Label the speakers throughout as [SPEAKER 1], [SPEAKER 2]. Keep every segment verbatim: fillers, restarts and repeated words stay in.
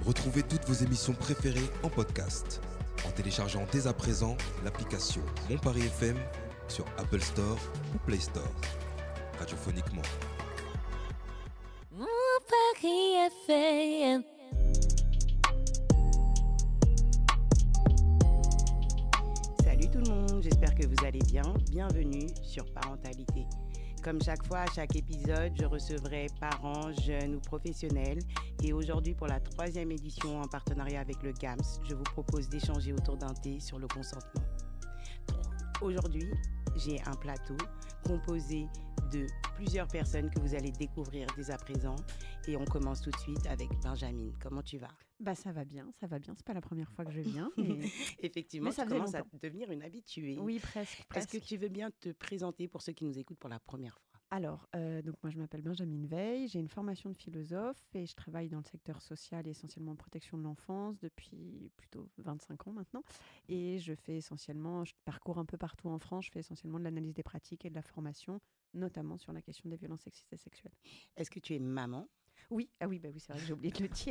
[SPEAKER 1] Retrouvez toutes vos émissions préférées en podcast en téléchargeant dès à présent l'application Mon Paris F M sur Apple Store ou Play Store. Radiophoniquement.
[SPEAKER 2] Mon Paris F M.
[SPEAKER 3] Salut tout le monde, j'espère que vous allez bien. Bienvenue sur Parentalité. Comme chaque fois, à chaque épisode, je recevrai parents, jeunes ou professionnels. Et aujourd'hui, pour la troisième édition en partenariat avec le G A M S, je vous propose d'échanger autour d'un thé sur le consentement. Aujourd'hui, j'ai un plateau composé de plusieurs personnes que vous allez découvrir dès à présent. Et on commence tout de suite avec Benjamin. Comment tu vas ?
[SPEAKER 4] Bah ça va bien, ça va bien. C'est pas la première fois que je viens. Mais...
[SPEAKER 3] Effectivement,
[SPEAKER 4] mais ça
[SPEAKER 3] tu
[SPEAKER 4] faisait
[SPEAKER 3] commences
[SPEAKER 4] longtemps.
[SPEAKER 3] à devenir une habituée.
[SPEAKER 4] Oui, presque. presque.
[SPEAKER 3] Est-ce que tu veux bien te présenter pour ceux qui nous écoutent pour la première fois ?
[SPEAKER 4] Alors, euh, donc moi je m'appelle Benjamin Veil, j'ai une formation de philosophe et je travaille dans le secteur social et essentiellement en protection de l'enfance depuis plutôt vingt-cinq ans maintenant. Et je fais essentiellement, je parcours un peu partout en France, je fais essentiellement de l'analyse des pratiques et de la formation, notamment sur la question des violences sexistes et sexuelles.
[SPEAKER 3] Est-ce que tu es maman ?
[SPEAKER 4] Oui, ah oui, bah oui, c'est vrai que j'ai oublié de le dire.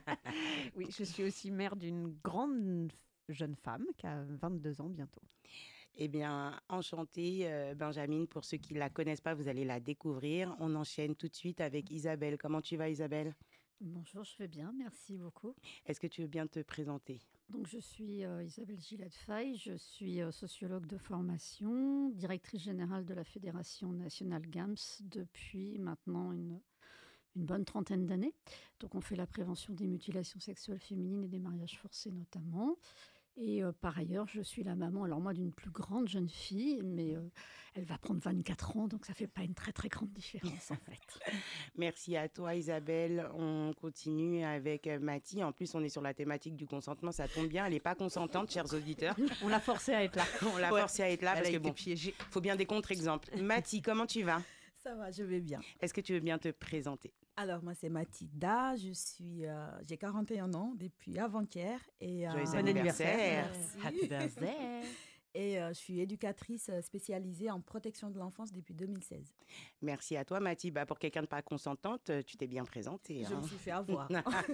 [SPEAKER 4] Oui, je suis aussi mère d'une grande jeune femme qui a vingt-deux ans bientôt.
[SPEAKER 3] Eh bien, enchantée, euh, Benjamin. Pour ceux qui ne la connaissent pas, vous allez la découvrir. On enchaîne tout de suite avec Isabelle. Comment tu vas, Isabelle ?
[SPEAKER 5] Bonjour, je vais bien, merci beaucoup.
[SPEAKER 3] Est-ce que tu veux bien te présenter ?
[SPEAKER 5] Donc, je suis euh, Isabelle Gillette-Faye, je suis euh, sociologue de formation, directrice générale de la Fédération nationale G A M S depuis maintenant une, une bonne trentaine d'années. Donc, on fait la prévention des mutilations sexuelles féminines et des mariages forcés notamment. Et euh, par ailleurs, je suis la maman, alors moi, d'une plus grande jeune fille, mais euh, elle va prendre vingt-quatre ans, donc ça ne fait pas une très, très grande différence, en fait.
[SPEAKER 3] Merci à toi, Isabelle. On continue avec euh, Mathie. En plus, on est sur la thématique du consentement. Ça tombe bien, elle n'est pas consentante, chers auditeurs.
[SPEAKER 4] On l'a forcée à être là.
[SPEAKER 3] On l'a
[SPEAKER 4] Ouais.
[SPEAKER 3] forcée à être là
[SPEAKER 4] Elle
[SPEAKER 3] parce
[SPEAKER 4] a
[SPEAKER 3] que
[SPEAKER 4] été
[SPEAKER 3] bon,
[SPEAKER 4] piégée.
[SPEAKER 3] faut bien des contre-exemples. Mathie, comment tu vas ?
[SPEAKER 6] Ça va, je vais bien.
[SPEAKER 3] Est-ce que tu veux bien te présenter ?
[SPEAKER 6] Alors, moi, c'est Mathilda. Je suis, euh, j'ai quarante et un ans depuis avant-hier. Et, euh,
[SPEAKER 3] Joyeux
[SPEAKER 4] Bon
[SPEAKER 3] anniversaire.
[SPEAKER 6] Merci.
[SPEAKER 4] Happy birthday.
[SPEAKER 6] Et euh, je suis éducatrice euh, spécialisée en protection de l'enfance depuis deux mille seize.
[SPEAKER 3] Merci à toi, Mathie. Bah, pour quelqu'un de pas consentante, euh, tu t'es bien présentée.
[SPEAKER 6] Je
[SPEAKER 3] hein.
[SPEAKER 6] me suis fait avoir.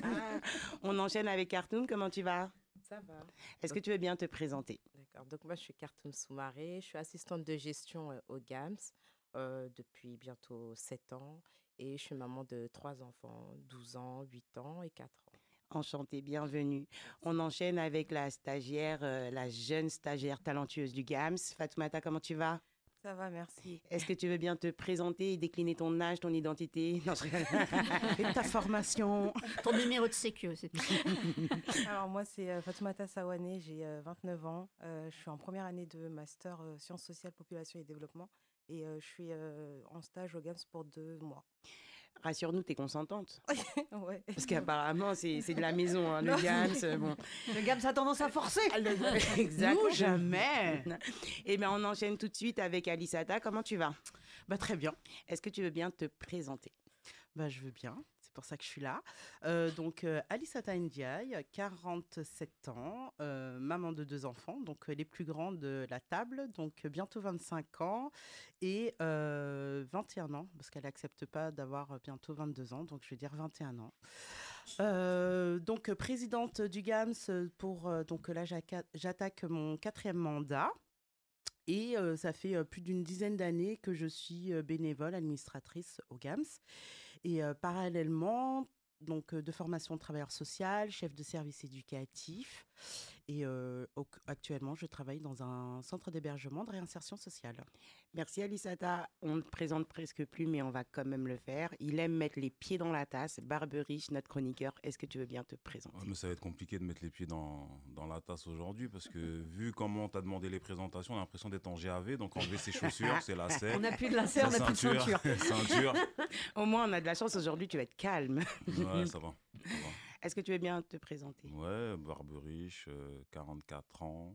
[SPEAKER 3] On enchaîne avec Cartoon. Comment tu vas ?
[SPEAKER 7] Ça va.
[SPEAKER 3] Est-ce que tu veux bien te présenter ?
[SPEAKER 7] D'accord. Donc, moi, je suis Cartoon Soumaré. Je suis assistante de gestion euh, au G A M S euh, depuis bientôt sept ans. Et je suis maman de trois enfants, douze ans, huit ans et quatre ans.
[SPEAKER 3] Enchantée, bienvenue. On enchaîne avec la stagiaire, euh, la jeune stagiaire talentueuse du G A M S. Fatoumata, comment tu vas ?
[SPEAKER 7] Ça va, merci.
[SPEAKER 3] Est-ce que tu veux bien te présenter et décliner ton âge, ton identité ? Non, je rigole. Et ta formation ?
[SPEAKER 5] Ton numéro de sécu, c'est tout.
[SPEAKER 7] Alors, moi, c'est euh, Fatoumata Sawane. J'ai euh, vingt-neuf ans. Euh, je suis en première année de master euh, sciences sociales, population et développement. Et euh, je suis euh, en stage au G A M S pour deux mois.
[SPEAKER 3] Rassure-nous, t'es consentante.
[SPEAKER 7] Ouais.
[SPEAKER 3] Parce qu'apparemment, c'est c'est de la maison, hein, le G A M S. Bon.
[SPEAKER 4] Le G A M S a tendance à forcer.
[SPEAKER 3] Exact.
[SPEAKER 4] Nous, jamais.
[SPEAKER 3] Eh bien, on enchaîne tout de suite avec Alissata. Comment tu vas ?
[SPEAKER 8] Bah, très bien.
[SPEAKER 3] Est-ce que tu veux bien te présenter ?
[SPEAKER 8] Bah, je veux bien. C'est pour ça que je suis là. Euh, donc, euh, Alissata Ndiaye, quarante-sept ans, euh, maman de deux enfants, donc euh, les plus grands de la table, donc euh, bientôt vingt-cinq ans et euh, vingt et un ans, parce qu'elle n'accepte pas d'avoir bientôt vingt-deux ans, donc je vais dire vingt et un ans. Euh, donc, euh, présidente du G A M S, pour, euh, donc là, j'aca- j'attaque mon quatrième mandat. Et euh, ça fait euh, plus d'une dizaine d'années que je suis euh, bénévole, administratrice au G A M S. Et euh, parallèlement, donc, euh, de formation de travailleur social, chef de service éducatif. Et euh, au- actuellement, je travaille dans un centre d'hébergement de réinsertion sociale.
[SPEAKER 3] Merci Alissata. On ne te présente presque plus, mais on va quand même le faire. Il aime mettre les pieds dans la tasse. Barberiche, notre chroniqueur, est-ce que tu veux bien te présenter ?
[SPEAKER 9] Ouais, mais ça va être compliqué de mettre les pieds dans, dans la tasse aujourd'hui parce que vu comment tu as demandé les présentations, on a l'impression d'être en G A V. Donc enlever ses chaussures, c'est lacets.
[SPEAKER 4] On n'a plus de lacets, on
[SPEAKER 9] sa
[SPEAKER 4] n'a plus de ceinture.
[SPEAKER 9] ceinture.
[SPEAKER 3] Au moins, on a de la chance aujourd'hui, tu vas être calme.
[SPEAKER 9] Ouais, ça va. ça va.
[SPEAKER 3] Est-ce que tu veux bien te présenter ?
[SPEAKER 9] Ouais, Barberiche, euh, quarante-quatre ans,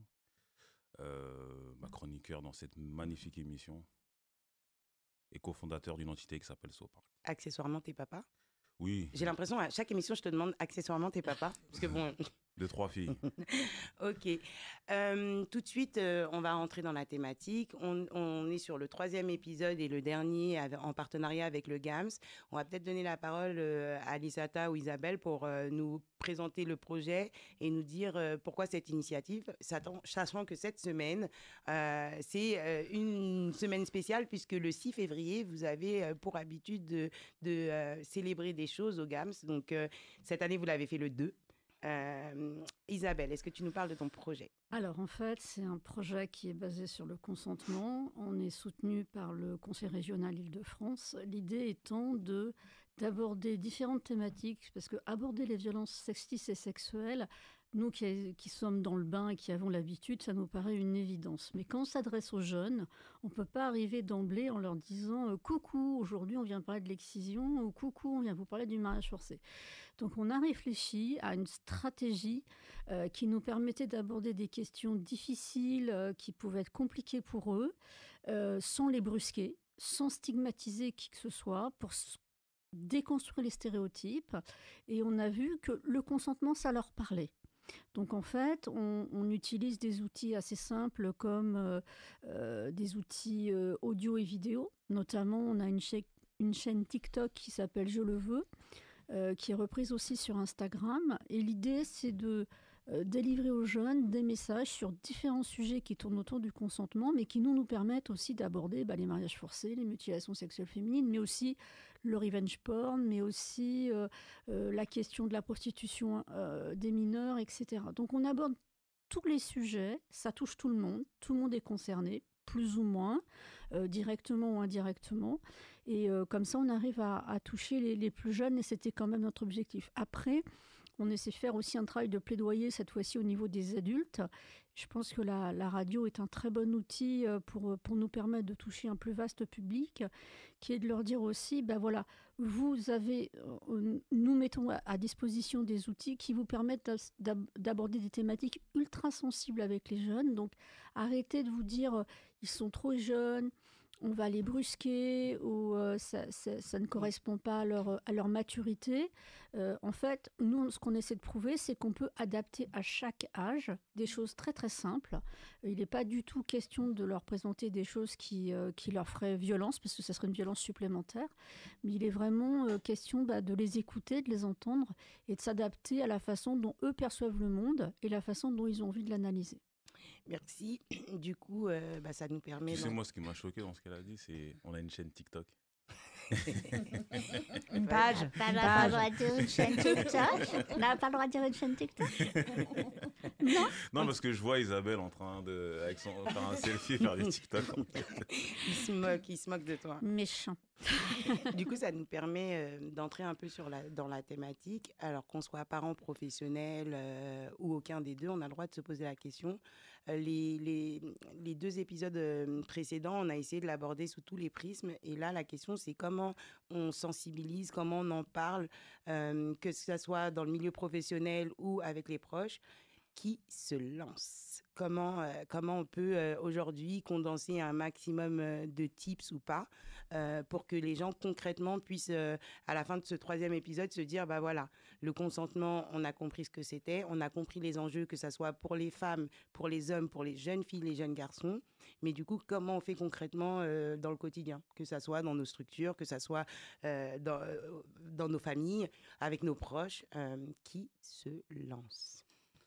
[SPEAKER 9] euh, ma chroniqueur dans cette magnifique émission et cofondateur d'une entité qui s'appelle Sopark.
[SPEAKER 3] Accessoirement, t'es papa ?
[SPEAKER 9] Oui.
[SPEAKER 3] J'ai l'impression, à chaque émission, je te demande accessoirement t'es papa. Parce que bon,
[SPEAKER 9] Deux, trois filles.
[SPEAKER 3] Ok. Euh, tout de suite, euh, on va rentrer dans la thématique. On, on est sur le troisième épisode et le dernier avec- en partenariat avec le GAMS. On va peut-être donner la parole euh, à Lissata ou Isabelle pour euh, nous présenter le projet et nous dire euh, pourquoi cette initiative, sachant sachant que cette semaine, euh, c'est euh, une semaine spéciale puisque le six février, vous avez euh, pour habitude de, de euh, célébrer des choses au GAMS. Donc, euh, cette année, vous l'avez fait le deux. Euh, Isabelle, est-ce que tu nous parles de ton projet?
[SPEAKER 5] Alors en fait, c'est un projet qui est basé sur le consentement. On est soutenu par le Conseil régional Île-de-France. L'idée étant de d'aborder différentes thématiques, parce que aborder les violences sexistes et sexuelles, nous qui, qui sommes dans le bain et qui avons l'habitude, ça nous paraît une évidence. Mais quand on s'adresse aux jeunes, on ne peut pas arriver d'emblée en leur disant euh, « Coucou, aujourd'hui on vient parler de l'excision » ou « Coucou, on vient vous parler du mariage forcé ». Donc on a réfléchi à une stratégie euh, qui nous permettait d'aborder des questions difficiles, euh, qui pouvaient être compliquées pour eux, euh, sans les brusquer, sans stigmatiser qui que ce soit, pour s- déconstruire les stéréotypes. Et on a vu que le consentement, ça leur parlait. Donc en fait, on, on utilise des outils assez simples comme euh, euh, des outils euh, audio et vidéo. Notamment, on a une, cha- une chaîne TikTok qui s'appelle Je le veux, euh, qui est reprise aussi sur Instagram. Et l'idée, c'est de euh, délivrer aux jeunes des messages sur différents sujets qui tournent autour du consentement, mais qui nous, nous permettent aussi d'aborder bah, les mariages forcés, les mutilations sexuelles féminines, mais aussi le revenge porn, mais aussi euh, euh, la question de la prostitution euh, des mineurs, et cetera. Donc on aborde tous les sujets, ça touche tout le monde, tout le monde est concerné, plus ou moins, euh, directement ou indirectement. Et euh, comme ça, on arrive à, à toucher les, les plus jeunes, et c'était quand même notre objectif. Après, on essaie de faire aussi un travail de plaidoyer, cette fois-ci au niveau des adultes. Je pense que la, la radio est un très bon outil euh, pour, pour nous permettre de toucher un plus vaste public, qui est de leur dire aussi, ben voilà, vous avez, euh, nous mettons à, à disposition des outils qui vous permettent d'as- d'ab- d'aborder des thématiques ultra sensibles avec les jeunes. Donc, arrêtez de vous dire, euh, ils sont trop jeunes, on va les brusquer ou euh, ça, ça- ça ne correspond pas à leur, à leur maturité. Euh, en fait, nous, ce qu'on essaie de prouver, c'est qu'on peut adapter à chaque âge des choses très très simples. Il n'est pas du tout question de leur présenter des choses qui, euh, qui leur feraient violence, parce que ça serait une violence supplémentaire. Mais il est vraiment euh, question bah, de les écouter, de les entendre et de s'adapter à la façon dont eux perçoivent le monde et la façon dont ils ont envie de l'analyser.
[SPEAKER 3] Merci. Du coup, euh, bah, ça nous permet...
[SPEAKER 9] Tu sais,
[SPEAKER 3] d'en-
[SPEAKER 9] moi, ce qui m'a choqué dans ce qu'elle a dit, c'est on a une chaîne TikTok.
[SPEAKER 4] Une page.
[SPEAKER 5] Bah,
[SPEAKER 4] Une
[SPEAKER 5] on n'a pas le
[SPEAKER 4] page.
[SPEAKER 5] droit de dire une chaîne TikTok. On n'a pas le droit de dire une chaîne TikTok. Non.
[SPEAKER 9] Non, parce que je vois Isabelle en train de avec son, faire un selfie, faire du TikTok.
[SPEAKER 3] Il se moque, il se moque de toi.
[SPEAKER 5] Méchant.
[SPEAKER 3] Du coup, ça nous permet euh, d'entrer un peu sur la, dans la thématique. Alors qu'on soit parent professionnel euh, ou aucun des deux, on a le droit de se poser la question. Euh, les, les, les deux épisodes euh, précédents, on a essayé de l'aborder sous tous les prismes. Et là, la question, c'est comment on sensibilise, comment on en parle, euh, que ce soit dans le milieu professionnel ou avec les proches. Qui se lance? Comment, euh, comment on peut euh, aujourd'hui condenser un maximum euh, de tips ou pas euh, pour que les gens concrètement puissent, euh, à la fin de ce troisième épisode, se dire, bah voilà, le consentement, on a compris ce que c'était, on a compris les enjeux, que ça soit pour les femmes, pour les hommes, pour les jeunes filles, les jeunes garçons. Mais du coup, comment on fait concrètement euh, dans le quotidien, que ça soit dans nos structures, que ça soit euh, dans, euh, dans nos familles, avec nos proches, euh, qui se lance?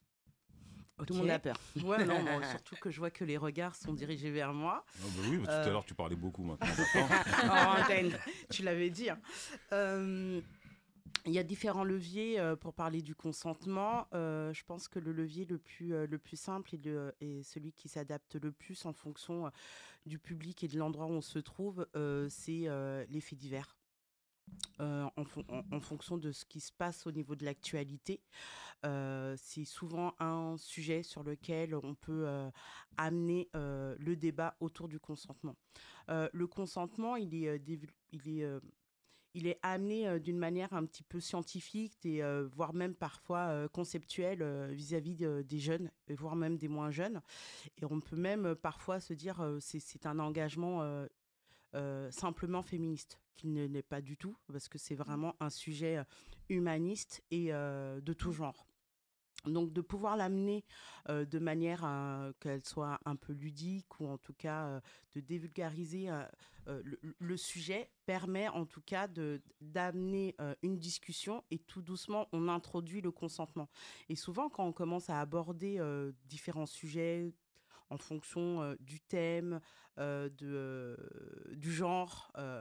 [SPEAKER 3] Tout le monde a peur.
[SPEAKER 8] Ouais, non, bon, surtout que je vois que les regards sont dirigés vers moi.
[SPEAKER 9] Ah bah oui, mais tout
[SPEAKER 8] Euh.
[SPEAKER 9] à l'heure, tu parlais beaucoup maintenant. D'accord.
[SPEAKER 3] En antenne.
[SPEAKER 8] Tu l'avais dit. hein. Euh, Il y a différents leviers euh, pour parler du consentement. Euh, je pense que le levier le plus, euh, le plus simple et, le, et celui qui s'adapte le plus en fonction euh, du public et de l'endroit où on se trouve, euh, c'est euh, les faits divers. Euh, en, fon- en- en fonction de ce qui se passe au niveau de l'actualité. Euh, c'est souvent un sujet sur lequel on peut euh, amener euh, le débat autour du consentement. Euh, le consentement, il est, euh, dévu- il est, euh, il est amené euh, d'une manière un petit peu scientifique, et euh, voire même parfois euh, conceptuelle euh, vis-à-vis de- des jeunes, et voire même des moins jeunes. Et on peut même euh, parfois se dire euh, c'est c'est un engagement euh, euh, simplement féministe, qu'il ne l'est pas du tout, parce que c'est vraiment un sujet euh, humaniste et euh, de tout genre. Donc, de pouvoir l'amener euh, de manière à qu'elle soit un peu ludique ou en tout cas euh, de dévulgariser euh, euh, le, le sujet permet en tout cas de, d'amener euh, une discussion et tout doucement, on introduit le consentement. Et souvent, quand on commence à aborder euh, différents sujets en fonction euh, du thème, euh, de, euh, du genre, euh,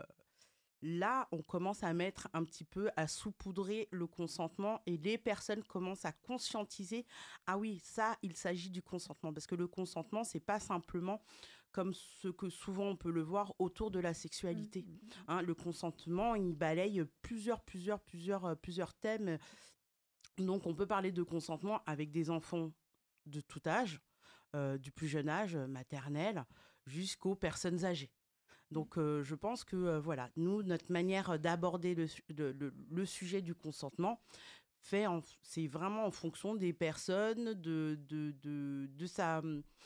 [SPEAKER 8] là, on commence à mettre un petit peu, à saupoudrer le consentement et les personnes commencent à conscientiser, ah oui, ça, il s'agit du consentement. Parce que le consentement, c'est pas simplement comme ce que souvent on peut le voir autour de la sexualité.
[SPEAKER 4] Mmh.
[SPEAKER 8] Hein, le consentement, il balaye plusieurs, plusieurs, plusieurs, euh, plusieurs thèmes. Donc, on peut parler de consentement avec des enfants de tout âge, euh, du plus jeune âge, maternel, jusqu'aux personnes âgées. Donc, euh, je pense que, euh, voilà, nous, notre manière d'aborder le, su- le, le- le sujet du consentement, fait en- c'est vraiment en fonction des personnes, de, de, de, de sa,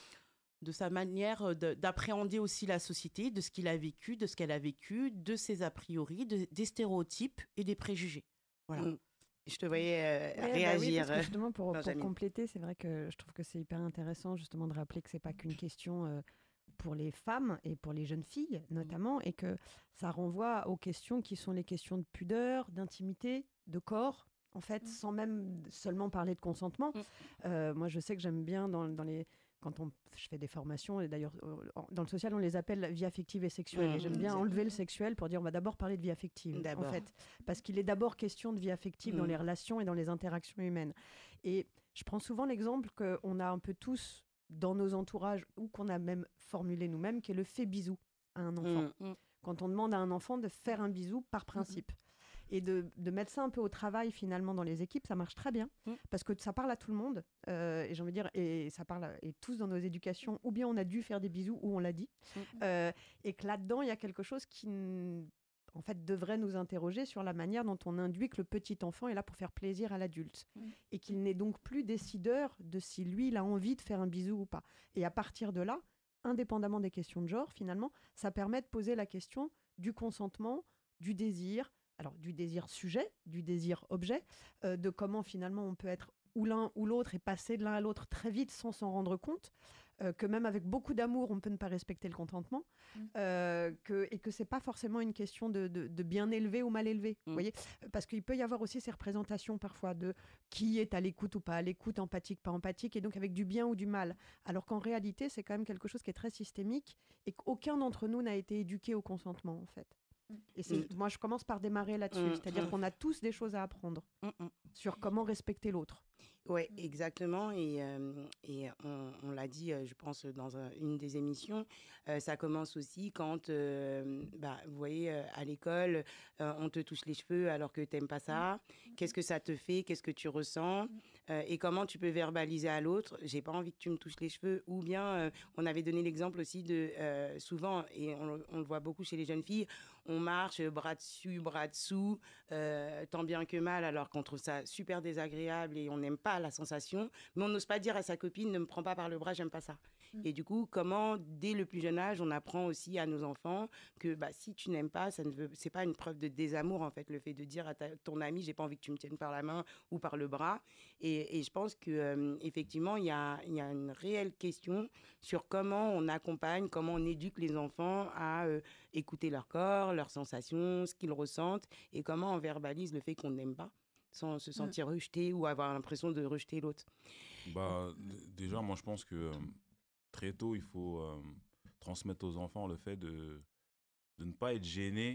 [SPEAKER 8] de sa manière de- d'appréhender aussi la société, de ce qu'il a vécu, de ce qu'elle a vécu, de ses a priori, de- des stéréotypes et des préjugés. Voilà.
[SPEAKER 3] Mm. Je te voyais euh,
[SPEAKER 4] Ouais, bah oui,
[SPEAKER 3] réagir.
[SPEAKER 4] parce que justement, pour, pour
[SPEAKER 3] Benjamin.
[SPEAKER 4] compléter, c'est vrai que je trouve que c'est hyper intéressant justement de rappeler que c'est pas qu'une question euh, pour les femmes et pour les jeunes filles notamment, et que ça renvoie aux questions qui sont les questions de pudeur, d'intimité, de corps, en fait, sans même seulement parler de consentement.
[SPEAKER 8] Mm.
[SPEAKER 4] Euh, moi, je sais que j'aime bien dans, dans les... Quand on, je fais des formations, et d'ailleurs, euh, en- dans le social, on les appelle vie affective et sexuelle.
[SPEAKER 3] Mm,
[SPEAKER 4] Et j'aime bien
[SPEAKER 3] exact.
[SPEAKER 4] enlever le sexuel pour dire on va d'abord parler de vie affective, en
[SPEAKER 3] D'abord.
[SPEAKER 4] fait. Parce qu'il est d'abord question de vie affective dans
[SPEAKER 3] Mm.
[SPEAKER 4] les relations et dans les interactions humaines. Et je prends souvent l'exemple qu'on a un peu tous dans nos entourages, ou qu'on a même formulé nous-mêmes, qui est le fait bisou à un enfant.
[SPEAKER 3] Mm.
[SPEAKER 8] Mm.
[SPEAKER 4] Quand on demande à un enfant de faire un bisou par principe. Et de, de mettre ça un peu au travail finalement dans les équipes, ça marche très bien,
[SPEAKER 8] Mm.
[SPEAKER 4] parce que ça parle à tout le monde, euh, et j'ai envie de dire, et ça parle à, et tous dans nos éducations, ou bien on a dû faire des bisous, ou on l'a dit,
[SPEAKER 8] Mm.
[SPEAKER 4] Euh, et que là-dedans, il y a quelque chose qui, n- en fait, devrait nous interroger sur la manière dont on induit que le petit enfant est là pour faire plaisir à l'adulte,
[SPEAKER 8] Mm.
[SPEAKER 4] et qu'il n'est donc plus décideur de si lui, il a envie de faire un bisou ou pas. Et à partir de là, indépendamment des questions de genre, finalement, ça permet de poser la question du consentement, du désir, alors du désir sujet, du désir objet, euh, de comment finalement on peut être ou l'un ou l'autre et passer de l'un à l'autre très vite sans s'en rendre compte, euh, que même avec beaucoup d'amour, on peut ne pas respecter le consentement,
[SPEAKER 6] Mm.
[SPEAKER 4] euh, que, et que c'est pas forcément une question de, de- de bien élevé ou mal élevé, vous
[SPEAKER 8] Mm.
[SPEAKER 4] voyez, parce qu'il peut y avoir aussi ces représentations parfois de qui est à l'écoute ou pas à l'écoute, empathique, pas empathique, et donc avec du bien ou du mal, alors qu'en réalité, c'est quand même quelque chose qui est très systémique et qu'aucun d'entre nous n'a été éduqué au consentement, en fait. Et c'est, moi, je commence par démarrer là-dessus,
[SPEAKER 3] Mm.
[SPEAKER 4] c'est-à-dire
[SPEAKER 3] Mm.
[SPEAKER 4] qu'on a tous des choses à apprendre
[SPEAKER 8] Mm. Mm.
[SPEAKER 4] sur comment respecter l'autre.
[SPEAKER 3] Oui, exactement. Et, euh, et on, on l'a dit, euh, je pense, dans un- une des émissions, euh, ça commence aussi quand, euh, bah, vous voyez, euh, à l'école, euh, on te touche les cheveux alors que tu n'aimes pas ça. Qu'est-ce que ça te fait? Qu'est-ce que tu ressens? Euh, et comment tu peux verbaliser à l'autre, j'ai pas envie que tu me touches les cheveux. Ou bien, euh, on avait donné l'exemple aussi de, euh, souvent, et on, le- on le voit beaucoup chez les jeunes filles, on marche euh, bras dessus, bras dessous, euh, tant bien que mal, alors qu'on trouve ça super désagréable et on n'aime pas la sensation, mais on n'ose pas dire à sa copine, ne me prends pas par le bras, j'aime pas ça.
[SPEAKER 6] Mm.
[SPEAKER 3] Et du coup, comment, dès le plus jeune âge, on apprend aussi à nos enfants que bah, si tu n'aimes pas, ça ne veut, c'est pas une preuve de désamour, en fait, le fait de dire à ta- ton ami, j'ai pas envie que tu me tiennes par la main ou par le bras. Et, et je pense que euh, effectivement, il y a, il y a une réelle question sur comment on accompagne, comment on éduque les enfants à euh, écouter leur corps, leurs sensations, ce qu'ils ressentent, et comment on verbalise le fait qu'on n'aime pas, sans se sentir rejeté ou avoir l'impression de rejeter l'autre.
[SPEAKER 9] Bah, d- déjà, moi, je pense que euh, très tôt, il faut euh, transmettre aux enfants le fait de, de ne pas être gêné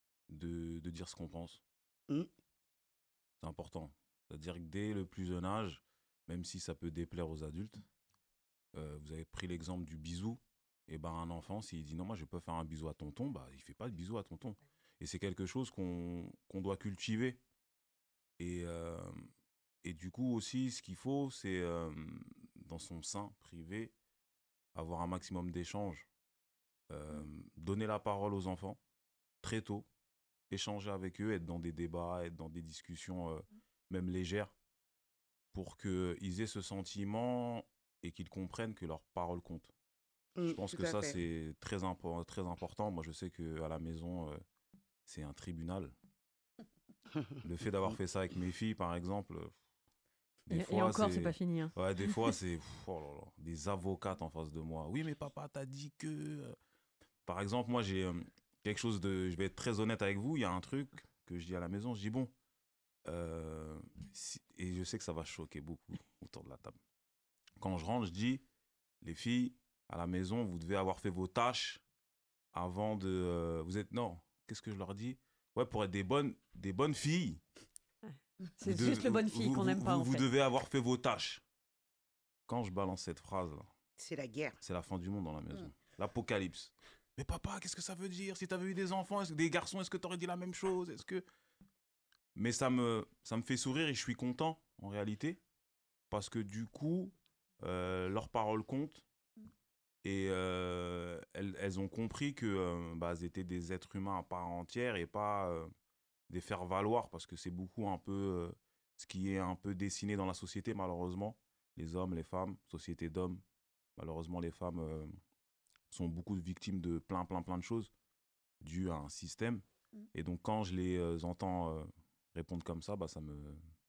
[SPEAKER 9] de, de dire ce qu'on pense.
[SPEAKER 3] Mm.
[SPEAKER 9] C'est important. C'est-à-dire que dès le plus jeune âge, même si ça peut déplaire aux adultes, euh, vous avez pris l'exemple du bisou, et ben un enfant, s'il dit non, moi je peux faire un bisou à tonton, bah il fait pas de bisou à tonton. Et c'est quelque chose qu'on qu'on doit cultiver. Et, euh, et du coup aussi, ce qu'il faut, c'est euh, dans son sein privé, avoir un maximum d'échanges, euh, donner la parole aux enfants très tôt, échanger avec eux, être dans des débats, être dans des discussions euh, même légères, pour qu'ils aient ce sentiment et qu'ils comprennent que leur parole compte.
[SPEAKER 3] Mm,
[SPEAKER 9] Je pense
[SPEAKER 3] tout
[SPEAKER 9] que
[SPEAKER 3] à
[SPEAKER 9] ça,
[SPEAKER 3] fait.
[SPEAKER 9] c'est très, impo- très important. Moi, je sais qu'à la maison, euh, c'est un tribunal. Le fait d'avoir fait ça avec mes filles, par exemple, euh, Des
[SPEAKER 4] Et,
[SPEAKER 9] fois,
[SPEAKER 4] et encore, c'est pas fini. Hein.
[SPEAKER 9] Ouais, des fois, c'est pff, oh là là, des avocates en face de moi. Oui, mais papa, t'as dit que. Par exemple, moi, j'ai euh, quelque chose de. Je vais être très honnête avec vous. Il y a un truc que je dis à la maison. Je dis, bon. euh, si- Et je sais que ça va choquer beaucoup autour de la table. Quand je rentre, je dis, les filles, à la maison, vous devez avoir fait vos tâches avant de. euh, Vous êtes. Non, qu'est-ce que je leur dis? Ouais, pour être des bonnes, des bonnes filles.
[SPEAKER 4] C'est
[SPEAKER 9] Vous
[SPEAKER 4] juste
[SPEAKER 9] devez-
[SPEAKER 4] les bonnes filles
[SPEAKER 9] vous-
[SPEAKER 4] qu'on
[SPEAKER 9] vous-
[SPEAKER 4] n'aime pas,
[SPEAKER 9] vous-
[SPEAKER 4] en
[SPEAKER 9] Vous
[SPEAKER 4] fait.
[SPEAKER 9] devez avoir fait vos tâches. Quand je balance cette phrase-là,
[SPEAKER 8] C'est la guerre.
[SPEAKER 9] c'est la fin du monde dans la maison.
[SPEAKER 8] Mm.
[SPEAKER 9] L'apocalypse. Mais papa, qu'est-ce que ça veut dire? Si tu avais eu des enfants, est-ce- des garçons, est-ce que tu aurais dit la même chose? Est-ce que... Mais ça me, ça me fait sourire et je suis content, en réalité, parce que du coup, euh, leurs paroles comptent et euh, elles, elles ont compris que euh, bah, elles étaient des êtres humains à part entière et pas euh, des faire-valoir, parce que c'est beaucoup un peu euh, ce qui est un peu dessiné dans la société, malheureusement. Les hommes, les femmes, société d'hommes. Malheureusement, les femmes euh, sont beaucoup victimes de plein, plein, plein de choses dues à un système.
[SPEAKER 6] Mm.
[SPEAKER 9] Et donc, quand je les euh, entends euh, répondre comme ça, bah, ça me,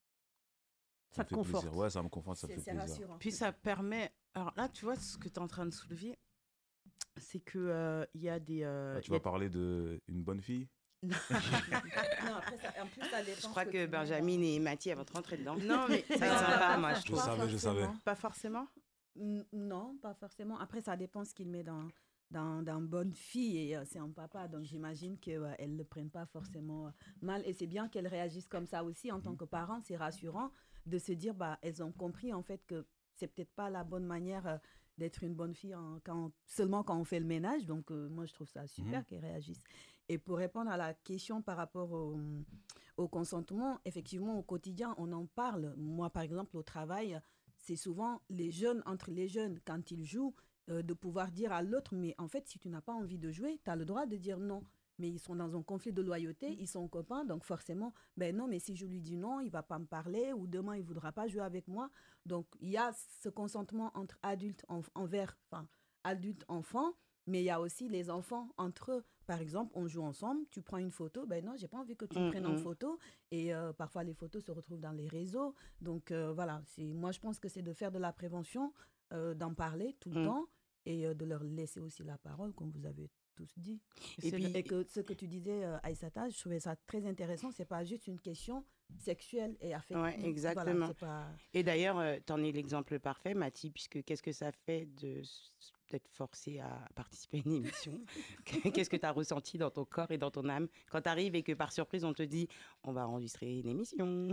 [SPEAKER 4] Ça
[SPEAKER 9] me
[SPEAKER 4] te
[SPEAKER 9] fait
[SPEAKER 4] conforte.
[SPEAKER 9] plaisir. Ouais, ça me conforte, ça me
[SPEAKER 6] C'est
[SPEAKER 9] fait
[SPEAKER 6] c'est
[SPEAKER 9] plaisir.
[SPEAKER 6] rassurant.
[SPEAKER 8] Puis ça permet. Alors là, tu vois, ce que tu es en train de soulever, c'est qu'il il y a des. euh,
[SPEAKER 9] Ah, tu
[SPEAKER 8] il y a-
[SPEAKER 9] vas parler d'une bonne fille?
[SPEAKER 6] Non, après, ça, en plus, ça dépend
[SPEAKER 8] Je crois
[SPEAKER 6] ce
[SPEAKER 8] que
[SPEAKER 6] tu mets
[SPEAKER 8] Benjamin
[SPEAKER 6] dans-
[SPEAKER 8] et Mathieu vont rentrer dedans. Non, mais ça va
[SPEAKER 6] Non,
[SPEAKER 8] être sympa,
[SPEAKER 6] pas-
[SPEAKER 8] moi,
[SPEAKER 6] pas-
[SPEAKER 8] je
[SPEAKER 9] Je
[SPEAKER 8] trouve.
[SPEAKER 9] savais, je savais.
[SPEAKER 6] forcément.
[SPEAKER 8] Pas forcément.
[SPEAKER 6] N- Non, pas forcément. Après, ça dépend ce qu'il met dans, dans, dans bonne fille. Et euh, c'est un papa, donc j'imagine qu'elle ne le prenne pas forcément euh, mal. Et c'est bien qu'elle réagisse comme ça aussi en tant que parent. C'est rassurant de se dire, bah, elles ont compris en fait que c'est peut-être pas la bonne manière euh, d'être une bonne fille en- quand, seulement quand on fait le ménage. Donc, euh, moi, je trouve ça super
[SPEAKER 9] Mhm.
[SPEAKER 6] qu'elles réagissent. Et pour répondre à la question par rapport au, au consentement, effectivement, au quotidien, on en parle. Moi, par exemple, au travail, c'est souvent les jeunes, entre les jeunes, quand ils jouent, euh, de pouvoir dire à l'autre, mais en fait, si tu n'as pas envie de jouer, tu as le droit de dire non. Mais ils sont dans un conflit de loyauté, ils sont copains, donc forcément, ben non, mais si je lui dis non, il va pas me parler, ou demain, il voudra pas jouer avec moi. Donc, il y a ce consentement entre adultes en- envers, enfin, adultes-enfants, mais il y a aussi les enfants entre eux. Par exemple, on joue ensemble, tu prends une photo, ben non, j'ai pas envie que tu me
[SPEAKER 8] Mm,
[SPEAKER 6] prennes en
[SPEAKER 8] mm.
[SPEAKER 6] photo. Et euh, parfois, les photos se retrouvent dans les réseaux. Donc euh, voilà, c'est, moi, je pense que c'est de faire de la prévention, euh, d'en parler tout le
[SPEAKER 8] Mm.
[SPEAKER 6] temps et euh, de leur laisser aussi la parole, comme vous avez tous dit.
[SPEAKER 8] Et
[SPEAKER 6] Et,
[SPEAKER 8] puis-
[SPEAKER 6] et que ce que tu disais, euh, Aïssata, je trouvais ça très intéressant. C'est pas juste une question sexuelle et affective.
[SPEAKER 8] Ouais, exactement.
[SPEAKER 6] Voilà, c'est pas...
[SPEAKER 8] Et d'ailleurs, tu en es l'exemple parfait, Mathie, puisque qu'est-ce que ça fait de s- d'être forcé à participer à une émission? Qu'est-ce que tu as ressenti dans ton corps et dans ton âme quand tu arrives et que par surprise, on te dit on va enregistrer une émission?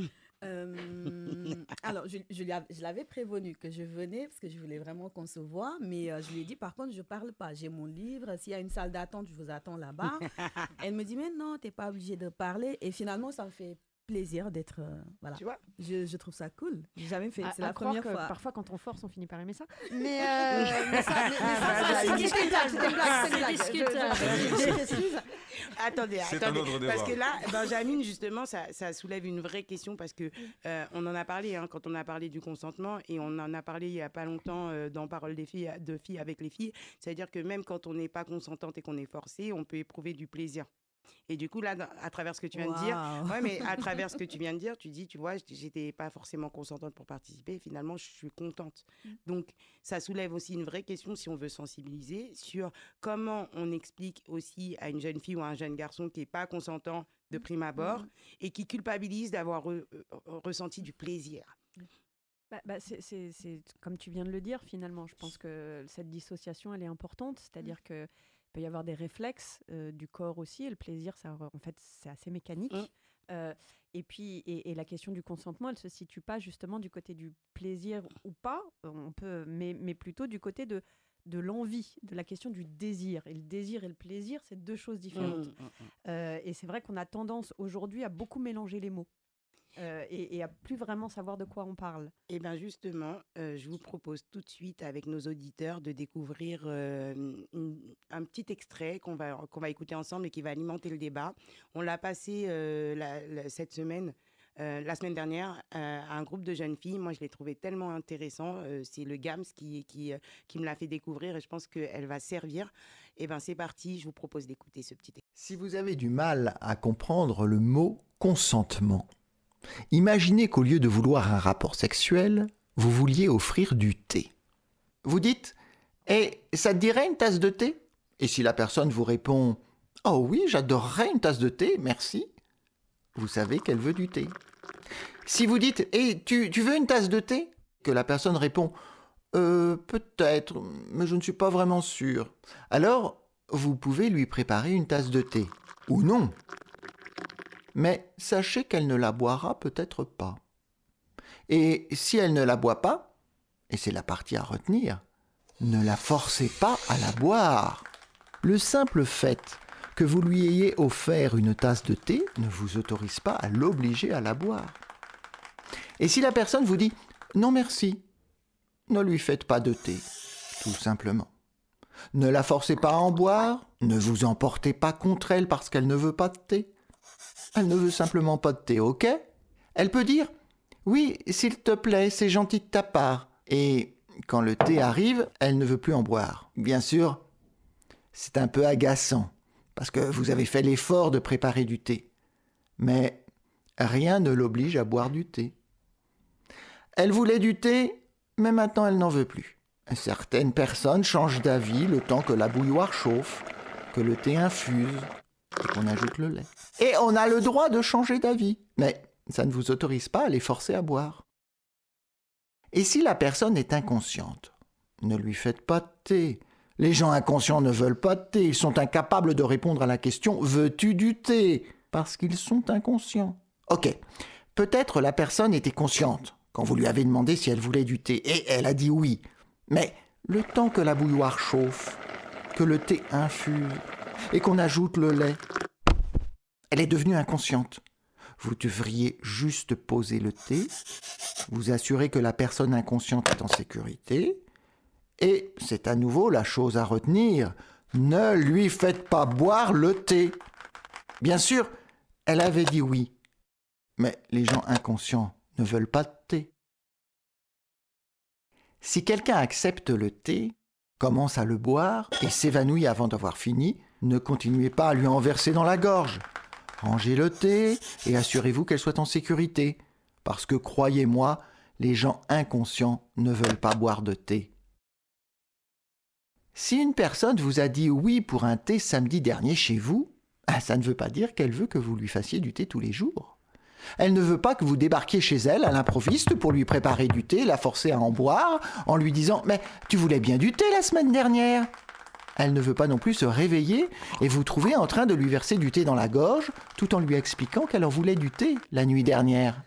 [SPEAKER 6] Euh, alors, je, je, lui av- je l'avais prévenu que je venais parce que je voulais vraiment qu'on se voit, mais euh, je lui ai dit, par contre, je parle pas. J'ai mon livre. S'il y a une salle d'attente, je vous attends là-bas. Elle me dit, mais non, t'es pas obligé de parler. Et finalement, ça me fait plaisir d'être... euh, voilà.
[SPEAKER 8] Tu vois?
[SPEAKER 6] Je, je trouve ça cool. J'ai jamais fait.
[SPEAKER 4] À-
[SPEAKER 6] C'est
[SPEAKER 4] à
[SPEAKER 6] la
[SPEAKER 4] croire
[SPEAKER 6] première
[SPEAKER 4] que
[SPEAKER 6] fois.
[SPEAKER 4] Parfois, quand on force, on finit par aimer ça. Mais, euh, mais ça, mais- mais ça,
[SPEAKER 8] Ah,
[SPEAKER 4] ça,
[SPEAKER 8] bah,
[SPEAKER 4] c'est
[SPEAKER 8] c'est
[SPEAKER 4] discutable. C'est une blague, c'est une blague.
[SPEAKER 5] C'est
[SPEAKER 4] Je- je- je- je précise.
[SPEAKER 8] Attendez,
[SPEAKER 9] C'est un
[SPEAKER 8] attendez,
[SPEAKER 9] autre
[SPEAKER 8] parce
[SPEAKER 9] débat.
[SPEAKER 8] que là, Benjamin, justement, ça, ça soulève une vraie question parce que euh, on en a parlé hein, quand on a parlé du consentement et on en a parlé il y a pas longtemps euh, dans Parole des filles, de filles avec les filles. C'est-à-dire que même quand on n'est pas consentante et qu'on est forcé, on peut éprouver du plaisir. Et du coup, là, dans- à travers ce que tu viens de dire,
[SPEAKER 6] Waouh.
[SPEAKER 8] ouais, mais à travers ce que tu viens de dire, tu dis, tu vois, j- j'étais pas forcément consentante pour participer. Et finalement, je suis contente. Donc, ça soulève aussi une vraie question si on veut sensibiliser sur comment on explique aussi à une jeune fille ou à un jeune garçon qui n'est pas consentant de prime abord et qui culpabilise d'avoir re- euh, ressenti du plaisir.
[SPEAKER 4] Bah, bah, c'est, c'est- c'est comme tu viens de le dire, finalement. Je pense que cette dissociation, elle est importante. C'est-à-dire que peut y avoir des réflexes euh, du corps aussi. Et le plaisir, ça, en fait, c'est assez mécanique.
[SPEAKER 8] Mm.
[SPEAKER 4] Euh, et puis, et, et la question du consentement, elle se situe pas justement du côté du plaisir ou pas, on peut, mais, mais plutôt du côté de, de l'envie, de la question du désir. Et le désir et le plaisir, c'est deux choses différentes.
[SPEAKER 8] Mm, mm, mm.
[SPEAKER 4] Euh, et c'est vrai qu'on a tendance aujourd'hui à beaucoup mélanger les mots euh, et, et à plus vraiment savoir de quoi on parle.
[SPEAKER 8] Eh bien justement, euh, je vous propose tout de suite avec nos auditeurs de découvrir euh, une- un petit extrait qu'on va, qu'on va écouter ensemble et qui va alimenter le débat. On l'a passé euh, la- la- cette semaine, euh, la semaine dernière, euh, à un groupe de jeunes filles. Moi, je l'ai trouvé tellement intéressant. Euh, c'est le GAMS qui, qui, euh, qui me l'a fait découvrir et je pense qu'elle va servir. Eh bien c'est parti, je vous propose d'écouter ce petit extrait.
[SPEAKER 10] Si vous avez du mal à comprendre le mot consentement, Imaginez qu'au lieu de vouloir un rapport sexuel, vous vouliez offrir du thé. Vous dites « Eh, ça te dirait une tasse de thé ?» Et si la personne vous répond « Oh oui, j'adorerais une tasse de thé, merci », vous savez qu'elle veut du thé. Si vous dites « Eh, tu, tu veux une tasse de thé ?» que la personne répond « Euh, peut-être, mais je ne suis pas vraiment sûr. » Alors, vous pouvez lui préparer une tasse de thé. Ou non. Mais sachez qu'elle ne la boira peut-être pas. Et si elle ne la boit pas, et c'est la partie à retenir, ne la forcez pas à la boire. Le simple fait que vous lui ayez offert une tasse de thé ne vous autorise pas à l'obliger à la boire. Et si la personne vous dit « non merci », ne lui faites pas de thé, tout simplement. Ne la forcez pas à en boire, ne vous emportez pas contre elle parce qu'elle ne veut pas de thé. Elle ne veut simplement pas de thé, ok ? Elle peut dire « oui, s'il te plaît, c'est gentil de ta part ». Et quand le thé arrive, elle ne veut plus en boire. Bien sûr, c'est un peu agaçant, parce que vous avez fait l'effort de préparer du thé. Mais rien ne l'oblige à boire du thé. Elle voulait du thé, mais maintenant elle n'en veut plus. Certaines personnes changent d'avis le temps que la bouilloire chauffe, que le thé infuse et qu'on ajoute le lait. Et on a le droit de changer d'avis, mais ça ne vous autorise pas à les forcer à boire. Et si la personne est inconsciente, ne lui faites pas de thé. Les gens inconscients ne veulent pas de thé. Ils sont incapables de répondre à la question « veux-tu du thé ?» parce qu'ils sont inconscients. Ok, peut-être la personne était consciente quand vous lui avez demandé si elle voulait du thé et elle a dit oui. Mais le temps que la bouilloire chauffe, que le thé infuse et qu'on ajoute le lait, elle est devenue inconsciente. Vous devriez juste poser le thé, vous assurer que la personne inconsciente est en sécurité, et c'est à nouveau la chose à retenir, ne lui faites pas boire le thé. Bien sûr, elle avait dit oui, mais les gens inconscients ne veulent pas de thé. Si quelqu'un accepte le thé, commence à le boire et s'évanouit avant d'avoir fini, ne continuez pas à lui en verser dans la gorge. Rangez le thé et assurez-vous qu'elle soit en sécurité. Parce que, croyez-moi, les gens inconscients ne veulent pas boire de thé. Si une personne vous a dit oui pour un thé samedi dernier chez vous, ça ne veut pas dire qu'elle veut que vous lui fassiez du thé tous les jours. Elle ne veut pas que vous débarquiez chez elle à l'improviste pour lui préparer du thé, la forcer à en boire, en lui disant « Mais tu voulais bien du thé la semaine dernière !» Elle ne veut pas non plus se réveiller et vous trouver en train de lui verser du thé dans la gorge, tout en lui expliquant qu'elle en voulait du thé la nuit dernière.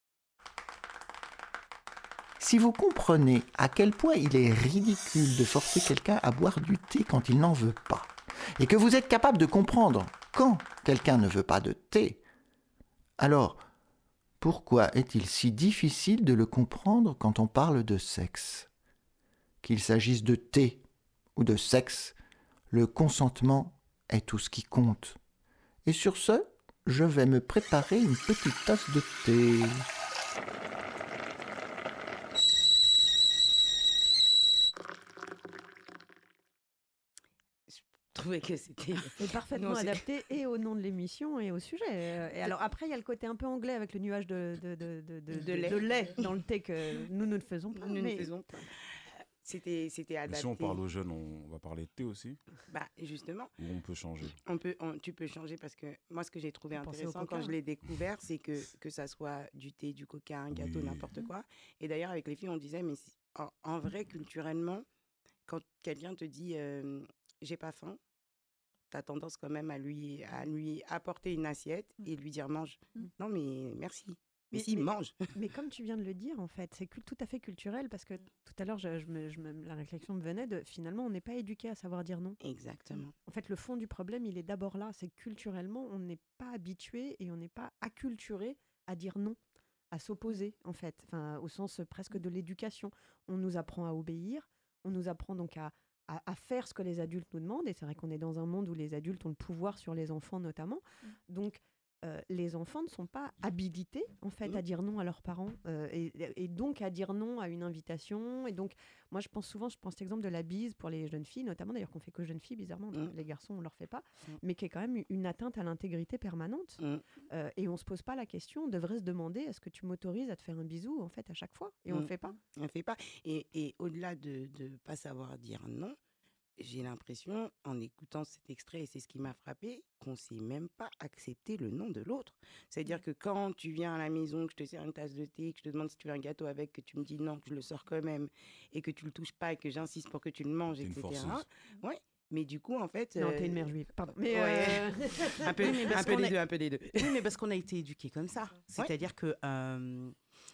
[SPEAKER 10] Si vous comprenez à quel point il est ridicule de forcer quelqu'un à boire du thé quand il n'en veut pas, et que vous êtes capable de comprendre quand quelqu'un ne veut pas de thé, alors pourquoi est-il si difficile de le comprendre quand on parle de sexe ? Qu'il s'agisse de thé ou de sexe, le consentement est tout ce qui compte. Et sur ce, je vais me préparer une petite tasse de thé.
[SPEAKER 3] Je trouvais que c'était
[SPEAKER 4] Et parfaitement
[SPEAKER 3] Non, c'est-
[SPEAKER 4] adapté et au nom de l'émission et au sujet. Euh, Et alors après, il y a le côté un peu anglais avec le nuage de, de, de, de, de,
[SPEAKER 3] De lait.
[SPEAKER 4] de lait dans le thé que nous, nous ne faisons pas.
[SPEAKER 3] Nous ne
[SPEAKER 4] mais-
[SPEAKER 3] faisons pas. C'était, c'était
[SPEAKER 9] Mais
[SPEAKER 3] adapté.
[SPEAKER 9] si on parle aux jeunes, on va parler de thé aussi.
[SPEAKER 3] Bah, justement,
[SPEAKER 9] Ou on peut changer.
[SPEAKER 3] on peut, on- tu peux changer parce que moi, ce que j'ai trouvé
[SPEAKER 4] Vous pensez au
[SPEAKER 3] intéressant quand
[SPEAKER 4] coca.
[SPEAKER 3] je l'ai découvert, c'est que, que ça soit du thé, du coca, un gâteau,
[SPEAKER 9] Oui.
[SPEAKER 3] n'importe quoi. Et d'ailleurs, avec les filles, on disait, mais si- en, en vrai, culturellement, quand quelqu'un te dit euh, j'ai pas faim, tu as tendance quand même à lui, à lui apporter une assiette et lui dire mange.
[SPEAKER 4] Mm.
[SPEAKER 3] Non, mais merci. Mais,
[SPEAKER 4] Mais-
[SPEAKER 3] si,
[SPEAKER 4] mais-
[SPEAKER 3] mange.
[SPEAKER 4] Mais comme tu viens de le dire, en fait, c'est cul- tout à fait culturel parce que tout à l'heure, je, je me- je me- la réflexion me venait de finalement, on n'est pas éduqué à savoir dire non.
[SPEAKER 3] Exactement.
[SPEAKER 4] En fait, le fond du problème, il est d'abord là. C'est que culturellement, on n'est pas habitué et on n'est pas acculturé à dire non, à s'opposer, en fait, enfin, au sens presque de l'éducation. On nous apprend à obéir, on nous apprend donc à, à, à faire ce que les adultes nous demandent. Et c'est vrai qu'on est dans un monde où les adultes ont le pouvoir sur les enfants, notamment. Donc, euh, les enfants ne sont pas habilités en fait
[SPEAKER 3] Mmh.
[SPEAKER 4] à dire non à leurs parents euh, et, et donc à dire non à une invitation. Et donc, moi, je pense souvent, je pense l'exemple de la bise pour les jeunes filles, notamment d'ailleurs qu'on fait que jeunes filles, bizarrement,
[SPEAKER 3] Mmh.
[SPEAKER 4] les garçons on leur fait pas,
[SPEAKER 3] Mmh.
[SPEAKER 4] mais qui est quand même une atteinte à l'intégrité permanente.
[SPEAKER 3] Mmh.
[SPEAKER 4] Euh, et on se pose pas la question, on devrait se demander est-ce que tu m'autorises à te faire un bisou en fait à chaque fois et on
[SPEAKER 3] Mmh.
[SPEAKER 4] le fait pas.
[SPEAKER 3] On ne fait pas. Et, et au-delà de ne pas savoir dire non, j'ai l'impression, en écoutant cet extrait, et c'est ce qui m'a frappé, qu'on ne sait même pas accepter le nom de l'autre. C'est-à-dire que quand tu viens à la maison, que je te sers une tasse de thé, que je te demande si tu veux un gâteau avec, que tu me dis non, que je le sors quand même, et que tu le touches pas, et que j'insiste pour que tu le manges,
[SPEAKER 9] T'es une
[SPEAKER 3] et cetera.
[SPEAKER 9] forceuse.
[SPEAKER 3] Ouais. Mais du coup, en fait...
[SPEAKER 4] Non,
[SPEAKER 3] euh,
[SPEAKER 4] t'es une mère juive, pardon. Mais
[SPEAKER 3] ouais.
[SPEAKER 4] euh,
[SPEAKER 3] un peu,
[SPEAKER 8] Oui, mais parce
[SPEAKER 3] un peu
[SPEAKER 8] qu'on
[SPEAKER 3] les
[SPEAKER 8] est-
[SPEAKER 3] deux, un peu les deux.
[SPEAKER 8] Oui, mais parce qu'on a été éduqués comme ça. C'est-à-dire que... euh,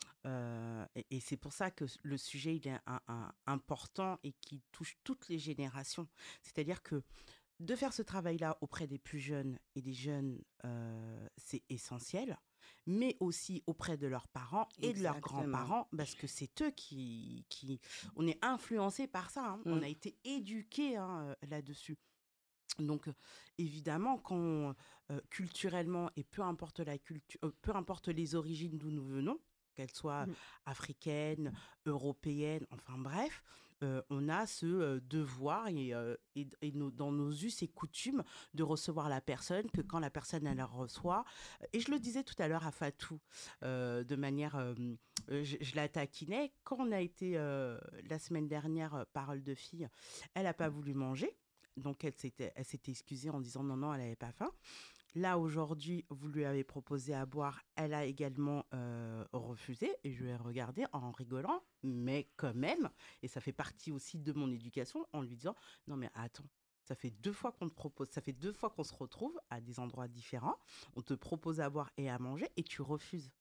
[SPEAKER 8] euh, et, et c'est pour ça que le sujet il est un- un- important et qui touche toutes les générations. C'est-à-dire que de faire ce travail-là auprès des plus jeunes et des jeunes, euh, c'est essentiel, mais aussi auprès de leurs parents et de leurs
[SPEAKER 3] Exactement.
[SPEAKER 8] grands-parents, parce que c'est eux qui, qui... On est influencés par ça, hein.
[SPEAKER 3] Mm.
[SPEAKER 8] On a été éduqués hein, euh, là-dessus. Donc, euh, évidemment, quand euh, culturellement, et peu importe, la culture, euh, peu importe les origines d'où nous venons, qu'elles soient
[SPEAKER 4] Mm.
[SPEAKER 8] africaines, européennes, enfin bref, euh, on a ce euh, devoir et, euh, et, et nos- dans nos us et coutumes de recevoir la personne, que quand la personne elle la reçoit, et je le disais tout à l'heure à Fatou, euh, de manière, euh, euh, je, je la taquinais, quand on a été euh, la semaine dernière, euh, parole de fille, elle n'a pas voulu manger. Donc, elle s'était, elle s'était excusée en disant non, non, elle n'avait pas faim. Là, aujourd'hui, vous lui avez proposé à boire. Elle a également euh, refusé. Et je lui ai regardé en rigolant, mais quand même. Et ça fait partie aussi de mon éducation en lui disant non, mais attends. Ça fait deux fois qu'on te propose, ça fait deux fois qu'on se retrouve à des endroits différents. On te propose à boire et à manger et tu refuses.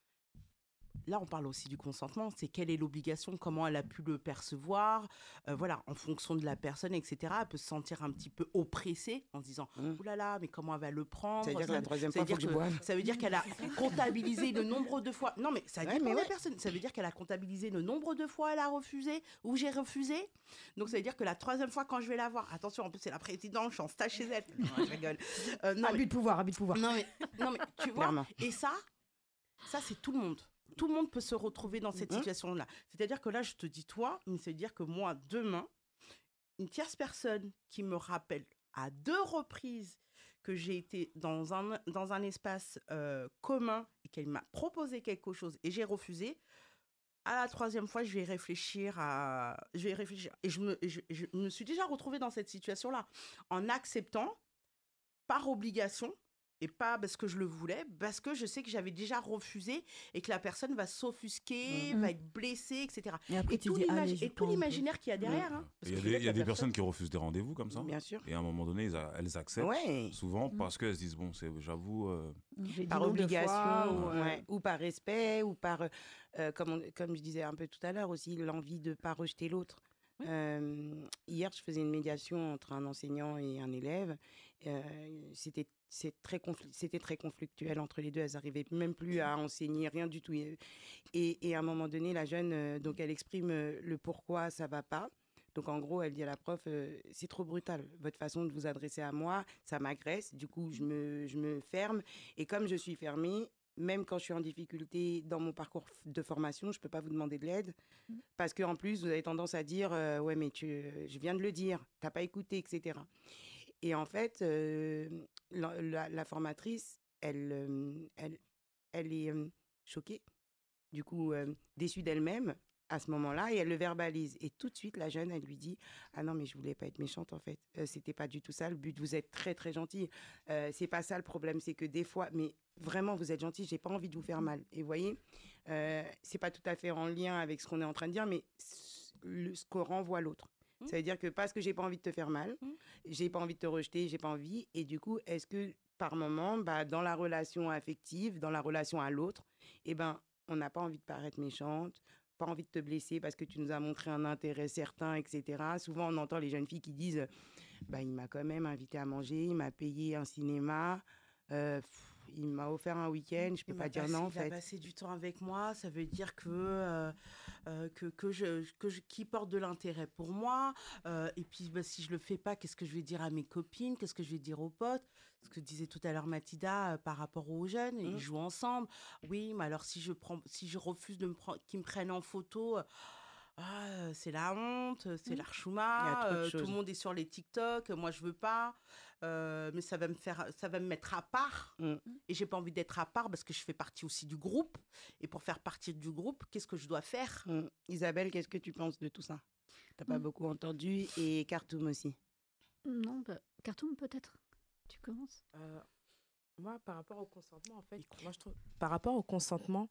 [SPEAKER 8] Là, on parle aussi du consentement. C'est quelle est l'obligation, comment elle a pu le percevoir. Euh, voilà, en fonction de la personne, et cetera. Elle peut se sentir un petit peu oppressée en se disant
[SPEAKER 3] Mm.
[SPEAKER 8] « Ouh là là, mais comment elle va le prendre ?»
[SPEAKER 3] Ça veut dire que
[SPEAKER 8] Ça-
[SPEAKER 3] la troisième
[SPEAKER 8] ça veut
[SPEAKER 3] fois, il faut
[SPEAKER 8] dire
[SPEAKER 3] que je boive.
[SPEAKER 8] Ça veut dire qu'elle a comptabilisé le nombre de fois... Non, mais ça
[SPEAKER 3] Ouais,
[SPEAKER 8] dépend
[SPEAKER 3] mais
[SPEAKER 8] des
[SPEAKER 3] ouais.
[SPEAKER 8] personnes. Ça veut dire qu'elle a comptabilisé le nombre de fois elle a refusé ou j'ai refusé. Donc, ça veut dire que la troisième fois, quand je vais la voir... Attention, en plus, c'est la présidente, je suis en stage chez elle. Non, je rigole. Euh, non,
[SPEAKER 4] abus
[SPEAKER 8] mais-
[SPEAKER 4] de pouvoir, abus de pouvoir.
[SPEAKER 8] non, mais, non, mais tu vois,
[SPEAKER 3] Clairement.
[SPEAKER 8] et ça, ça c'est tout le monde. Tout le monde peut se retrouver dans cette
[SPEAKER 3] Mhm.
[SPEAKER 8] situation-là. C'est-à-dire que là, je te dis toi, mais ça veut dire que moi, demain, une tierce personne qui me rappelle à deux reprises que j'ai été dans un, dans un espace euh, commun et qu'elle m'a proposé quelque chose et j'ai refusé, à la troisième fois, je vais réfléchir à... Je vais réfléchir. Et je me, je, je me suis déjà retrouvée dans cette situation-là en acceptant, par obligation, et pas parce que je le voulais, parce que je sais que j'avais déjà refusé et que la personne va s'offusquer,
[SPEAKER 4] Mhm.
[SPEAKER 8] va être blessée, et cetera.
[SPEAKER 4] Et après,
[SPEAKER 8] Et
[SPEAKER 4] tu
[SPEAKER 8] tout,
[SPEAKER 4] dis,
[SPEAKER 8] l'imagi-
[SPEAKER 4] allez, je
[SPEAKER 8] et tout
[SPEAKER 4] prends un peu.
[SPEAKER 8] l'imaginaire qu'il y a derrière. hein, parce
[SPEAKER 9] Il y a
[SPEAKER 8] que
[SPEAKER 9] des,
[SPEAKER 8] peut-être
[SPEAKER 9] il y a
[SPEAKER 8] la
[SPEAKER 9] des personnes
[SPEAKER 8] personne-
[SPEAKER 9] qui refusent des rendez-vous comme ça.
[SPEAKER 3] Bien sûr.
[SPEAKER 9] Et à un moment donné, ils a- elles acceptent.
[SPEAKER 3] Ouais.
[SPEAKER 9] Souvent
[SPEAKER 4] Mm.
[SPEAKER 9] parce qu'elles se disent bon, c'est, j'avoue, euh,
[SPEAKER 4] J'ai dit
[SPEAKER 3] Par
[SPEAKER 4] non deux
[SPEAKER 3] obligation,
[SPEAKER 4] fois,
[SPEAKER 3] ou,
[SPEAKER 4] ou, euh,
[SPEAKER 3] ouais, ou par respect, ou par, euh, euh, comme, on- comme je disais un peu tout à l'heure aussi, l'envie de ne pas rejeter l'autre.
[SPEAKER 8] Oui.
[SPEAKER 3] Euh, hier, je faisais une médiation entre un enseignant et un élève. Euh, c'était, c'est très confli- c'était très conflictuel entre les deux. Elles n'arrivaient même plus à enseigner, rien du tout. Et, et, et à un moment donné, la jeune, euh, donc elle exprime euh, le pourquoi ça va pas. Donc en gros, elle dit à la prof, euh, c'est trop brutal, votre façon de vous adresser à moi, ça m'agresse, du coup je me, je me ferme. Et comme je suis fermée, même quand je suis en difficulté dans mon parcours de formation, je ne peux pas vous demander de l'aide. Parce qu'en plus, vous avez tendance à dire, euh, ouais, mais tu, je viens de le dire, tu n'as pas écouté, et cetera. Et en fait, euh, la, la- la formatrice, elle, euh, elle, elle est euh, choquée, du coup euh, déçue d'elle-même à ce moment-là, et elle le verbalise. Et tout de suite, la jeune, elle lui dit, ah non, mais je voulais pas être méchante en fait. Euh, c'était pas du tout ça le but. Vous êtes très très gentil. Euh, c'est pas ça le problème, c'est que des fois, mais vraiment, vous êtes gentil. J'ai pas envie de vous faire mal. Et vous voyez, euh, c'est pas tout à fait en lien avec ce qu'on est en train de dire, mais c- le, ce que renvoie l'autre.
[SPEAKER 8] Mmh.
[SPEAKER 3] Ça veut dire que parce que j'ai pas envie de te faire mal,
[SPEAKER 8] Mmh.
[SPEAKER 3] j'ai pas envie de te rejeter, j'ai pas envie. Et du coup, est-ce que par moment, bah, dans la relation affective, dans la relation à l'autre, eh ben, on n'a pas envie de paraître méchante, pas envie de te blesser parce que tu nous as montré un intérêt certain, et cetera. Souvent, on entend les jeunes filles qui disent, bah, il m'a quand même invité à manger, il m'a payé un cinéma. Euh, pff, il m'a offert un week-end, je peux
[SPEAKER 8] Il
[SPEAKER 3] pas
[SPEAKER 8] m'a
[SPEAKER 3] dire
[SPEAKER 8] passé-
[SPEAKER 3] non en
[SPEAKER 8] Il a
[SPEAKER 3] fait.
[SPEAKER 8] passé du temps avec moi, ça veut dire que, euh, euh, que, que je, que je, qu'il porte de l'intérêt pour moi. Euh, et puis, bah, si je le fais pas, qu'est-ce que je vais dire à mes copines? Qu'est-ce que je vais dire aux potes? Ce que disait tout à l'heure Mathilda euh, par rapport aux jeunes,
[SPEAKER 3] Mm.
[SPEAKER 8] ils jouent ensemble. Oui, mais alors si je, prends, si je refuse de me prendre, qu'ils me prennent en photo... euh, ah, c'est la honte, c'est
[SPEAKER 3] Mm. Il y a
[SPEAKER 8] l'archouma,
[SPEAKER 3] trop de
[SPEAKER 8] euh, tout
[SPEAKER 3] choses.
[SPEAKER 8] le monde est sur les TikTok, moi je veux pas, euh, mais ça va me faire, ça va me mettre à part.
[SPEAKER 3] Mm.
[SPEAKER 8] Et j'ai pas envie d'être à part parce que je fais partie aussi du groupe. Et pour faire partie du groupe, qu'est-ce que je dois faire?
[SPEAKER 3] Mm. Isabelle, qu'est-ce que tu penses de tout ça? T'as pas
[SPEAKER 5] Mm.
[SPEAKER 3] beaucoup entendu et Khartoum aussi.
[SPEAKER 5] Non, bah, Khartoum peut-être. Tu commences.
[SPEAKER 7] Euh, moi, par rapport au consentement, en fait, moi, je trouve, par rapport au consentement,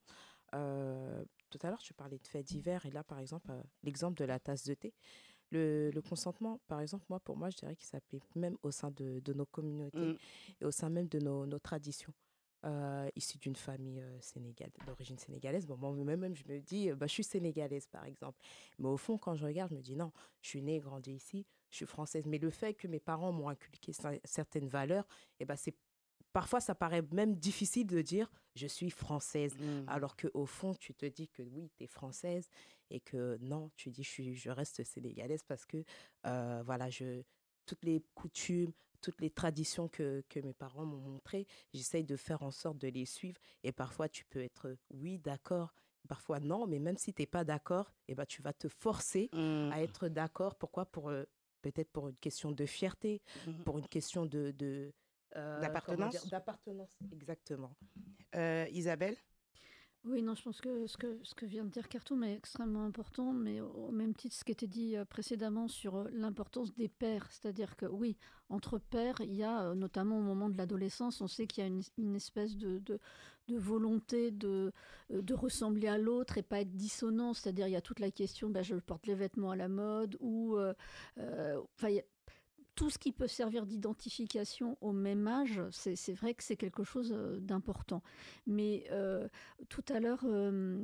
[SPEAKER 7] euh, tout à l'heure, tu parlais de faits divers, et là, par exemple, euh, l'exemple de la tasse de thé. Le, le consentement, par exemple, moi, pour moi, je dirais qu'il s'applique même au sein de, de nos communautés
[SPEAKER 3] Mm.
[SPEAKER 7] et au sein même de nos, nos traditions. Euh, issue d'une famille euh, sénégalaise, d'origine sénégalaise. Bon, moi, même, je me dis, euh, bah, je suis sénégalaise, par exemple. Mais au fond, quand je regarde, je me dis, non, je suis née, grandie ici, je suis française. Mais le fait que mes parents m'ont inculqué cer- certaines valeurs, eh ben, c'est parfois, ça paraît même difficile de dire je suis française,
[SPEAKER 3] Mm.
[SPEAKER 7] alors qu'au fond, tu te dis que oui, tu es française et que non, tu dis je, suis, je reste sénégalaise parce que euh, voilà, je, toutes les coutumes, toutes les traditions que, que mes parents m'ont montrées, j'essaye de faire en sorte de les suivre. Et parfois, tu peux être oui, d'accord, parfois non, mais même si tu n'es pas d'accord, eh ben, tu vas te forcer
[SPEAKER 3] Mm.
[SPEAKER 7] à être d'accord. Pourquoi? Pour, euh, peut-être pour une question de fierté,
[SPEAKER 3] Mm.
[SPEAKER 7] pour une question de... de euh,
[SPEAKER 3] D'appartenance.
[SPEAKER 7] comment dire, d'appartenance, exactement.
[SPEAKER 3] Euh, Isabelle?
[SPEAKER 5] Oui, non, je pense que ce que, ce que vient de dire Khartoum est extrêmement important, mais au au même titre, ce qui était dit euh, précédemment sur euh, l'importance des pairs. C'est-à-dire que oui, entre pairs, il y a, euh, notamment au moment de l'adolescence, on sait qu'il y a une, une espèce de, de, de volonté de, euh, de ressembler à l'autre et pas être dissonant. C'est-à-dire, il y a toute la question, ben, je porte les vêtements à la mode, ou... euh, euh, enfin, il y a- tout ce qui peut servir d'identification au même âge, c'est c'est vrai que c'est quelque chose euh, d'important. Mais euh, tout à l'heure, euh,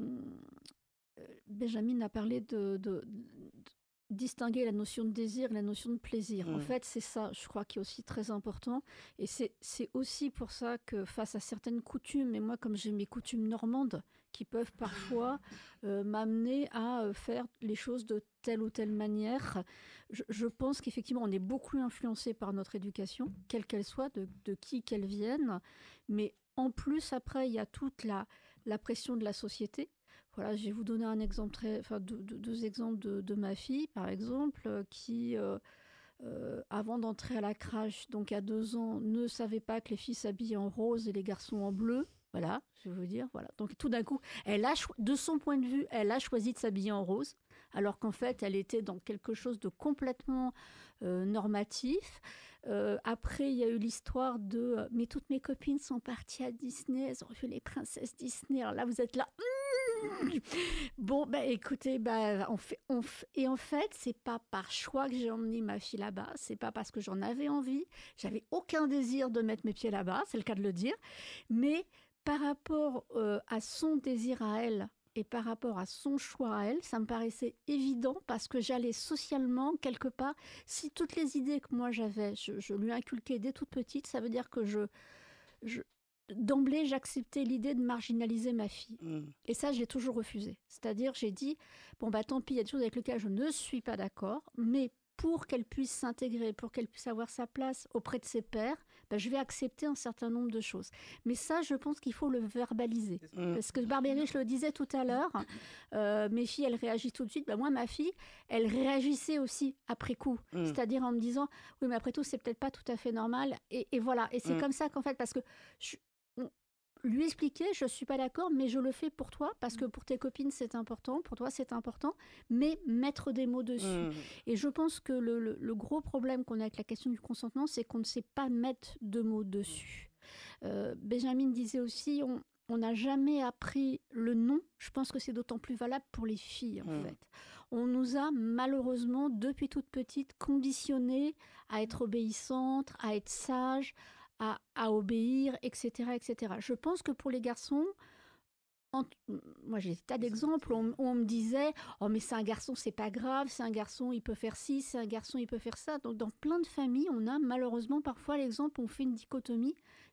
[SPEAKER 5] euh, Benjamin a parlé de, de- de distinguer la notion de désir et la notion de plaisir. En
[SPEAKER 3] Mm.
[SPEAKER 5] fait, c'est ça, je crois, qui est aussi très important. Et c'est c'est aussi pour ça que face à certaines coutumes, et moi, comme j'ai mes coutumes normandes, qui peuvent parfois euh, m'amener à euh, faire les choses de telle ou telle manière, je, je pense qu'effectivement, on est beaucoup influencé par notre éducation, quelle qu'elle soit, de, de qui qu'elle vienne. Mais en plus, après, il y a toute la, la pression de la société. Voilà, je vais vous donner un exemple très, enfin, deux, deux- deux exemples de, de ma fille, par exemple, euh, qui, euh, euh, avant d'entrer à la crèche, donc à deux ans, ne savait pas que les filles s'habillaient en rose et les garçons en bleu. Voilà, je veux vous dire, voilà. Donc tout d'un coup, elle a, cho- de son point de vue, elle a choisi de s'habiller en rose, alors qu'en fait, elle était dans quelque chose de complètement euh, normatif. Euh, après, il y a eu l'histoire de euh, mais toutes mes copines sont parties à Disney, elles ont vu les princesses Disney. Alors là, vous êtes là. Mmh. Bon, bah écoutez, bah, on fait, on f- et en fait, c'est pas par choix que j'ai emmené ma fille là-bas, c'est pas parce que j'en avais envie, j'avais aucun désir de mettre mes pieds là-bas, c'est le cas de le dire, mais par rapport euh, à son désir à elle et par rapport à son choix à elle, ça me paraissait évident parce que j'allais socialement, quelque part, si toutes les idées que moi j'avais, je, je lui inculquais dès toute petite, ça veut dire que je, je d'emblée, j'acceptais l'idée de marginaliser ma fille.
[SPEAKER 3] Mm.
[SPEAKER 5] Et ça, j'ai toujours refusé. C'est-à-dire, j'ai dit, bon, bah tant pis, il y a des choses avec lesquelles je ne suis pas d'accord, mais pour qu'elle puisse s'intégrer, pour qu'elle puisse avoir sa place auprès de ses pairs, bah, je vais accepter un certain nombre de choses. Mais ça, je pense qu'il faut le verbaliser.
[SPEAKER 3] Mm.
[SPEAKER 5] Parce que Barbéry, je le disais tout à l'heure, euh, mes filles, elles réagissent tout de suite. Bah, moi, ma fille, elle réagissait aussi après coup.
[SPEAKER 3] Mm.
[SPEAKER 5] C'est-à-dire en me disant, oui, mais après tout, c'est peut-être pas tout à fait normal. Et, et voilà. Et c'est
[SPEAKER 3] Mm.
[SPEAKER 5] comme ça qu'en fait, parce que je, on- lui expliquer, je ne suis pas d'accord, mais je le fais pour toi, parce que pour tes copines, c'est important, pour toi, c'est important, mais mettre des mots dessus.
[SPEAKER 3] Mm.
[SPEAKER 5] Et je pense que le, le- le gros problème qu'on a avec la question du consentement, c'est qu'on ne sait pas mettre de mots dessus. Euh, Benjamin disait aussi, on on n'a jamais appris le non. Je pense que c'est d'autant plus valable pour les filles, en
[SPEAKER 3] Mm.
[SPEAKER 5] fait. On nous a malheureusement, depuis toute petite, conditionnés à être obéissantes, à être sages, à, à obéir, et cetera, et cetera. Je pense que pour les garçons, en- moi j'ai des tas d'exemples où on, où on me disait oh mais c'est un garçon, c'est pas grave, c'est un garçon, il peut faire ci, c'est un garçon, il peut faire ça. Donc dans plein de familles, on a malheureusement parfois l'exemple où on fait une dichotomie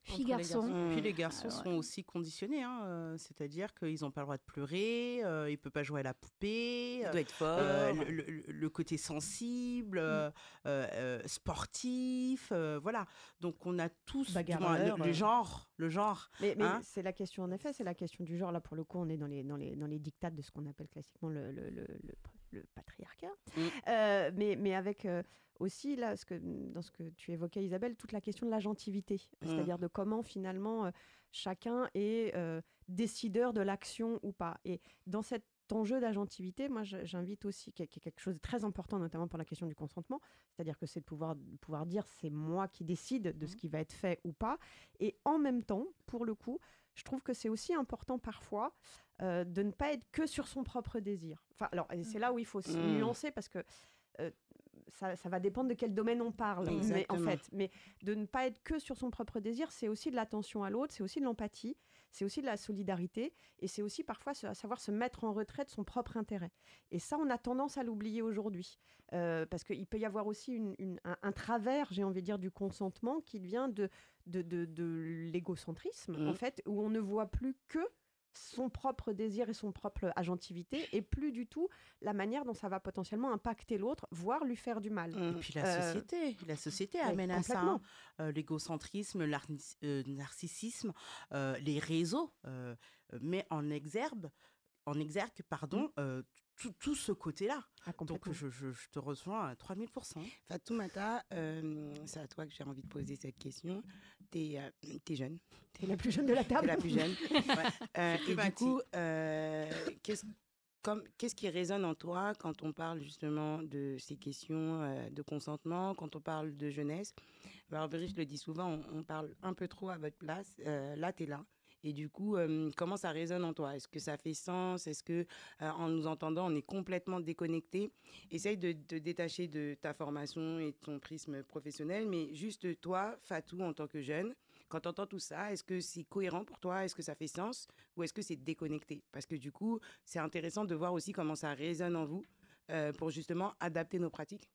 [SPEAKER 5] filles-garçons.
[SPEAKER 8] Mmh. Puis les garçons
[SPEAKER 5] Alors,
[SPEAKER 8] sont aussi conditionnés, hein, euh, c'est-à-dire qu'ils n'ont pas le droit de pleurer, euh, ils ne peuvent pas jouer à la poupée,
[SPEAKER 3] Il doit être fort.
[SPEAKER 8] euh, le, le- le côté sensible, euh, euh, euh, sportif, euh, voilà. Donc on a tous du moins, le,
[SPEAKER 4] Bagarreur,
[SPEAKER 8] le
[SPEAKER 4] euh.
[SPEAKER 8] genre, le genre.
[SPEAKER 4] Mais, mais
[SPEAKER 8] hein.
[SPEAKER 4] c'est la question, en effet, c'est la question du genre. Là, pour le coup, on est dans les, dans les, dans les dictats de ce qu'on appelle classiquement le, le, le, le, le patriarcat.
[SPEAKER 8] Mm.
[SPEAKER 4] Euh, mais, mais avec euh, aussi, là, ce que, dans ce que tu évoquais, Isabelle, toute la question de l'agentivité.
[SPEAKER 8] Mm.
[SPEAKER 4] C'est-à-dire de comment, finalement, euh, chacun est euh, décideur de l'action ou pas. Et dans cet enjeu d'agentivité, moi, je- j'invite aussi, qui est, qui est quelque chose de très important, notamment pour la question du consentement, c'est-à-dire que c'est de pouvoir, de pouvoir dire c'est moi qui décide de ce qui va être fait ou pas. Et en même temps, pour le coup, je trouve que c'est aussi important parfois euh, de ne pas être que sur son propre désir. Enfin, alors, et c'est là où il faut se
[SPEAKER 3] Mmh.
[SPEAKER 4] nuancer parce que euh, ça, ça va dépendre de quel domaine on parle. Mais, en
[SPEAKER 3] Exactement.
[SPEAKER 4] fait, mais de ne pas être que sur son propre désir, c'est aussi de l'attention à l'autre, c'est aussi de l'empathie, c'est aussi de la solidarité, et c'est aussi parfois se- savoir se mettre en retrait de son propre intérêt. Et ça, on a tendance à l'oublier aujourd'hui, euh, parce qu'il peut y avoir aussi une- une- un, un travers, j'ai envie de dire, du consentement qui vient de, de, de, de l'égocentrisme,
[SPEAKER 3] Mhm.
[SPEAKER 4] en fait, où on ne voit plus que son propre désir et son propre agentivité, et plus du tout la manière dont ça va potentiellement impacter l'autre, voire lui faire du mal.
[SPEAKER 8] Et puis la
[SPEAKER 4] Euh,
[SPEAKER 8] société, la société
[SPEAKER 4] oui,
[SPEAKER 8] amène à ça,
[SPEAKER 4] complètement.
[SPEAKER 8] hein. Euh, l'égocentrisme, le euh, narcissisme, euh, les réseaux euh, euh, met en exergue, en exergue pardon, euh, tout, tout ce côté-là.
[SPEAKER 4] Ah,
[SPEAKER 8] Donc
[SPEAKER 4] complètement.
[SPEAKER 8] je, je- je te rejoins à trois mille pour cent.
[SPEAKER 3] Fatoumata, euh, c'est à toi que j'ai envie de poser cette question. T'es es jeune.
[SPEAKER 4] T'es la plus jeune de la
[SPEAKER 3] T'es
[SPEAKER 4] table.
[SPEAKER 3] la plus jeune.
[SPEAKER 8] Ouais.
[SPEAKER 3] Euh,
[SPEAKER 8] Je suis
[SPEAKER 3] et du
[SPEAKER 8] bâtie.
[SPEAKER 3] coup, euh, qu'est-ce comme- qu'est-ce qui résonne en toi quand on parle justement de ces questions euh, de consentement, quand on parle de jeunesse? Alors, Brice le dit souvent, on, on parle un peu trop à votre place. Euh, là, tu es là. Et du coup, euh, comment ça résonne en toi? Est-ce que ça fait sens? Est-ce que, euh, en nous entendant, on est complètement déconnecté? Essaye de te détacher de ta formation et de ton prisme professionnel, mais juste toi, Fatou, en tant que jeune, quand tu entends tout ça, est-ce que c'est cohérent pour toi? Est-ce que ça fait sens? Ou est-ce que c'est déconnecté? Parce que du coup, c'est intéressant de voir aussi comment ça résonne en vous euh, pour justement adapter nos pratiques.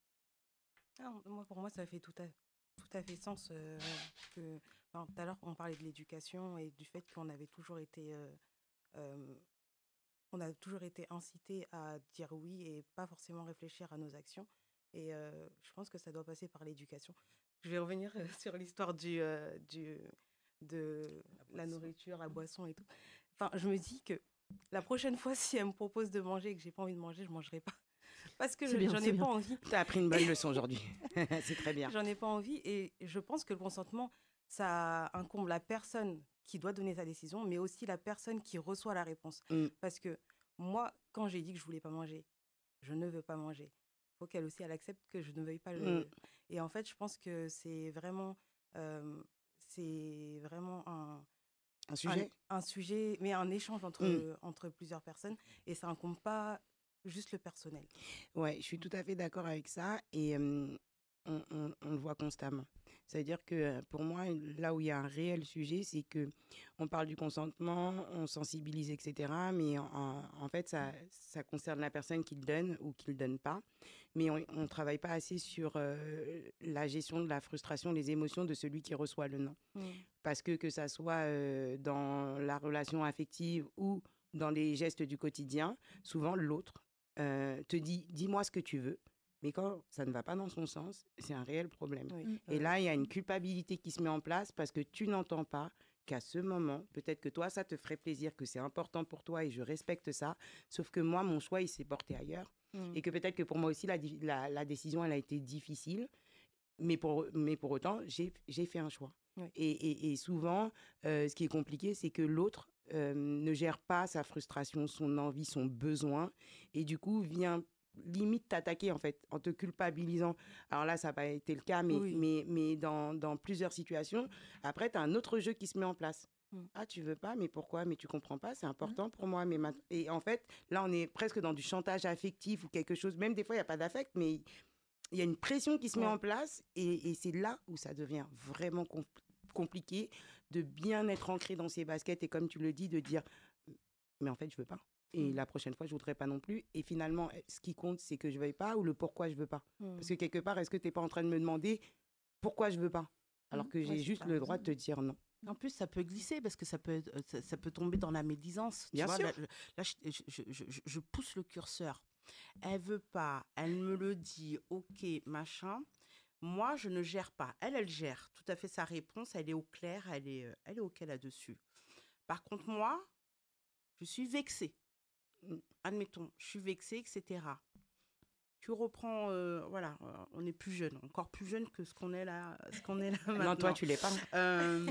[SPEAKER 11] Ah, moi, pour moi, ça fait tout à, tout à fait sens. euh, que, enfin, tout à l'heure, on parlait de l'éducation et du fait qu'on avait toujours été, euh, euh, on a toujours été incité à dire oui et pas forcément réfléchir à nos actions. Et euh, je pense que ça doit passer par l'éducation. Je vais revenir euh, sur l'histoire du, euh, du, de la, nourriture, la boisson et tout. Enfin, je me dis que la prochaine fois, si elle me propose de manger et que j'ai pas envie de manger, je mangerai pas. Parce que
[SPEAKER 4] C'est
[SPEAKER 11] je-
[SPEAKER 4] bien,
[SPEAKER 11] j'en
[SPEAKER 4] c'est
[SPEAKER 11] ai
[SPEAKER 4] bien.
[SPEAKER 11] pas envie.
[SPEAKER 3] Tu as appris une bonne leçon aujourd'hui. C'est très bien.
[SPEAKER 11] J'en ai pas envie et je pense que le consentement, ça incombe la personne qui doit donner sa décision, mais aussi la personne qui reçoit la réponse.
[SPEAKER 3] Mm.
[SPEAKER 11] Parce que moi, quand j'ai dit que je voulais pas manger, je ne veux pas manger. Il faut qu'elle aussi, elle accepte que je ne veuille pas le...
[SPEAKER 3] Mm.
[SPEAKER 11] Et en fait, je pense que c'est vraiment, euh, c'est vraiment un,
[SPEAKER 3] Un sujet
[SPEAKER 11] un, un sujet, mais un échange entre,
[SPEAKER 3] Mm.
[SPEAKER 11] entre plusieurs personnes et ça incombe pas juste le personnel.
[SPEAKER 3] Ouais, je suis tout à fait d'accord avec ça et euh, on, on- on le voit constamment. C'est-à-dire que euh, pour moi, là où il y a un réel sujet, c'est que on parle du consentement, on sensibilise, et cetera. Mais en, en fait, ça, ça concerne la personne qui le donne ou qui le donne pas. Mais on ne travaille pas assez sur euh, la gestion de la frustration, les émotions de celui qui reçoit le non. Parce que que ça soit euh, dans la relation affective ou dans les gestes du quotidien, souvent l'autre euh, te dit dis-moi ce que tu veux, mais quand ça ne va pas dans son sens, c'est un réel problème.
[SPEAKER 11] Oui.
[SPEAKER 3] Et là, il y a une culpabilité qui se met en place parce que tu n'entends pas qu'à ce moment, peut-être que toi, ça te ferait plaisir, que c'est important pour toi et je respecte ça, sauf que moi, mon choix, il s'est porté ailleurs.
[SPEAKER 11] Mm.
[SPEAKER 3] Et que peut-être que pour moi aussi, la, di- la, la décision, elle a été difficile, mais pour, mais pour autant, j'ai j'ai fait un choix.
[SPEAKER 11] Oui.
[SPEAKER 3] Et, et, et souvent, euh, ce qui est compliqué, c'est que l'autre euh, ne gère pas sa frustration, son envie, son besoin, et du coup vient limite t'attaquer en fait, en te culpabilisant. Alors là, ça n'a pas été le cas, mais,
[SPEAKER 11] Oui.
[SPEAKER 3] mais, mais dans, dans plusieurs situations, après, tu as un autre jeu qui se met en place.
[SPEAKER 11] Mm.
[SPEAKER 3] Ah, tu veux pas, mais pourquoi? Mais tu comprends pas, c'est important pour moi. Mais mat- Et en fait, là, on est presque dans du chantage affectif ou quelque chose. Même des fois, il n'y a pas d'affect, mais il y a une pression qui se met
[SPEAKER 11] Ouais.
[SPEAKER 3] en place et, et c'est là où ça devient vraiment com- compliqué de bien être ancré dans ses baskets et comme tu le dis, de dire mais en fait, je veux pas. Et
[SPEAKER 11] Mm.
[SPEAKER 3] la prochaine fois, je voudrais pas non plus. Et finalement, ce qui compte, c'est que je veuille pas ou le pourquoi je veux pas.
[SPEAKER 11] Mm.
[SPEAKER 3] Parce que quelque part, est-ce que tu n'es pas en train de me demander pourquoi je veux pas? Alors
[SPEAKER 11] Mm.
[SPEAKER 3] que j'ai
[SPEAKER 11] Ouais, c'est
[SPEAKER 3] juste
[SPEAKER 11] ça.
[SPEAKER 3] le droit de te dire non.
[SPEAKER 8] En plus, ça peut glisser parce que ça peut, être- euh, ça, ça peut tomber dans la médisance. Tu
[SPEAKER 3] Bien
[SPEAKER 8] vois,
[SPEAKER 3] sûr.
[SPEAKER 8] là, je, là, je, je- je- je- je pousse le curseur. Elle veut pas, elle me le dit, ok, machin. Moi, je ne gère pas. Elle, elle gère tout à fait sa réponse. Elle est au clair, elle est, euh, elle est ok là-dessus. Par contre, moi, je suis vexée. Mm, Admettons, je suis vexée, et cetera. Tu reprends, euh, voilà, euh, on est plus jeune, encore plus jeune que ce qu'on est là, ce qu'on est là maintenant.
[SPEAKER 3] Non, toi, tu l'es pas.
[SPEAKER 8] Euh,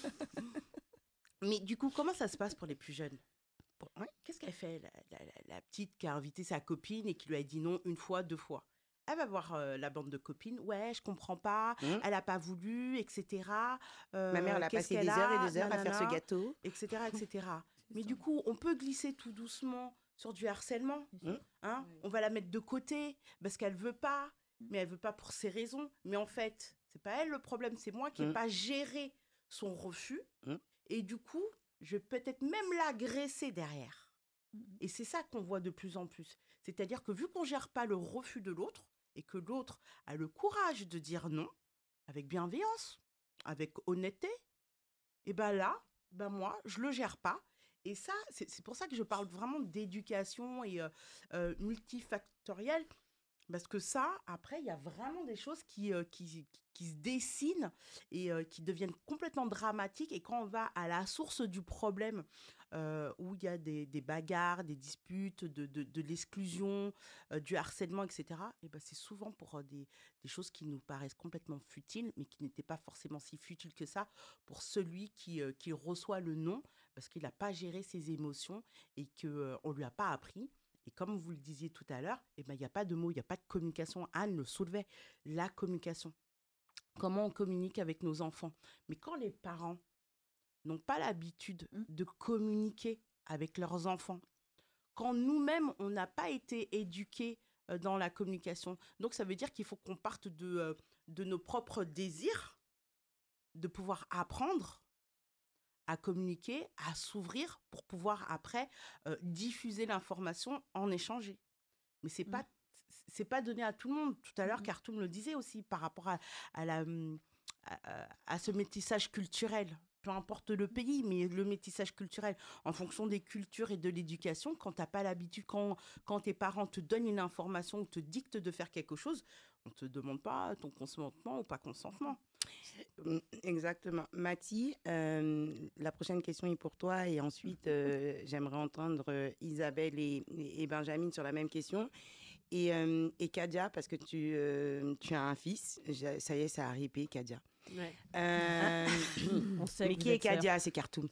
[SPEAKER 8] Mais du coup, comment ça se passe pour les plus jeunes? Pour- ouais, Qu'est-ce qu'elle fait, la, la- la- la petite qui a invité sa copine et qui lui a dit non une fois, deux fois? Elle va voir euh, la bande de copines. Ouais, je comprends pas.
[SPEAKER 3] Hum.
[SPEAKER 8] Elle a pas voulu, et cetera. Euh,
[SPEAKER 3] Ma mère, elle a
[SPEAKER 8] qu'est-ce
[SPEAKER 3] passé
[SPEAKER 8] qu'elle
[SPEAKER 3] des heures
[SPEAKER 8] a,
[SPEAKER 3] et des heures à faire ce
[SPEAKER 8] nanana,
[SPEAKER 3] gâteau.
[SPEAKER 8] et cetera, et cetera.
[SPEAKER 5] C'est
[SPEAKER 8] Mais
[SPEAKER 5] ça.
[SPEAKER 8] du coup, on peut glisser tout doucement sur du harcèlement.
[SPEAKER 3] Hum.
[SPEAKER 8] Hein,
[SPEAKER 5] Ouais.
[SPEAKER 8] on va la mettre de côté parce qu'elle veut pas, mais elle veut pas pour ses raisons. Mais en fait, c'est pas elle le problème, c'est moi qui n'ai
[SPEAKER 3] Mm.
[SPEAKER 8] pas géré son refus.
[SPEAKER 3] Mm.
[SPEAKER 8] Et du coup, je vais peut-être même l'agresser derrière.
[SPEAKER 5] Mhm.
[SPEAKER 8] Et c'est ça qu'on voit de plus en plus. C'est-à-dire que vu qu'on gère pas le refus de l'autre et que l'autre a le courage de dire non, avec bienveillance, avec honnêteté, et ben là, ben moi, je le gère pas. Et ça, c'est c'est pour ça que je parle vraiment d'éducation et euh, euh, multifactorielle. Parce que ça, après, il y a vraiment des choses qui, euh, qui, qui- qui se dessinent et euh, qui deviennent complètement dramatiques. Et quand on va à la source du problème, euh, où il y a des, des bagarres, des disputes, de, de, de l'exclusion, euh, du harcèlement, et cetera, et ben c'est souvent pour euh, des, des choses qui nous paraissent complètement futiles, mais qui n'étaient pas forcément si futiles que ça pour celui qui, euh, qui reçoit le non, parce qu'il n'a pas géré ses émotions et qu'on ne lui a pas appris. Et comme vous le disiez tout à l'heure, eh ben, il n'y a pas de mots, il n'y a pas de communication. Anne le soulevait, la communication. Comment on communique avec nos enfants. Mais quand les parents n'ont pas l'habitude
[SPEAKER 5] Mm.
[SPEAKER 8] de communiquer avec leurs enfants, quand nous-mêmes, on n'a pas été éduqués euh, dans la communication, donc ça veut dire qu'il faut qu'on parte de, euh, de nos propres désirs, de pouvoir apprendre à communiquer, à s'ouvrir pour pouvoir après euh, diffuser l'information, en échanger. Mais c'est
[SPEAKER 5] Mhm.
[SPEAKER 8] pas c'est pas donné à tout le monde. Tout à l'heure,
[SPEAKER 5] Mhm.
[SPEAKER 8] Cartoon le disait aussi par rapport à, à la hum, à, à- à ce métissage culturel. Peu importe le pays, mais le métissage culturel, en fonction des cultures et de l'éducation, quand t'as pas l'habitude, quand, quand tes parents te donnent une information ou te dictent de faire quelque chose, on te demande pas ton consentement ou pas consentement.
[SPEAKER 3] Mm, Exactement. Mathie, euh, la prochaine question est pour toi et ensuite euh, j'aimerais entendre euh, Isabelle et, et Benjamin sur la même question. Et, euh, et Kadia, parce que tu, euh, tu as un fils. J'ai- Ça y est, ça a ripé, Kadia.
[SPEAKER 12] Ouais.
[SPEAKER 3] Euh,
[SPEAKER 12] On sait
[SPEAKER 3] mais
[SPEAKER 12] que
[SPEAKER 3] qui
[SPEAKER 12] vous
[SPEAKER 3] est
[SPEAKER 12] êtes sœurs.
[SPEAKER 3] Kadia? C'est Cartoon.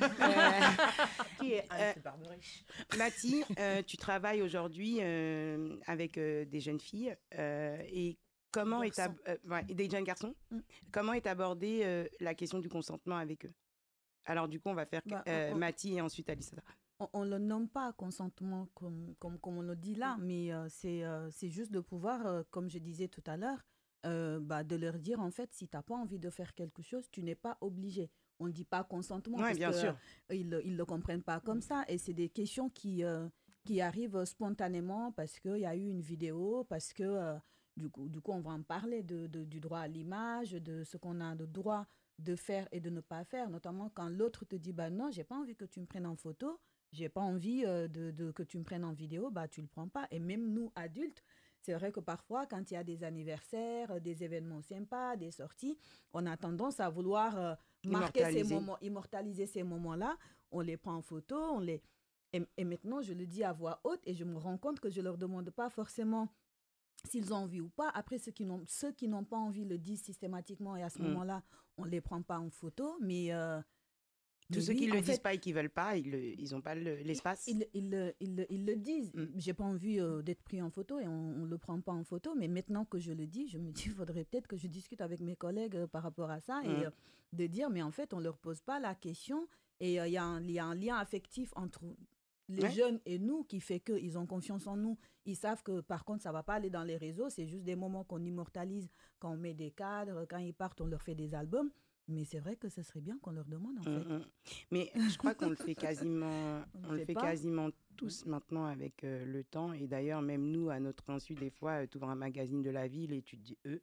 [SPEAKER 8] Qui est Anne
[SPEAKER 3] Euh,
[SPEAKER 8] de Barberiche?
[SPEAKER 3] Mathie, euh, tu travailles aujourd'hui euh, avec euh, des jeunes filles euh, et comment est ab- euh, ouais, des jeunes garçons.
[SPEAKER 6] Mm.
[SPEAKER 3] Comment est abordée euh, la question du consentement avec eux? Alors du coup, on va faire
[SPEAKER 6] Bah,
[SPEAKER 3] euh,
[SPEAKER 6] on- on-
[SPEAKER 3] Mathie et ensuite Alissa.
[SPEAKER 6] On ne le nomme pas consentement comme, comme, comme on le dit là, mais euh, c'est euh, c'est juste de pouvoir, euh, comme je disais tout à l'heure, euh, bah, de leur dire en fait, si tu n'as pas envie de faire quelque chose, tu n'es pas obligé. On ne dit pas consentement
[SPEAKER 3] Ouais,
[SPEAKER 6] parce
[SPEAKER 3] bien
[SPEAKER 6] que,
[SPEAKER 3] sûr.
[SPEAKER 6] euh, ils ne le comprennent pas comme ça. Et c'est des questions qui, euh, qui arrivent spontanément parce qu'il y a eu une vidéo, parce que euh, du, coup, du coup, on va en parler de, de- du droit à l'image, de ce qu'on a le droit de faire et de ne pas faire, notamment quand l'autre te dit bah non, j'ai pas envie que tu me prennes en photo, j'ai pas envie euh, de, de- que tu me prennes en vidéo, bah tu le prends pas. Et même nous adultes, c'est vrai que parfois quand il y a des anniversaires, euh, des événements sympas, des sorties, on a tendance à vouloir euh, marquer ces
[SPEAKER 3] Immortaliser.
[SPEAKER 6] moments, immortaliser ces moments-là. On les prend en photo, on les et, et maintenant je le dis à voix haute et je me rends compte que je leur demande pas forcément s'ils ont envie ou pas. Après, ceux qui n'ont, ceux qui n'ont pas envie le disent systématiquement et à ce
[SPEAKER 3] Mm.
[SPEAKER 6] moment-là, on ne les prend pas en photo. Mais, euh,
[SPEAKER 3] Tous
[SPEAKER 6] mais
[SPEAKER 3] ceux
[SPEAKER 6] oui,
[SPEAKER 3] qui ne
[SPEAKER 6] en
[SPEAKER 3] le disent
[SPEAKER 6] fait,
[SPEAKER 3] pas et qui veulent pas, ils n'ont pas le- l'espace.
[SPEAKER 6] ils, ils, le- ils, le- ils le disent.
[SPEAKER 3] Mm.
[SPEAKER 6] J'ai pas envie euh, d'être pris en photo et on ne le prend pas en photo. Mais maintenant que je le dis, je me dis, il faudrait peut-être que je discute avec mes collègues euh, par rapport à ça
[SPEAKER 3] Mm.
[SPEAKER 6] et euh, de dire, mais en fait, on ne leur pose pas la question. Et euh, il y, a un- il y a un lien affectif entre les
[SPEAKER 3] Ouais.
[SPEAKER 6] jeunes et nous qui fait qu'ils ont confiance en nous. Ils savent que par contre, ça ne va pas aller dans les réseaux. C'est juste des moments qu'on immortalise quand on met des cadres. Quand ils partent, on leur fait des albums. Mais c'est vrai que ce serait bien qu'on leur demande en fait.
[SPEAKER 3] Mm, mm. Mais je crois qu'on le fait quasiment,
[SPEAKER 6] On le
[SPEAKER 3] on le
[SPEAKER 6] fait
[SPEAKER 3] fait
[SPEAKER 6] pas.
[SPEAKER 3] quasiment tous maintenant avec euh, le temps. Et d'ailleurs, même nous, à notre insu, des fois, tu ouvres un magazine de la ville et tu te dis, eux,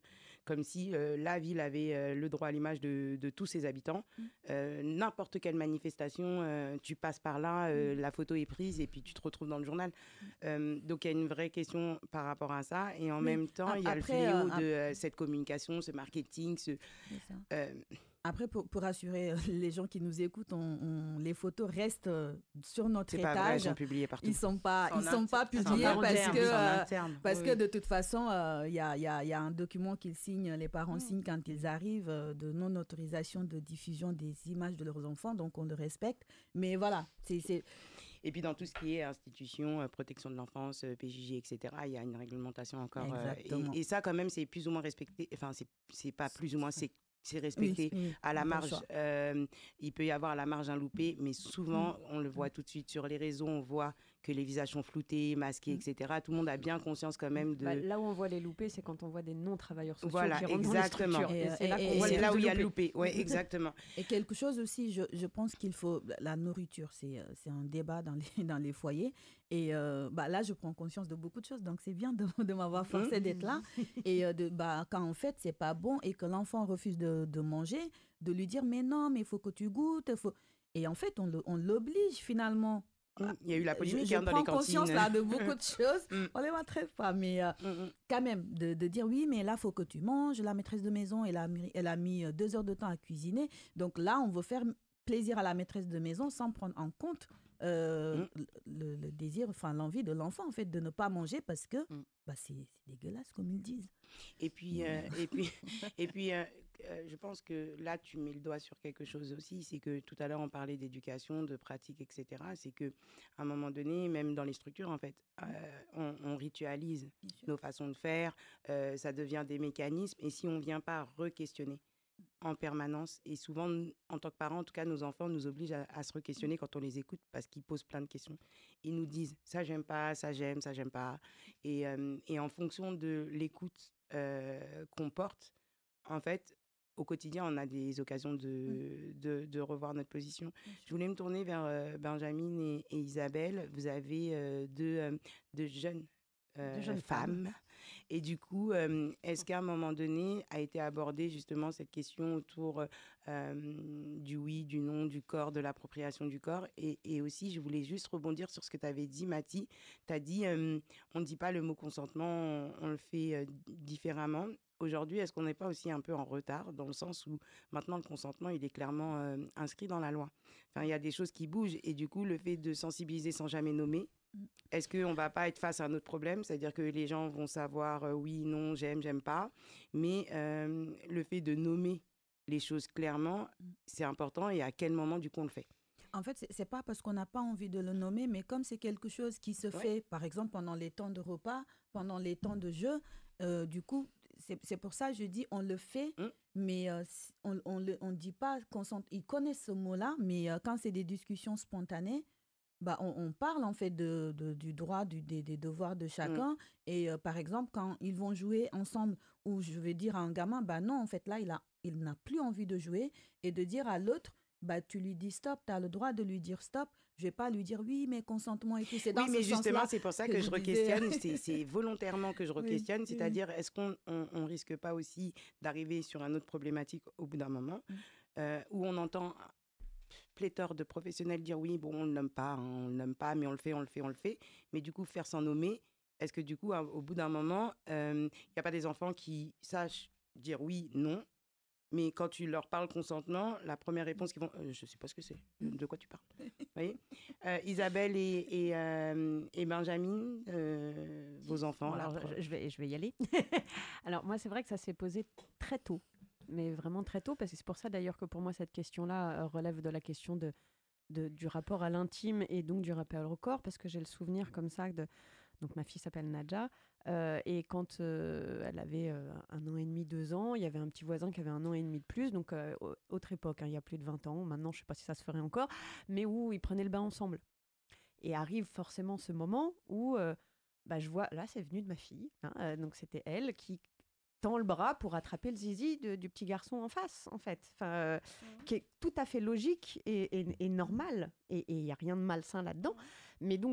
[SPEAKER 3] comme si euh, la ville avait euh, le droit à l'image de, de tous ses habitants. Mmh. Euh, n'importe quelle manifestation, euh, tu passes par là, euh, mmh. la photo est prise et puis tu te retrouves dans le journal. Mmh. Euh, donc il y a une vraie question par rapport à ça. Et en oui. même temps, il y a Après, le fléau euh, de euh, cette communication, ce marketing. Ce, euh,
[SPEAKER 6] Après, pour, pour rassurer les gens qui nous écoutent, on, on, les photos restent sur notre
[SPEAKER 3] c'est
[SPEAKER 6] étage.
[SPEAKER 3] Pas vrai, elles sont publiées partout.
[SPEAKER 6] Ils ne sont pas, ils sont pas publiés
[SPEAKER 3] interne,
[SPEAKER 6] parce que, euh, parce
[SPEAKER 3] oui,
[SPEAKER 6] que
[SPEAKER 3] oui.
[SPEAKER 6] de toute façon, il euh, y, a, y, a, y a un document qu'ils signent, les parents mmh. signent quand ils arrivent, euh, de non-autorisation de diffusion des images de leurs enfants. Donc, on le respecte. Mais voilà, c'est... c'est...
[SPEAKER 3] Et puis dans tout ce qui est institution, euh, protection de l'enfance, euh, P J J, et cetera, il y a une réglementation encore. Euh, et, et ça, quand même, c'est plus ou moins respecté. Enfin, c'est, c'est pas plus ou moins, c'est c'est respecté oui, oui, à la marge. Euh, il peut y avoir à la marge un loupé, mais souvent, mmh. on le voit tout de suite sur les réseaux, on voit que les visages sont floutés, masqués, mmh. et cetera. Tout le monde a bien conscience quand même de...
[SPEAKER 4] Bah, là où on voit les loupés, c'est quand on voit des non-travailleurs sociaux
[SPEAKER 3] voilà,
[SPEAKER 4] qui rentrent
[SPEAKER 3] exactement.
[SPEAKER 4] dans les structures. Et, et, c'est là,
[SPEAKER 3] et, et c'est là où il y a le loupé. Oui, exactement.
[SPEAKER 6] Et quelque chose aussi, je, je pense qu'il faut... La nourriture, c'est, c'est un débat dans les, dans les foyers. Et euh, bah, là, je prends conscience de beaucoup de choses. Donc, c'est bien de, de m'avoir forcé mmh. d'être là. Et euh, de, bah, quand en fait, c'est pas bon et que l'enfant refuse de, de manger, de lui dire, mais non, mais il faut que tu goûtes. Faut... Et en fait, on, le, on l'oblige finalement.
[SPEAKER 3] Il y a eu la polémique
[SPEAKER 6] je, je
[SPEAKER 3] hein, dans
[SPEAKER 6] prends
[SPEAKER 3] les cantines.
[SPEAKER 6] conscience là, de beaucoup de choses. On les maltraite pas. Mais euh, mm-hmm. quand même, de, de dire, oui, mais là, il faut que tu manges. La maîtresse de maison, elle a, elle a mis deux heures de temps à cuisiner. Donc là, on veut faire plaisir à la maîtresse de maison sans prendre en compte Euh, mmh. le, le désir, enfin l'envie de l'enfant en fait de ne pas manger parce que mmh. bah, c'est, c'est dégueulasse comme ils disent.
[SPEAKER 3] Et puis, euh, et puis, et puis euh, euh, je pense que là tu mets le doigt sur quelque chose aussi, c'est que tout à l'heure on parlait d'éducation, de pratique, et cetera. C'est que à un moment donné, même dans les structures en fait, euh, on, on ritualise nos façons de faire, euh, ça devient des mécanismes. Et si on vient pas re-questionner en permanence, et souvent en tant que parents, en tout cas nos enfants nous obligent à, à se re-questionner quand on les écoute parce qu'ils posent plein de questions. Ils nous disent ça j'aime pas, ça j'aime, ça j'aime pas, et, euh, et en fonction de l'écoute euh, qu'on porte, en fait au quotidien on a des occasions de, de, de revoir notre position. Je voulais me tourner vers euh, Benjamin et, et Isabelle. Vous avez euh, deux, euh, deux jeunes Euh,
[SPEAKER 4] de jeunes
[SPEAKER 3] femmes.
[SPEAKER 4] femmes.
[SPEAKER 3] Et du coup, euh, est-ce qu'à un moment donné a été abordée justement cette question autour euh, du oui, du non, du corps, de l'appropriation du corps, et, et aussi, je voulais juste rebondir sur ce que tu avais dit, Mathie. Tu as dit, euh, on ne dit pas le mot consentement, on, on le fait euh, différemment. Aujourd'hui, est-ce qu'on n'est pas aussi un peu en retard dans le sens où maintenant le consentement, il est clairement euh, inscrit dans la loi. Enfin, il y a des choses qui bougent et du coup, le fait de sensibiliser sans jamais nommer, est-ce qu'on ne va pas être face à un autre problème? C'est-à-dire que les gens vont savoir euh, oui, non, j'aime, j'aime pas. Mais euh, le fait de nommer les choses clairement, c'est important. Et à quel moment, du coup, on le fait?
[SPEAKER 6] En fait, c'est, c'est pas parce qu'on n'a pas envie de le nommer, mais comme c'est quelque chose qui se ouais. fait, par exemple, pendant les temps de repas, pendant les temps de jeu, euh, du coup, c'est, c'est pour ça que je dis on le fait, mmh. mais euh, on ne on on dit pas consent. Ils connaissent ce mot-là, mais euh, quand c'est des discussions spontanées, bah, on, on parle en fait de, de, du droit, du, des, des devoirs de chacun. Mmh. Et euh, par exemple, quand ils vont jouer ensemble, ou je vais dire à un gamin, bah non, en fait, là, il, a, il n'a plus envie de jouer. Et de dire à l'autre, bah, tu lui dis stop, tu as le droit de lui dire stop. Je ne vais pas lui dire oui, mais consentement et tout. C'est dans
[SPEAKER 3] oui, mais
[SPEAKER 6] ce
[SPEAKER 3] justement,
[SPEAKER 6] sens-là
[SPEAKER 3] c'est pour ça que, que je, je re-questionne. c'est, c'est volontairement que je re-questionne. Oui, c'est-à-dire, oui. est-ce qu'on ne risque pas aussi d'arriver sur une autre problématique au bout d'un moment mmh. euh, où on entend pléthore de professionnels dire oui, bon, on ne nomme pas, hein, on ne nomme pas, mais on le fait, on le fait, on le fait. Mais du coup, faire sans nommer, est-ce que du coup, au bout d'un moment, il euh, n'y a pas des enfants qui sachent dire oui, non, mais quand tu leur parles consentement, la première réponse qu'ils vont, euh, je ne sais pas ce que c'est, de quoi tu parles. Vous voyez euh, Isabelle et, et, euh, et Benjamin, euh, vos enfants.
[SPEAKER 4] Bon, alors, je, je, vais, je vais y aller. Alors, moi, c'est vrai que ça s'est posé très tôt. Mais vraiment très tôt, parce que c'est pour ça d'ailleurs que pour moi cette question-là relève de la question de, de, du rapport à l'intime et donc du rapport au corps, parce que j'ai le souvenir comme ça de... Donc ma fille s'appelle Nadja, euh, et quand euh, elle avait euh, un an et demi, deux ans, il y avait un petit voisin qui avait un an et demi de plus, donc euh, autre époque, hein, il y a plus de vingt ans, maintenant je ne sais pas si ça se ferait encore, mais où ils prenaient le bain ensemble. Et arrive forcément ce moment où euh, bah, je vois, là c'est venu de ma fille, hein, euh, donc c'était elle qui tend le bras pour attraper le zizi de, du petit garçon en face, en fait. Enfin, euh, mmh. qui est tout à fait logique et, et, et normal. Et il n'y a rien de malsain là-dedans. Mais donc,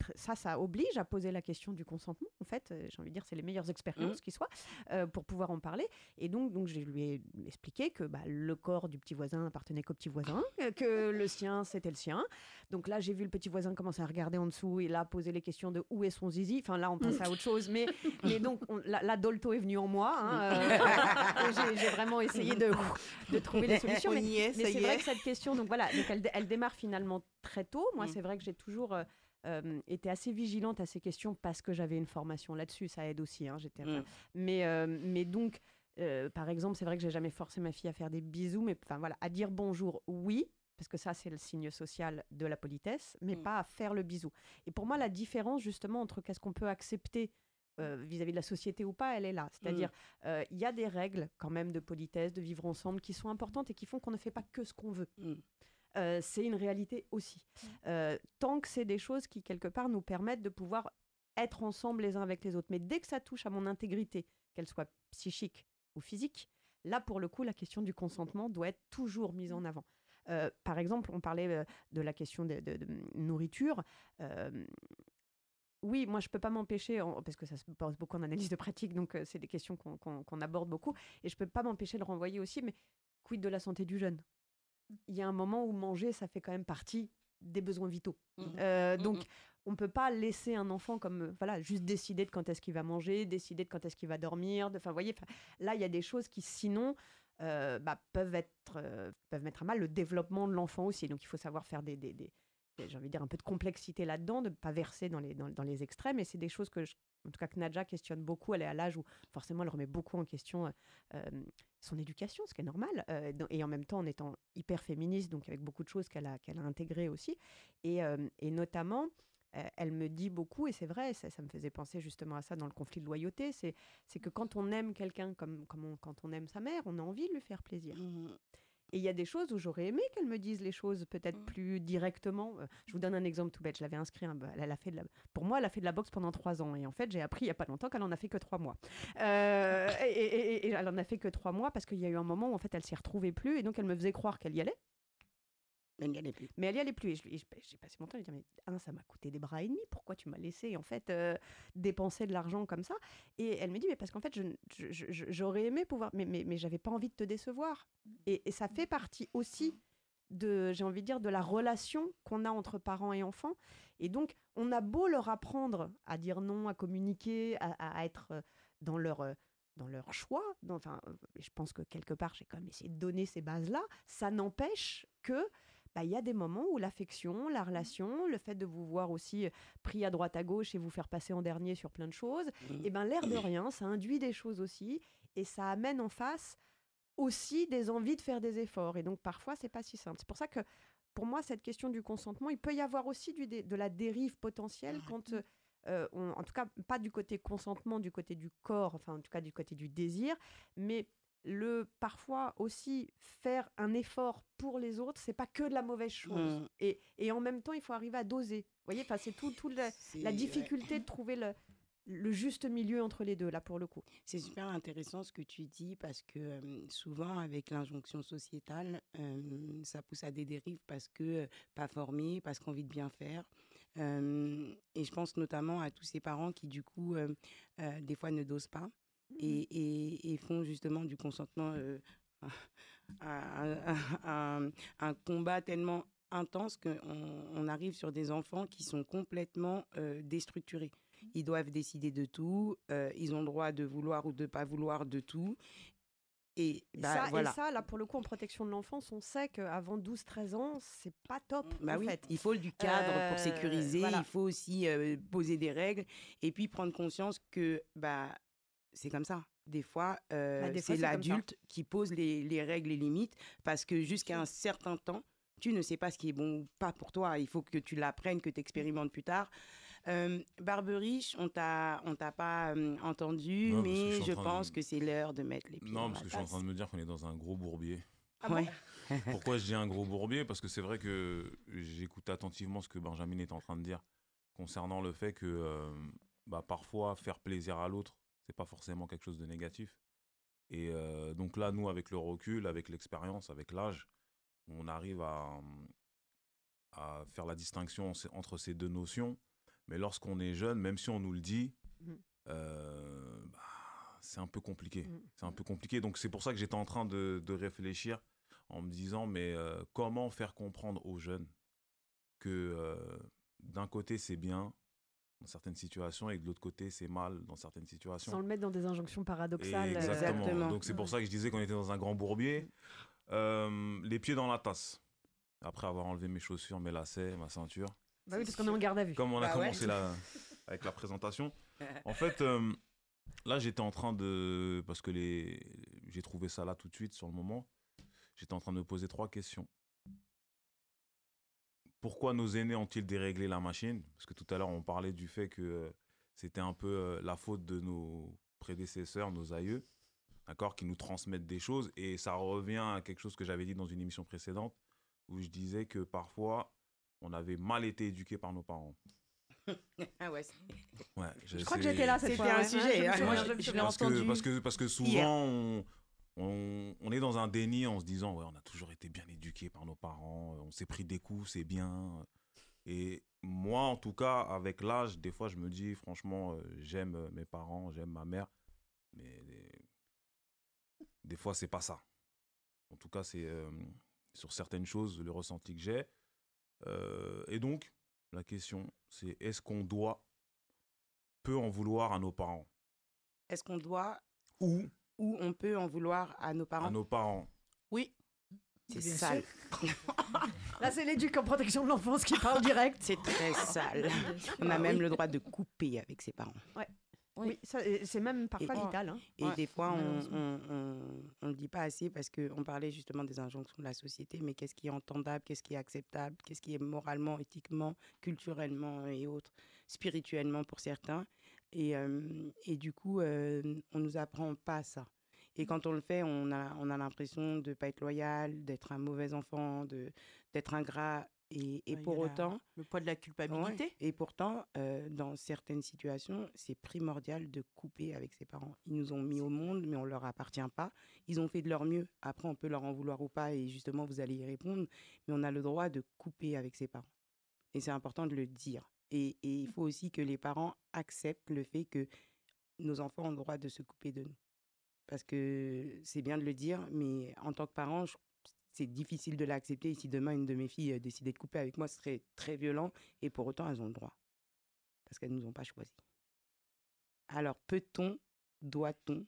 [SPEAKER 4] tr- ça, ça oblige à poser la question du consentement. En fait, Euh, j'ai envie de dire, c'est les meilleures expériences
[SPEAKER 3] Mmh.
[SPEAKER 4] qui soient euh, pour pouvoir en parler. Et donc, donc je lui ai expliqué que bah, le corps du petit voisin appartenait qu'au petit voisin, euh, que le sien, c'était le sien. Donc là, j'ai vu le petit voisin commencer à regarder en dessous et là, poser les questions de où est son zizi. Enfin, là, on passe à autre chose. Mais, mais donc, on- là, là, Dolto est venu en moi. hein, euh, et j'ai, j'ai vraiment essayé de, de trouver des solutions.
[SPEAKER 3] On
[SPEAKER 4] Mais,
[SPEAKER 3] y est,
[SPEAKER 4] mais
[SPEAKER 3] ça
[SPEAKER 4] c'est
[SPEAKER 3] y
[SPEAKER 4] vrai
[SPEAKER 3] est.
[SPEAKER 4] que cette question, donc voilà, donc elle, dé- elle démarre finalement très tôt. Moi,
[SPEAKER 3] Mm.
[SPEAKER 4] c'est vrai que j'ai toujours euh, euh, été assez vigilante à ces questions parce que j'avais une formation là-dessus. Ça aide aussi. hein, j'étais, enfin,
[SPEAKER 3] Mm.
[SPEAKER 4] mais, euh, mais donc, euh, par exemple, c'est vrai que j'ai jamais forcé ma fille à faire des bisous, mais enfin voilà, à dire bonjour, oui. Parce que ça, c'est le signe social de la politesse, mais
[SPEAKER 3] Mm.
[SPEAKER 4] pas à faire le bisou. Et pour moi, la différence, justement, entre qu'est-ce qu'on peut accepter euh, vis-à-vis de la société ou pas, elle est là. C'est-à-dire, euh, il y a des règles quand même de politesse, de vivre ensemble, qui sont importantes et qui font qu'on ne fait pas que ce qu'on veut.
[SPEAKER 3] Mm.
[SPEAKER 4] Euh, c'est une réalité aussi. Euh, tant que c'est des choses qui, quelque part, nous permettent de pouvoir être ensemble les uns avec les autres. Mais dès que ça touche à mon intégrité, qu'elle soit psychique ou physique, là, pour le coup, la question du consentement doit être toujours mise en avant. Euh, par exemple, on parlait euh, de la question de, de- de nourriture. Euh, oui, moi, je peux pas m'empêcher, en- parce que ça se pose beaucoup en analyse de pratique, donc euh, c'est des questions qu'on qu'on- qu'on aborde beaucoup, et je peux pas m'empêcher de le renvoyer aussi, mais quid de la santé du jeune? Il y a un moment où manger, ça fait quand même partie des besoins vitaux.
[SPEAKER 3] Mhm.
[SPEAKER 4] Euh,
[SPEAKER 3] Mhm.
[SPEAKER 4] donc, on peut pas laisser un enfant comme, euh, voilà, juste décider de quand est-ce qu'il va manger, décider de quand est-ce qu'il va dormir. Enfin, vous voyez, 'fin, là, il y a des choses qui, sinon, euh, bah, peuvent être, euh, peuvent mettre à mal le développement de l'enfant aussi. Donc, il faut savoir faire des, des, des- des- j'ai envie de dire un peu de complexité là-dedans, de ne pas verser dans les, dans, dans les extrêmes. Et c'est des choses que, je- en tout cas, que Nadja questionne beaucoup. Elle est à l'âge où, forcément, elle remet beaucoup en question euh, euh, son éducation, ce qui est normal, euh, dans- et en même temps en étant hyper féministe, donc avec beaucoup de choses qu'elle a, qu'elle a intégrées aussi. Et, euh, et notamment, euh, elle me dit beaucoup, et c'est vrai, ça, ça me faisait penser justement à ça dans le conflit de loyauté, c'est, c'est que quand on aime quelqu'un comme, comme on- quand on aime sa mère, on a envie de lui faire plaisir.
[SPEAKER 3] Mhm.
[SPEAKER 4] Et il y a des choses où j'aurais aimé qu'elle me dise les choses peut-être plus directement. Euh, Je vous donne un exemple tout bête. Je l'avais inscrit. un- Elle a fait de la... Pour moi, elle a fait de la boxe pendant trois ans. Et en fait, j'ai appris il n'y a pas longtemps qu'elle en a fait que trois mois. Euh, et, et- et- et elle en a fait que trois mois parce qu'il y a eu un moment où en fait, elle s'y retrouvait plus. Et donc, elle me faisait croire qu'elle y allait.
[SPEAKER 3] Elle n'y allait plus.
[SPEAKER 4] Mais elle y allait plus. Et je lui- et je- j'ai passé mon temps à lui dire, mais un, ça m'a coûté des bras et demi. Pourquoi tu m'as laissé en fait euh, dépenser de l'argent comme ça? Et elle me dit, mais parce qu'en fait, je, je- je- je- j'aurais aimé pouvoir, mais, mais, mais j'avais pas envie de te décevoir. Et, et ça fait partie aussi de, j'ai envie de dire, de la relation qu'on a entre parents et enfants. Et donc, on a beau leur apprendre à dire non, à communiquer, à, à être euh, dans leur... euh, dans leur choix, dans- enfin, euh, je pense que quelque part, j'ai quand même essayé de donner ces bases-là. Ça n'empêche que bah, il y a des moments où l'affection, la relation, le fait de vous voir aussi euh, pris à droite à gauche et vous faire passer en dernier sur plein de choses,
[SPEAKER 3] Mhm.
[SPEAKER 4] et ben l'air de rien, ça induit des choses aussi, et ça amène en face aussi des envies de faire des efforts. Et donc parfois, c'est pas si simple. C'est pour ça que pour moi, cette question du consentement, il peut y avoir aussi du dé- de la dérive potentielle quand, euh, euh, on- en tout cas, pas du côté consentement, du côté du corps, enfin en tout cas du côté du désir, mais le parfois aussi faire un effort pour les autres, c'est pas que de la mauvaise chose.
[SPEAKER 3] Mm.
[SPEAKER 4] Et, et en même temps, il faut arriver à doser. Vous voyez, enfin c'est tout, tout la,
[SPEAKER 3] C'est-
[SPEAKER 4] la
[SPEAKER 3] ouais.
[SPEAKER 4] difficulté de trouver le, le juste milieu entre les deux là pour le coup.
[SPEAKER 3] C'est super intéressant ce que tu dis parce que euh, souvent avec l'injonction sociétale, euh, ça pousse à des dérives parce que euh, pas formés, parce qu'envie de bien faire. Euh, et je pense notamment à tous ces parents qui du coup euh, euh, des fois ne dosent pas et, et- et font justement du consentement euh, un, un- un- un combat tellement intense qu'on on arrive sur des enfants qui sont complètement euh, déstructurés. Ils doivent décider de tout, euh, ils ont le droit de vouloir ou de pas vouloir de tout. Et
[SPEAKER 4] Et
[SPEAKER 3] bah,
[SPEAKER 4] ça,
[SPEAKER 3] voilà.
[SPEAKER 4] et ça, là, pour le coup, en protection de l'enfance, on sait qu'avant douze treize ans, c'est pas top,
[SPEAKER 3] Bah
[SPEAKER 4] en
[SPEAKER 3] oui,
[SPEAKER 4] fait.
[SPEAKER 3] il faut du cadre
[SPEAKER 4] Euh,
[SPEAKER 3] pour sécuriser,
[SPEAKER 4] voilà.
[SPEAKER 3] il faut aussi euh, poser des règles et puis prendre conscience que bah, c'est comme ça. Des fois, euh,
[SPEAKER 4] Bah, des fois,
[SPEAKER 3] c'est
[SPEAKER 4] c'est comme ça.
[SPEAKER 3] l'adulte qui pose les, les règles et limites parce que jusqu'à un certain temps, tu ne sais pas ce qui est bon ou pas pour toi. Il faut que tu l'apprennes, que tu expérimentes plus tard. Euh, Barberiche, on t'a, on t'a pas euh, entendu,
[SPEAKER 9] Ouais, parce que je
[SPEAKER 3] mais
[SPEAKER 9] suis en
[SPEAKER 3] je
[SPEAKER 9] train de-
[SPEAKER 3] pense que c'est l'heure de mettre les pieds
[SPEAKER 9] Non,
[SPEAKER 3] dans
[SPEAKER 9] parce
[SPEAKER 3] la
[SPEAKER 9] que je suis en
[SPEAKER 3] tasse.
[SPEAKER 9] train de me dire qu'on est dans un gros bourbier.
[SPEAKER 4] Ah bon
[SPEAKER 3] Ouais.
[SPEAKER 9] Pourquoi je dis un gros bourbier? Parce que c'est vrai que j'écoute attentivement ce que Benjamin est en train de dire concernant le fait que euh, bah, parfois faire plaisir à l'autre, c'est pas forcément quelque chose de négatif. Et euh, donc là, nous, avec le recul, avec l'expérience, avec l'âge, on arrive à, à faire la distinction entre ces deux notions. Mais lorsqu'on est jeune, même si on nous le dit,
[SPEAKER 4] Mm.
[SPEAKER 9] euh, bah, c'est un peu compliqué.
[SPEAKER 4] Mm.
[SPEAKER 9] C'est un peu compliqué. Donc, c'est pour ça que j'étais en train de, de réfléchir en me disant, mais euh, comment faire comprendre aux jeunes que euh, d'un côté, c'est bien dans certaines situations et que de l'autre côté, c'est mal dans certaines situations.
[SPEAKER 4] Sans le mettre dans des injonctions paradoxales.
[SPEAKER 9] Et
[SPEAKER 4] euh,
[SPEAKER 9] exactement.
[SPEAKER 8] Exactement.
[SPEAKER 9] Donc, c'est pour
[SPEAKER 4] Ouais.
[SPEAKER 9] ça que je disais qu'on était dans un grand bourbier. Euh, les pieds dans la tasse. Après avoir enlevé mes chaussures, mes lacets, ma ceinture.
[SPEAKER 4] Bah oui, parce qu'on est en garde à vue.
[SPEAKER 9] Comme on a
[SPEAKER 8] Bah ouais.
[SPEAKER 9] commencé la, avec la présentation. En fait, euh, là, j'étais en train de... Parce que les, j'ai trouvé ça là tout de suite sur le moment. J'étais en train de me poser trois questions. Pourquoi nos aînés ont-ils déréglé la machine? Parce que tout à l'heure, on parlait du fait que euh, c'était un peu euh, la faute de nos prédécesseurs, nos aïeux, d'accord, qui nous transmettent des choses. Et ça revient à quelque chose que j'avais dit dans une émission précédente, où je disais que parfois, on avait mal été éduqués par nos parents.
[SPEAKER 8] Ah ouais.
[SPEAKER 9] Ouais,
[SPEAKER 4] Je crois que j'étais là cette
[SPEAKER 8] C'était
[SPEAKER 4] fois.
[SPEAKER 8] un
[SPEAKER 4] ouais.
[SPEAKER 8] sujet,
[SPEAKER 4] Ouais,
[SPEAKER 8] hein.
[SPEAKER 4] je me
[SPEAKER 8] Moi,
[SPEAKER 4] souviens,
[SPEAKER 8] je-
[SPEAKER 4] je
[SPEAKER 8] je
[SPEAKER 4] me
[SPEAKER 8] l'ai
[SPEAKER 9] Parce
[SPEAKER 4] souviens.
[SPEAKER 9] que,
[SPEAKER 8] entendu
[SPEAKER 9] parce que, parce que
[SPEAKER 8] hier.
[SPEAKER 9] souvent, on, on, on est dans un déni en se disant, ouais, on a toujours été bien éduqués par nos parents, on s'est pris des coups, c'est bien. Et moi, en tout cas, avec l'âge, des fois, je me dis, franchement, euh, j'aime euh, mes parents, j'aime ma mère, mais des, des fois, c'est pas ça. En tout cas, c'est euh, sur certaines choses, le ressenti que j'ai. Euh, et donc, la question, c'est est-ce qu'on doit, peut en vouloir à nos parents
[SPEAKER 8] Est-ce qu'on doit
[SPEAKER 9] ou
[SPEAKER 8] ou on peut en vouloir à nos parents?
[SPEAKER 9] à nos parents?
[SPEAKER 8] Oui. C'est
[SPEAKER 6] Bien
[SPEAKER 8] sale.
[SPEAKER 4] Là, c'est l'éduc en protection de l'enfance qui parle direct.
[SPEAKER 8] C'est très sale. On a
[SPEAKER 4] Ah
[SPEAKER 8] même
[SPEAKER 4] oui.
[SPEAKER 8] le droit de couper avec ses parents.
[SPEAKER 4] Oui, ça, et c'est même parfois
[SPEAKER 8] Et-
[SPEAKER 4] vital. Hein.
[SPEAKER 8] Et
[SPEAKER 6] Ouais,
[SPEAKER 8] des fois, on
[SPEAKER 6] malheureusement.
[SPEAKER 8] ne le dit pas assez parce qu'on parlait justement des injonctions de la société, mais qu'est-ce qui est entendable, qu'est-ce qui est acceptable, qu'est-ce qui est moralement, éthiquement, culturellement et autres, spirituellement pour certains. Et, euh, et du coup, euh, on ne nous apprend pas ça. Et quand on le fait, on a, on a l'impression de ne pas être loyal, d'être un mauvais enfant, de, d'être ingrat. Et, et
[SPEAKER 6] Ouais, il y
[SPEAKER 8] pour
[SPEAKER 6] a la-
[SPEAKER 8] autant,
[SPEAKER 6] le poids de la culpabilité.
[SPEAKER 8] ouais. Et pourtant, euh, dans certaines situations, c'est primordial de couper avec ses parents. Ils nous ont mis au monde, mais on ne leur appartient pas. Ils ont fait de leur mieux. Après, on peut leur en vouloir ou pas, et justement, vous allez y répondre. Mais on a le droit de couper avec ses parents. Et c'est important de le dire. Et, et il faut aussi que les parents acceptent le fait que nos enfants ont le droit de se couper de nous. Parce que c'est bien de le dire, mais en tant que parent, je- c'est difficile de l'accepter. Et si demain, une de mes filles euh, décidait de couper avec moi, ce serait très violent. Et pour autant, elles ont le droit. Parce qu'elles ne nous ont pas choisis. Alors, peut-on, doit-on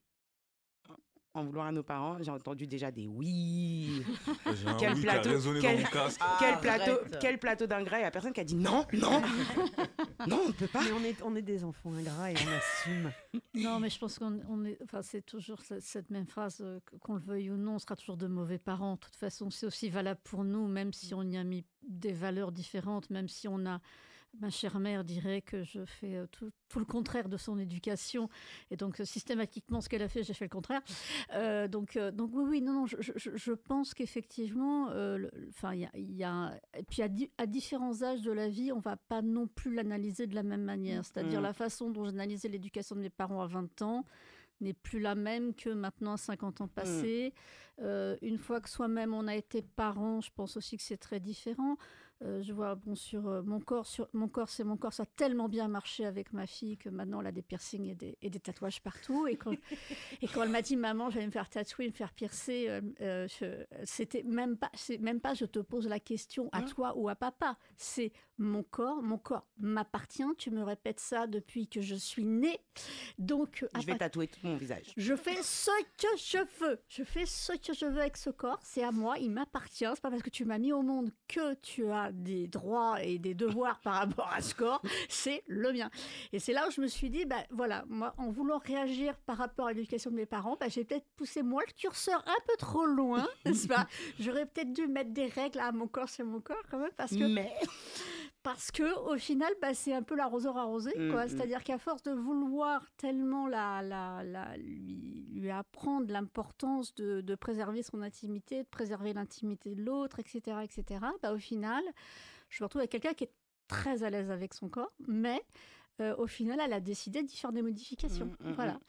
[SPEAKER 8] en vouloir à nos parents? J'ai entendu déjà des oui.
[SPEAKER 9] J'ai un
[SPEAKER 8] Quel
[SPEAKER 9] oui qui a
[SPEAKER 8] plateau,
[SPEAKER 9] résonné
[SPEAKER 8] quel,
[SPEAKER 9] dans mon casque.
[SPEAKER 8] quel
[SPEAKER 6] Arrête.
[SPEAKER 8] plateau, quel plateau d'ingrat. Il n'y a personne qui a dit non, non, non, on ne peut pas.
[SPEAKER 4] Mais on est, on est des enfants ingrats et on assume.
[SPEAKER 5] Non, mais je pense qu'on on est. Enfin, c'est toujours ce- cette même phrase, euh, que- qu'on le veuille ou non, on sera toujours de mauvais parents. De toute façon, c'est aussi valable pour nous, même si on y a mis des valeurs différentes, même si on a. Ma chère mère dirait que je fais euh, tout, tout le contraire de son éducation. Et donc, euh, systématiquement, ce qu'elle a fait, j'ai fait le contraire. Euh, donc, euh, donc, oui, oui, non, non, je, je- je pense qu'effectivement, euh, le- le- enfin, il y a, il y a- et puis à, di- à différents âges de la vie, on va pas non plus l'analyser de la même manière. C'est-à-dire
[SPEAKER 8] Mm.
[SPEAKER 5] la façon dont j'analysais l'éducation de mes parents à vingt ans n'est plus la même que maintenant à cinquante ans passés. Euh, une fois que soi-même on a été parent, je pense aussi que c'est très différent. Euh, je vois, bon, sur euh, mon corps, sur mon corps, c'est mon corps, ça a tellement bien marché avec ma fille que maintenant elle a des piercings et des, et des tatouages partout. Et quand, et quand elle m'a dit, maman, j'allais me faire tatouer, me faire piercer, euh, euh, je- c'était même pas, c'est même pas, je te pose la question à
[SPEAKER 8] Hein?
[SPEAKER 5] toi ou à papa. C'est mon corps, mon corps m'appartient. Tu me répètes ça depuis que je suis née. Donc, à
[SPEAKER 8] Je vais
[SPEAKER 5] part-
[SPEAKER 8] tatouer tout mon visage.
[SPEAKER 5] je fais ce que je veux. Je fais ce que je veux avec ce corps. C'est à moi. Il m'appartient. C'est pas parce que tu m'as mis au monde que tu as des droits et des devoirs par rapport à ce corps. C'est le mien. Et c'est là où je me suis dit, bah, voilà, moi, en voulant réagir par rapport à l'éducation de mes parents, bah, j'ai peut-être poussé moi le curseur un peu trop loin, n'est-ce pas? J'aurais peut-être dû mettre des règles à mon corps, c'est mon corps quand même, parce que
[SPEAKER 8] Mais
[SPEAKER 5] parce que au final, bah, c'est un peu l'arroseur arrosé,
[SPEAKER 8] Mm,
[SPEAKER 5] quoi.
[SPEAKER 8] mm.
[SPEAKER 5] C'est-à-dire qu'à force de vouloir tellement la, la, la- lui, lui apprendre l'importance de, de préserver son intimité, de préserver l'intimité de l'autre, et cetera, et cetera, bah, au final, je me retrouve avec quelqu'un qui est très à l'aise avec son corps, mais euh, au final, elle a décidé d'y faire des modifications.
[SPEAKER 8] Mm, mm,
[SPEAKER 5] Voilà.
[SPEAKER 8] mm.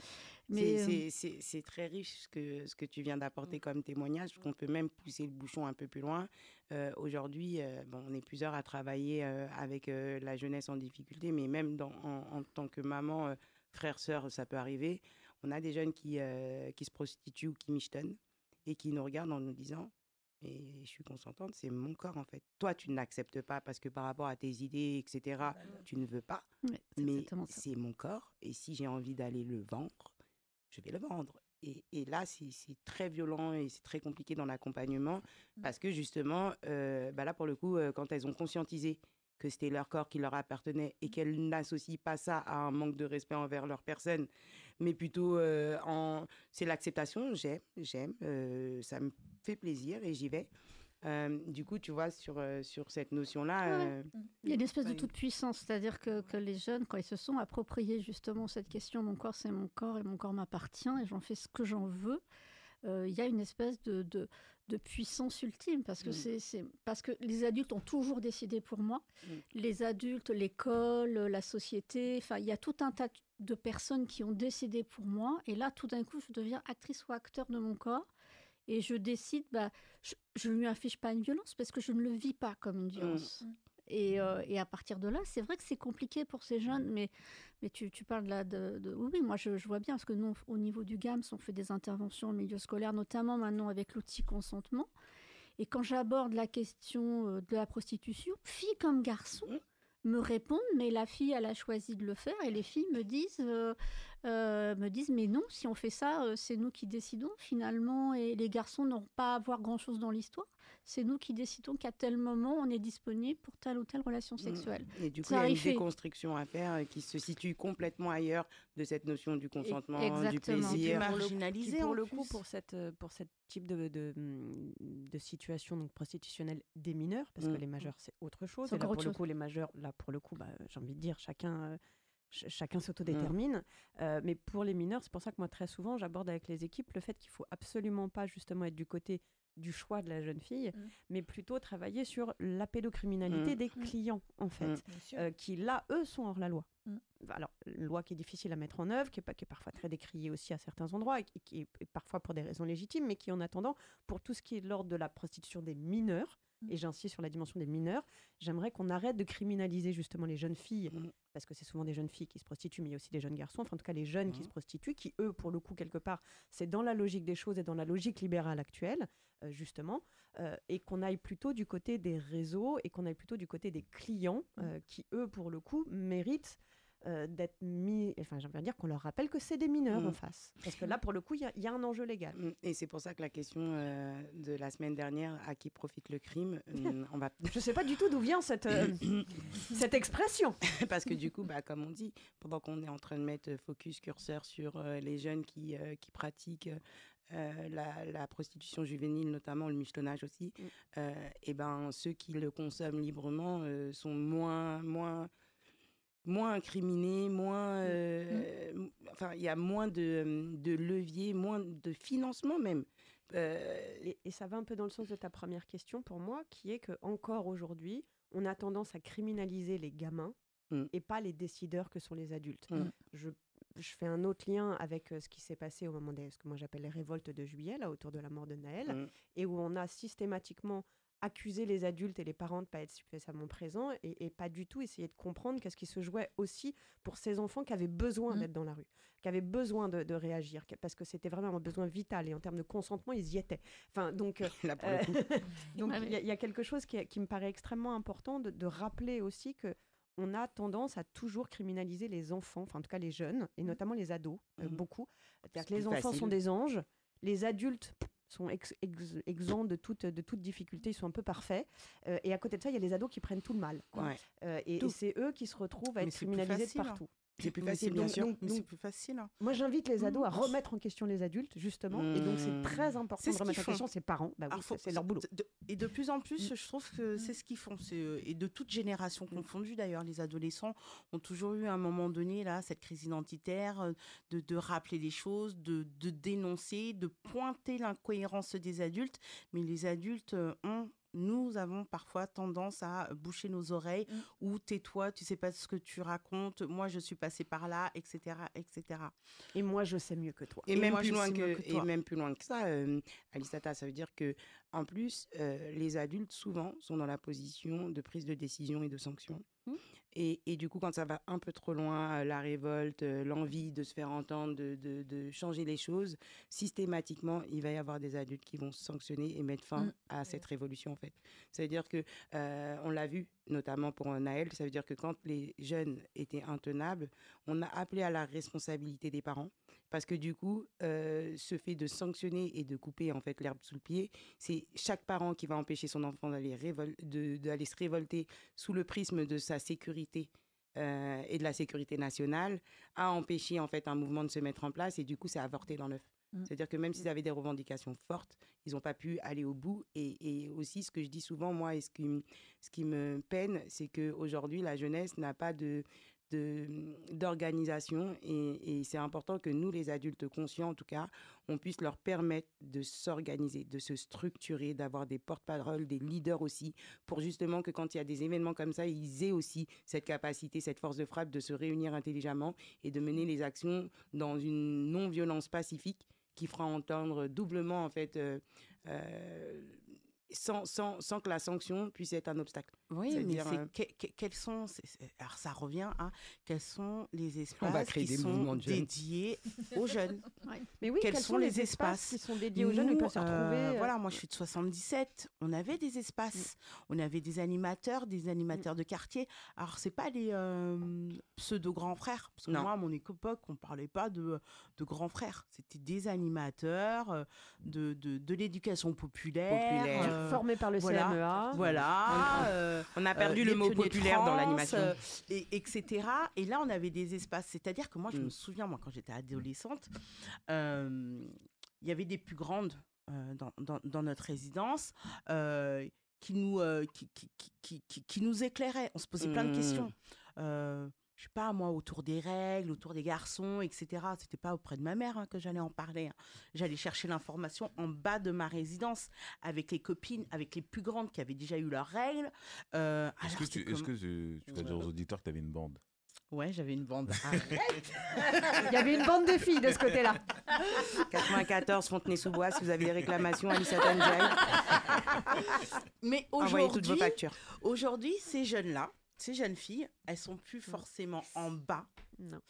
[SPEAKER 5] Mais,
[SPEAKER 3] C'est-
[SPEAKER 5] euh,
[SPEAKER 3] C'est c'est- c'est très riche ce que, ce que tu viens d'apporter comme témoignage, qu'on peut même pousser le bouchon un peu plus loin. Euh, Aujourd'hui, euh, bon, on est plusieurs à travailler euh, avec euh, la jeunesse en difficulté, mais même dans, en, en tant que maman, euh, frère, sœur, ça peut arriver. On a des jeunes qui, euh, qui se prostituent ou qui michetonnent et qui nous regardent en nous disant et je suis consentante, c'est mon corps en fait. Toi, tu n'acceptes pas parce que par rapport à tes idées, et cetera, tu ne veux pas.
[SPEAKER 5] ouais, c'est
[SPEAKER 3] Mais
[SPEAKER 5] exactement ça.
[SPEAKER 3] c'est mon corps et si j'ai envie d'aller le vendre, je vais le vendre. Et, et là, c'est c'est très violent et c'est très compliqué dans l'accompagnement parce que justement, euh, bah là, pour le coup, euh, quand elles ont conscientisé que c'était leur corps qui leur appartenait et qu'elles n'associent pas ça à un manque de respect envers leur personne, mais plutôt euh, en... c'est l'acceptation, j'aime, j'aime, euh, ça me fait plaisir et j'y vais. Euh, du coup, tu vois, sur, euh, sur cette notion-là...
[SPEAKER 5] Ouais, ouais.
[SPEAKER 3] euh,
[SPEAKER 5] Il y a une espèce de
[SPEAKER 3] bah,
[SPEAKER 5] toute puissance, c'est-à-dire que, que les jeunes, quand ils se sont appropriés justement cette question, mon corps c'est mon corps et mon corps m'appartient et j'en fais ce que j'en veux, euh, il y a une espèce de, de, de puissance ultime parce que,
[SPEAKER 3] Mm.
[SPEAKER 5] c'est, c'est, parce que les adultes ont toujours décidé pour moi.
[SPEAKER 3] Mm.
[SPEAKER 5] Les adultes, l'école, la société, enfin, il y a tout un tas de personnes qui ont décidé pour moi et là, tout d'un coup, je deviens actrice ou acteur de mon corps. Et je décide, bah, je ne lui affiche pas une violence parce que je ne le vis pas comme une violence.
[SPEAKER 3] Mm.
[SPEAKER 5] Et, euh, et à partir de là, c'est vrai que c'est compliqué pour ces jeunes, mais, mais tu, tu parles là de, de... Oui, oui, moi je, je vois bien, parce que nous, au niveau du GAMS, on fait des interventions au milieu scolaire, notamment maintenant avec l'outil consentement. Et quand j'aborde la question euh, de la prostitution, filles comme garçons me répondent, mais la fille, elle a choisi de le faire, et les filles me disent, euh, euh, me disent mais non, si on fait ça, euh, c'est nous qui décidons finalement, et les garçons n'ont pas à voir grand-chose dans l'histoire. C'est nous qui décidons qu'à tel moment, on est disponible pour telle ou telle relation sexuelle.
[SPEAKER 3] Et du coup,
[SPEAKER 5] Ça
[SPEAKER 3] il y a une
[SPEAKER 5] arrive fait.
[SPEAKER 3] déconstruction à faire euh, qui se situe complètement ailleurs de cette notion du consentement, du
[SPEAKER 5] exactement.
[SPEAKER 3] plaisir.
[SPEAKER 4] Pour le-
[SPEAKER 8] marginalisé,
[SPEAKER 4] puis pour
[SPEAKER 8] en
[SPEAKER 4] le
[SPEAKER 8] plus.
[SPEAKER 4] coup, pour cette euh, pour cette type de de, hum, de situation donc prostitutionnelle des mineurs, parce que
[SPEAKER 3] Mm.
[SPEAKER 4] les majeurs c'est autre chose.
[SPEAKER 5] C'est
[SPEAKER 4] Et là
[SPEAKER 5] encore
[SPEAKER 4] pour
[SPEAKER 5] autre
[SPEAKER 4] le
[SPEAKER 5] chose.
[SPEAKER 4] coup, les majeurs, là pour le coup, bah, j'ai envie de dire chacun. euh, ch- Chacun s'autodétermine, Euh, mais pour les mineurs, c'est pour ça que moi très souvent j'aborde avec les équipes le fait qu'il faut absolument pas justement être du côté du choix de la jeune fille,
[SPEAKER 6] Mm.
[SPEAKER 4] mais plutôt travailler sur la pédocriminalité
[SPEAKER 3] Mm.
[SPEAKER 4] des clients en fait,
[SPEAKER 3] Mm.
[SPEAKER 6] Bien sûr.
[SPEAKER 4] euh, qui là eux sont hors la loi.
[SPEAKER 6] Mm.
[SPEAKER 4] Alors, une loi qui est difficile à mettre en œuvre, qui est, pas- qui est parfois très décriée aussi à certains endroits, et qui, qui est et parfois pour des raisons légitimes, mais qui en attendant, pour tout ce qui est de l'ordre de la prostitution des mineurs,
[SPEAKER 6] Mm.
[SPEAKER 4] et j'insiste sur la dimension des mineurs, j'aimerais qu'on arrête de criminaliser justement les jeunes filles,
[SPEAKER 3] Mm.
[SPEAKER 4] parce que c'est souvent des jeunes filles qui se prostituent, mais il y a aussi des jeunes garçons, enfin en tout cas les jeunes qui
[SPEAKER 3] Mm.
[SPEAKER 4] se prostituent, qui eux, pour le coup, quelque part, c'est dans la logique des choses et dans la logique libérale actuelle, euh, justement, euh, et qu'on aille plutôt du côté des réseaux et qu'on aille plutôt du côté des clients, euh, qui eux, pour le coup, méritent euh, d'être mis, enfin j'ai envie de dire qu'on leur rappelle que c'est des mineurs
[SPEAKER 3] Mm.
[SPEAKER 4] en face. Parce que là, pour le coup, il y, a- il y a un enjeu légal.
[SPEAKER 3] Mm. Et c'est pour ça que la question euh, de la semaine dernière, à qui profite le crime, mm, on va...
[SPEAKER 4] Je sais pas du tout d'où vient cette, euh, cette expression.
[SPEAKER 3] Parce que du coup, bah, comme on dit, pendant qu'on est en train de mettre focus curseur sur euh, les jeunes qui, euh, qui pratiquent euh, la, la prostitution juvénile, notamment le michetonnage aussi,
[SPEAKER 4] Mm.
[SPEAKER 3] euh, et ben, ceux qui le consomment librement euh, sont moins, moins, moins incriminés, moins... euh, m- Enfin, il y a moins de, de leviers, moins de financement même. Euh,
[SPEAKER 4] Et, et ça va un peu dans le sens de ta première question pour moi, qui est que encore aujourd'hui, on a tendance à criminaliser les gamins
[SPEAKER 3] Mm.
[SPEAKER 4] et pas les décideurs que sont les adultes.
[SPEAKER 3] Mm.
[SPEAKER 4] Je, je fais un autre lien avec euh, ce qui s'est passé au moment des ce que moi j'appelle les révoltes de juillet, là autour de la mort de Naël,
[SPEAKER 3] Mm.
[SPEAKER 4] et où on a systématiquement accusé les adultes et les parents de ne pas être suffisamment présents et, et pas du tout essayer de comprendre qu'est-ce qui se jouait aussi pour ces enfants qui avaient besoin
[SPEAKER 6] Mm.
[SPEAKER 4] d'être dans la rue, qui avaient besoin de, de réagir, que- parce que c'était vraiment un besoin vital et en termes de consentement, ils y étaient. Enfin, donc, euh,
[SPEAKER 3] Là, pour le coup.
[SPEAKER 4] donc
[SPEAKER 5] Ah
[SPEAKER 4] il
[SPEAKER 5] oui.
[SPEAKER 4] y, a- il y a quelque chose qui, est- qui me paraît extrêmement important de, de rappeler aussi que on a tendance à toujours criminaliser les enfants, enfin en tout cas les jeunes, et notamment les ados, euh,
[SPEAKER 3] Mhm.
[SPEAKER 4] beaucoup. C'est-à-dire
[SPEAKER 3] C'est
[SPEAKER 4] que les
[SPEAKER 3] plus
[SPEAKER 4] enfants
[SPEAKER 3] facile.
[SPEAKER 4] sont des anges, les adultes sont ex- ex- exempts de toute, de toute difficulté, ils sont un peu parfaits. Euh, et à côté de ça, il y a les ados qui prennent tout le mal. quoi.
[SPEAKER 3] Ouais.
[SPEAKER 4] Euh, et
[SPEAKER 8] Tout.
[SPEAKER 4] et c'est eux qui se retrouvent à
[SPEAKER 8] Mais
[SPEAKER 4] être
[SPEAKER 8] c'est plus
[SPEAKER 4] criminalisés de
[SPEAKER 8] facile, hein.
[SPEAKER 4] partout.
[SPEAKER 3] C'est plus
[SPEAKER 8] Mais
[SPEAKER 3] facile,
[SPEAKER 8] c'est
[SPEAKER 3] bien
[SPEAKER 8] donc-
[SPEAKER 3] sûr.
[SPEAKER 8] donc- Mais
[SPEAKER 4] donc-
[SPEAKER 8] c'est plus facile. hein.
[SPEAKER 4] Moi, j'invite les ados à
[SPEAKER 8] Mmh.
[SPEAKER 4] remettre en question les adultes, justement. Et donc, c'est
[SPEAKER 3] Mmh.
[SPEAKER 4] très important
[SPEAKER 8] C'est
[SPEAKER 4] de
[SPEAKER 8] ce
[SPEAKER 4] remettre
[SPEAKER 8] qu'ils
[SPEAKER 4] en question
[SPEAKER 8] font.
[SPEAKER 4] ses parents. Bah oui,
[SPEAKER 8] Alors, faut-
[SPEAKER 4] c'est c'est leur boulot.
[SPEAKER 8] de- et de plus en plus, je trouve que c'est ce qu'ils font. C'est, euh, et de toute génération confondue, d'ailleurs, les adolescents ont toujours eu à un moment donné là, cette crise identitaire, euh, de, de rappeler les choses, de, de dénoncer, de pointer l'incohérence des adultes. Mais les adultes euh, ont nous avons parfois tendance à boucher nos oreilles
[SPEAKER 4] Mmh.
[SPEAKER 8] ou tais-toi, tu sais pas ce que tu racontes, moi je suis passée par là, et cetera, et cetera.
[SPEAKER 4] Et moi, je sais mieux que toi.
[SPEAKER 3] Et,
[SPEAKER 8] Et
[SPEAKER 3] même
[SPEAKER 8] moi,
[SPEAKER 3] plus
[SPEAKER 8] je
[SPEAKER 3] loin
[SPEAKER 8] sais mieux
[SPEAKER 3] que,
[SPEAKER 8] que
[SPEAKER 3] et
[SPEAKER 8] toi.
[SPEAKER 3] même plus loin que ça, euh, Alisata, ça veut dire que en plus, euh, les adultes souvent sont dans la position de prise de décision et de sanction.
[SPEAKER 8] Mmh.
[SPEAKER 3] Et, et du coup, quand ça va un peu trop loin, euh, la révolte, euh, l'envie de se faire entendre, de, de, de changer les choses, systématiquement, il va y avoir des adultes qui vont sanctionner et mettre fin
[SPEAKER 6] Mm.
[SPEAKER 3] à cette révolution, en fait. Ça veut dire que, euh, on l'a vu, notamment pour Naël, ça veut dire que quand les jeunes étaient intenables, on a appelé à la responsabilité des parents. Parce que du coup, euh, ce fait de sanctionner et de couper en fait l'herbe sous le pied, c'est chaque parent qui va empêcher son enfant d'aller révol- de- d'aller se révolter sous le prisme de sa sécurité euh, et de la sécurité nationale, a empêché en fait un mouvement de se mettre en place et du coup, c'est avorté dans l'œuf.
[SPEAKER 6] Mm.
[SPEAKER 3] C'est-à-dire que même s'ils avaient des revendications fortes, ils n'ont pas pu aller au bout. Et, et aussi, ce que je dis souvent, moi, et ce qui, m- ce qui me peine, c'est qu'aujourd'hui, la jeunesse n'a pas de de- d'organisation et, et c'est important que nous, les adultes conscients en tout cas, on puisse leur permettre de s'organiser, de se structurer, d'avoir des porte-paroles, des leaders aussi, pour justement que quand il y a des événements comme ça, ils aient aussi cette capacité, cette force de frappe de se réunir intelligemment et de mener les actions dans une non-violence pacifique qui fera entendre doublement en fait euh, euh, sans, sans, sans que la sanction puisse être un obstacle.
[SPEAKER 8] Oui, mais
[SPEAKER 3] C'est-à-dire,
[SPEAKER 8] c'est
[SPEAKER 3] euh,
[SPEAKER 8] que- que- quels sont, c'est- c'est- alors ça revient à quels sont les
[SPEAKER 3] On va
[SPEAKER 8] espaces
[SPEAKER 3] créer
[SPEAKER 8] qui
[SPEAKER 3] des
[SPEAKER 8] sont
[SPEAKER 3] mouvements de jeunes.
[SPEAKER 8] dédiés aux jeunes.
[SPEAKER 4] Mais oui,
[SPEAKER 8] Quels
[SPEAKER 4] quels
[SPEAKER 8] sont les espaces
[SPEAKER 4] qui sont dédiés aux jeunes où ils
[SPEAKER 8] Nous,
[SPEAKER 4] peuvent se retrouver
[SPEAKER 8] euh,
[SPEAKER 4] euh,
[SPEAKER 8] voilà, moi je suis de soixante-dix-sept. On avait des espaces, on avait des animateurs, des animateurs de quartier. Alors c'est pas les euh, pseudo grands frères, parce que
[SPEAKER 3] Non.
[SPEAKER 8] moi à mon époque on parlait pas de, de grands frères. C'était des animateurs euh, de, de, de l'éducation populaire,
[SPEAKER 3] Populaire.
[SPEAKER 8] euh,
[SPEAKER 4] formés par le
[SPEAKER 8] voilà,
[SPEAKER 4] C M E A.
[SPEAKER 8] Voilà. euh,
[SPEAKER 3] On a perdu
[SPEAKER 8] euh,
[SPEAKER 3] le
[SPEAKER 8] les
[SPEAKER 3] mot
[SPEAKER 8] pionniers de
[SPEAKER 3] populaire dans
[SPEAKER 8] France,
[SPEAKER 3] l'animation.
[SPEAKER 8] euh, et, etc. Et là, on avait des espaces. C'est-à-dire que moi, je
[SPEAKER 3] Mm.
[SPEAKER 8] me souviens, moi, quand j'étais adolescente, euh, il y avait des plus grandes euh, dans, dans, dans notre résidence euh, qui, nous, euh, qui, qui, qui, qui, qui- qui nous éclairaient. On se posait plein de
[SPEAKER 3] Mm.
[SPEAKER 8] questions. Euh, je sais pas, moi, autour des règles, autour des garçons, et cetera. C'était pas auprès de ma mère hein, que j'allais en parler. hein. J'allais chercher l'information en bas de ma résidence, avec les copines, avec les plus grandes qui avaient déjà eu leurs règles. Euh,
[SPEAKER 9] Est-ce
[SPEAKER 8] alors,
[SPEAKER 9] que,
[SPEAKER 8] c'est
[SPEAKER 9] tu, est-ce
[SPEAKER 8] comme-
[SPEAKER 9] que tu, tu vas dire aux auditeurs que tu avais une bande?
[SPEAKER 8] Ouais, j'avais une bande.
[SPEAKER 4] Il y avait une bande de filles de ce côté-là.
[SPEAKER 3] quatre-vingt-quatorze Fontenay-sous-Bois, si vous avez des réclamations, Alisata Ndiaye,
[SPEAKER 8] Mais
[SPEAKER 3] envoyez toutes vos
[SPEAKER 8] aujourd'hui,
[SPEAKER 3] factures.
[SPEAKER 8] aujourd'hui, ces jeunes-là, ces jeunes filles, elles sont plus forcément en bas
[SPEAKER 4] Non.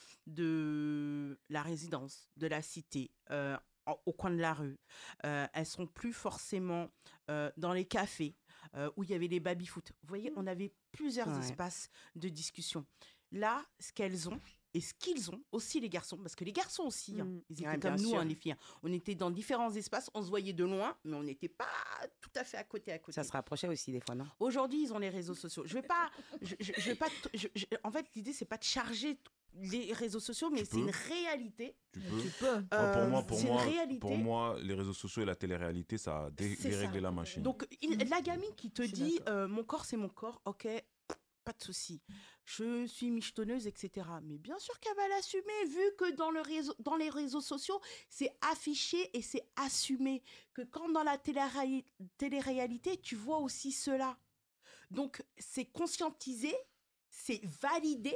[SPEAKER 8] de la résidence, de la cité, euh, en- au coin de la rue. Euh, elles sont plus forcément euh, dans les cafés euh, où il y avait les baby-foot. Vous voyez, on avait plusieurs
[SPEAKER 3] Ouais.
[SPEAKER 8] espaces de discussion. Là, ce qu'elles ont et ce qu'ils ont, aussi les garçons, parce que les garçons aussi, hein,
[SPEAKER 4] Mm.
[SPEAKER 8] ils étaient
[SPEAKER 3] Ouais,
[SPEAKER 8] comme
[SPEAKER 3] bien
[SPEAKER 8] nous,
[SPEAKER 3] sûr.
[SPEAKER 8] hein, les filles. hein. On était dans différents espaces, on se voyait de loin, mais on n'était pas tout à fait à côté à côté.
[SPEAKER 3] Ça se rapprochait aussi des fois, non?
[SPEAKER 8] Aujourd'hui, ils ont les réseaux sociaux. Je vais pas, je, je- je vais pas. t- je- je- en fait, l'idée c'est pas de charger t- les réseaux sociaux, mais
[SPEAKER 9] Tu
[SPEAKER 8] c'est
[SPEAKER 9] peux.
[SPEAKER 8] une réalité.
[SPEAKER 9] Tu peux.
[SPEAKER 6] Tu peux.
[SPEAKER 9] Moi, pour,
[SPEAKER 8] Euh,
[SPEAKER 9] moi, pour,
[SPEAKER 8] c'est une
[SPEAKER 9] moi,
[SPEAKER 8] réalité.
[SPEAKER 9] pour moi, les réseaux sociaux et la télé-réalité, ça a dé-
[SPEAKER 8] C'est
[SPEAKER 9] déréglé
[SPEAKER 8] ça.
[SPEAKER 9] la machine.
[SPEAKER 8] Donc, il- la gamine qui te
[SPEAKER 6] Je suis
[SPEAKER 8] dit
[SPEAKER 6] d'accord.
[SPEAKER 8] euh, mon corps c'est mon corps, ok, pas de souci. Je suis michetonneuse, et cetera. Mais bien sûr qu'elle va l'assumer, vu que dans, le réseau, dans les réseaux sociaux, c'est affiché et c'est assumé. Que quand dans la télé- télé-réalité, tu vois aussi cela. Donc, c'est conscientisé, c'est validé,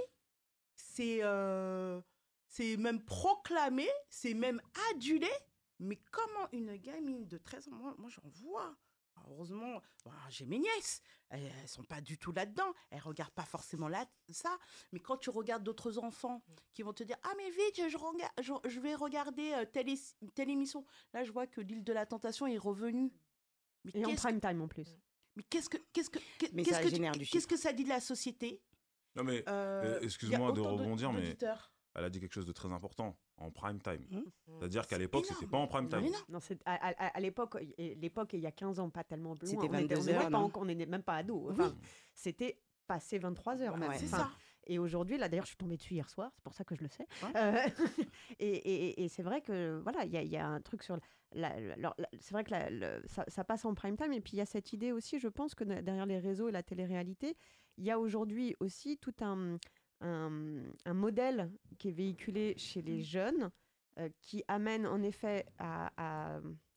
[SPEAKER 8] c'est euh, c'est même proclamé, c'est même adulé. Mais comment une gamine de treize ans, moi, moi j'en vois. Alors, heureusement, bah, j'ai mes nièces, elles, elles sont pas du tout là-dedans, elles regardent pas forcément là, ça. Mais quand tu regardes d'autres enfants qui vont te dire ah mais vite, je, rega- je, je vais regarder euh, telle, é- telle émission. Là, je vois que l'île de la Tentation est revenue. Mais
[SPEAKER 4] Et en
[SPEAKER 8] qu'est-ce
[SPEAKER 4] prime time en plus.
[SPEAKER 8] mais qu'est-ce que qu'est-ce que qu'est-
[SPEAKER 3] Mais
[SPEAKER 8] qu'est-ce
[SPEAKER 3] ça
[SPEAKER 8] que tu-
[SPEAKER 3] génère du
[SPEAKER 8] qu'est-ce que ça dit de la société?
[SPEAKER 9] Non, mais
[SPEAKER 8] Euh,
[SPEAKER 9] euh,
[SPEAKER 8] il y a
[SPEAKER 9] excuse-moi de
[SPEAKER 8] autant
[SPEAKER 9] rebondir, mais
[SPEAKER 8] d'auditeurs.
[SPEAKER 9] elle a dit quelque chose de très important, en prime time.
[SPEAKER 3] Mmh.
[SPEAKER 9] C'est-à-dire qu'à l'époque,
[SPEAKER 8] énorme.
[SPEAKER 9] c'était pas en prime time.
[SPEAKER 8] Mais non.
[SPEAKER 4] Non, c'est- à, à- à l'époque, et l'époque, il y a quinze ans, pas tellement loin.
[SPEAKER 3] C'était
[SPEAKER 4] on était- on
[SPEAKER 3] vingt-deux
[SPEAKER 4] était
[SPEAKER 3] heures,
[SPEAKER 4] pas
[SPEAKER 3] non
[SPEAKER 4] encore- on n'était même pas ados. Enfin, c'était passé vingt-trois heures même.
[SPEAKER 3] Ouais.
[SPEAKER 8] C'est
[SPEAKER 4] Enfin,
[SPEAKER 8] ça.
[SPEAKER 4] Et aujourd'hui, là, d'ailleurs, je suis tombée dessus hier soir, c'est pour ça que je le sais.
[SPEAKER 8] Ouais.
[SPEAKER 4] Euh, et et- et c'est vrai que voilà, il y, a- il y a un truc sur. La, la- alors, la- c'est vrai que la- le- ça, ça passe en prime time, et puis il y a cette idée aussi, je pense que derrière les réseaux et la télé-réalité, il y a aujourd'hui aussi tout un, un, un modèle qui est véhiculé chez les jeunes, euh, qui amène en effet à, à,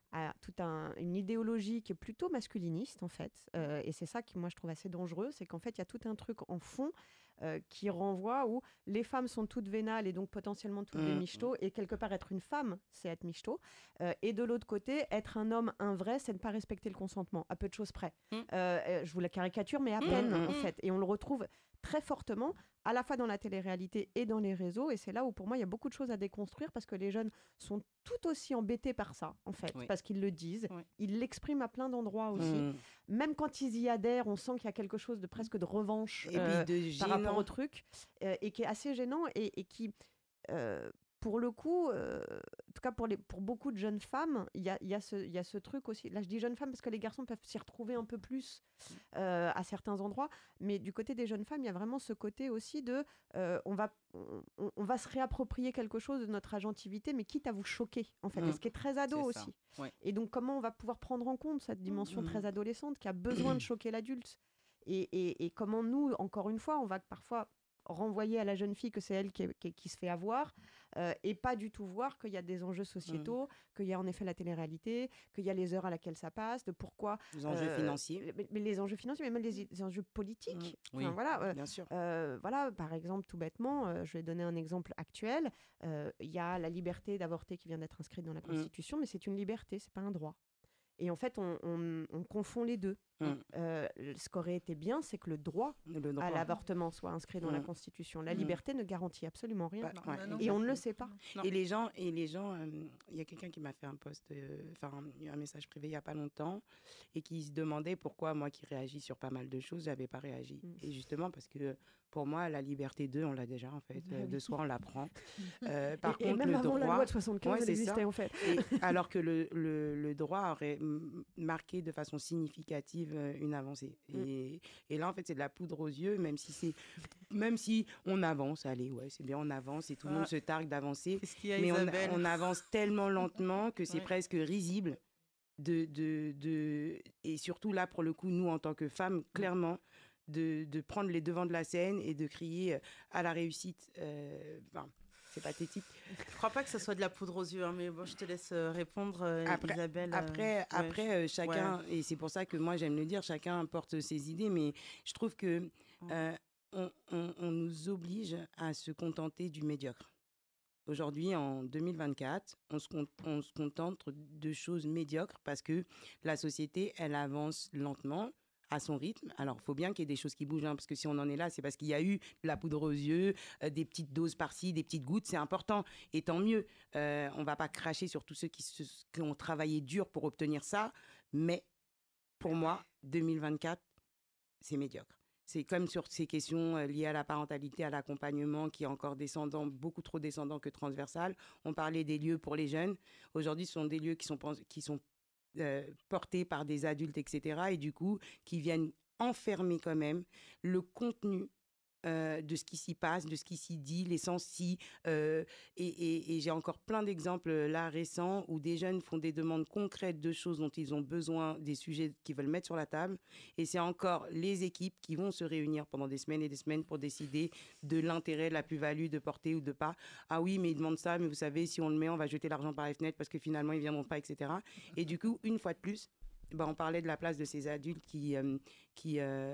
[SPEAKER 4] a toute un, une idéologie qui est plutôt masculiniste, en fait. Euh, et c'est ça qui, moi, je trouve assez dangereux, c'est qu'en fait, il y a tout un truc en fond euh, qui renvoie où les femmes sont toutes vénales et donc potentiellement toutes des
[SPEAKER 3] Mmh.
[SPEAKER 4] michtos, et quelque part, être une femme, c'est être michto. Euh, et de l'autre côté, être un homme, un vrai, c'est ne pas respecter le consentement, à peu de choses près.
[SPEAKER 3] Mmh.
[SPEAKER 4] Euh, euh, je vous la caricature, mais à
[SPEAKER 3] Mmh,
[SPEAKER 4] peine,
[SPEAKER 3] mmh,
[SPEAKER 4] en
[SPEAKER 3] mmh.
[SPEAKER 4] fait. Et on le retrouve très fortement, à la fois dans la télé-réalité et dans les réseaux. Et c'est là où, pour moi, il y a beaucoup de choses à déconstruire parce que les jeunes sont tout aussi embêtés par ça, en fait,
[SPEAKER 3] Oui.
[SPEAKER 4] parce qu'ils le disent.
[SPEAKER 3] Oui.
[SPEAKER 4] Ils l'expriment à plein d'endroits aussi.
[SPEAKER 3] Mmh.
[SPEAKER 4] Même quand ils y adhèrent, on sent qu'il y a quelque chose de presque de revanche
[SPEAKER 3] Et
[SPEAKER 4] euh,
[SPEAKER 3] puis de
[SPEAKER 4] par rapport
[SPEAKER 3] gênant.
[SPEAKER 4] au truc, euh, et qui est assez gênant et, et qui... euh, pour le coup, euh, en tout cas pour, les, pour beaucoup de jeunes femmes, il y a, il y a ce- il y a ce truc aussi. Là, je dis jeunes femmes parce que les garçons peuvent s'y retrouver un peu plus euh, à certains endroits. Mais du côté des jeunes femmes, il y a vraiment ce côté aussi de euh, on, va, on, on va se réapproprier quelque chose de notre agentivité, mais quitte à vous choquer, en fait.
[SPEAKER 3] Mmh.
[SPEAKER 4] Et ce qui est très ado
[SPEAKER 3] C'est ça.
[SPEAKER 4] aussi.
[SPEAKER 3] Ouais.
[SPEAKER 4] Et donc, comment on va pouvoir prendre en compte cette dimension
[SPEAKER 3] Mmh.
[SPEAKER 4] très adolescente qui a besoin de choquer l'adulte et, et, et comment nous, encore une fois, on va parfois renvoyer à la jeune fille que c'est elle qui, est- qui, qui se fait avoir euh, et pas du tout voir qu'il y a des enjeux sociétaux, qu'il y a en effet la télé-réalité, qu'il y a les heures à laquelle ça passe, de pourquoi...
[SPEAKER 3] Les enjeux
[SPEAKER 4] euh,
[SPEAKER 3] financiers.
[SPEAKER 4] Mais, mais les enjeux financiers, mais même les, les enjeux politiques.
[SPEAKER 3] Mmh. Oui,
[SPEAKER 4] Enfin, voilà, euh,
[SPEAKER 3] bien sûr.
[SPEAKER 4] euh, voilà, par exemple, tout bêtement, euh, je vais donner un exemple actuel. Euh, Il y a la liberté d'avorter qui vient d'être inscrite dans la Constitution, mais c'est une liberté, c'est pas un droit. Et en fait, on, on- on confond les deux.
[SPEAKER 3] Mmh.
[SPEAKER 4] Euh, ce qui aurait été bien, c'est que le droit,
[SPEAKER 3] Le droit.
[SPEAKER 4] à l'avortement soit inscrit dans la
[SPEAKER 3] Mmh.
[SPEAKER 4] Constitution. La
[SPEAKER 3] Mmh.
[SPEAKER 4] liberté ne garantit absolument rien.
[SPEAKER 3] Bah, ouais,
[SPEAKER 4] et on ne le
[SPEAKER 3] exactement.
[SPEAKER 4] sait pas.
[SPEAKER 8] Non.
[SPEAKER 3] Et les gens, et les gens, euh, il y a quelqu'un qui m'a fait un post, euh, enfin un, un message privé il y a pas longtemps, et qui se demandait pourquoi moi qui réagis sur pas mal de choses, j'avais pas réagi.
[SPEAKER 4] Mm.
[SPEAKER 3] Et justement parce que pour moi la liberté d'eux, on l'a déjà en fait,
[SPEAKER 4] Bah
[SPEAKER 3] euh,
[SPEAKER 4] oui.
[SPEAKER 3] de soi on l'apprend. Euh, par
[SPEAKER 4] Et- et
[SPEAKER 3] contre
[SPEAKER 4] même
[SPEAKER 3] le
[SPEAKER 4] avant
[SPEAKER 3] droit,
[SPEAKER 4] la loi de soixante-quinze, elle
[SPEAKER 3] c'est
[SPEAKER 4] existait,
[SPEAKER 3] ça.
[SPEAKER 4] en fait.
[SPEAKER 3] Et alors que le, le, le droit aurait m- marqué de façon significative euh, une avancée.
[SPEAKER 4] Mm.
[SPEAKER 3] Et, et là en fait c'est de la poudre aux yeux, même si c'est, même si on avance, allez ouais c'est bien on avance et tout le
[SPEAKER 8] Ah.
[SPEAKER 3] monde se targue d'avancer.
[SPEAKER 8] Qu'est-ce qu'il y a,
[SPEAKER 3] Mais on,
[SPEAKER 8] Isabelle
[SPEAKER 3] on avance tellement lentement que c'est
[SPEAKER 8] Ouais.
[SPEAKER 3] presque risible. De, de, de, et surtout là, pour le coup, nous, en tant que femmes, clairement, de, de prendre les devants de la scène et de crier euh, à la réussite. Euh, enfin, c'est pathétique.
[SPEAKER 8] Je crois pas que ce soit de la poudre aux yeux, hein, mais bon, je te laisse euh, répondre, euh,
[SPEAKER 3] Après,
[SPEAKER 8] Isabelle. euh,
[SPEAKER 3] après,
[SPEAKER 8] ouais,
[SPEAKER 3] après
[SPEAKER 8] je-
[SPEAKER 3] euh, chacun,
[SPEAKER 8] ouais.
[SPEAKER 3] et c'est pour ça que moi, j'aime le dire, chacun porte ses idées, mais je trouve que euh, on, on- on nous oblige à se contenter du médiocre. Aujourd'hui, en deux mille vingt-quatre, on se, con- on se contente de choses médiocres parce que la société, elle avance lentement à son rythme. Alors, il faut bien qu'il y ait des choses qui bougent, hein, parce que si on en est là, c'est parce qu'il y a eu de la poudre aux yeux, euh, des petites doses par-ci, des petites gouttes, c'est important. Et tant mieux. Euh, on ne va pas cracher sur tous ceux qui, se- qui ont travaillé dur pour obtenir ça, mais pour moi, deux mille vingt-quatre, c'est médiocre. C'est comme sur ces questions euh, liées à la parentalité, à l'accompagnement, qui est encore descendant, beaucoup trop descendant que transversal. On parlait des lieux pour les jeunes. Aujourd'hui, ce sont des lieux qui sont, pens- qui sont euh, portés par des adultes, et cetera. Et du coup, qui viennent enfermer quand même le contenu euh, de ce qui s'y passe, de ce qui s'y dit, l'essence si. euh, et et- et j'ai encore plein d'exemples euh, là récents où des jeunes font des demandes concrètes de choses dont ils ont besoin, des sujets qu'ils veulent mettre sur la table. Et c'est encore les équipes qui vont se réunir pendant des semaines et des semaines pour décider de l'intérêt, de la plus-value, de porter ou de pas. Ah oui, mais ils demandent ça, mais vous savez, si on le met, on va jeter l'argent par les fenêtres parce que finalement, ils viendront pas, et cetera. Et du coup, une fois de plus, ben, on parlait de la place de ces adultes qui... euh, qui euh,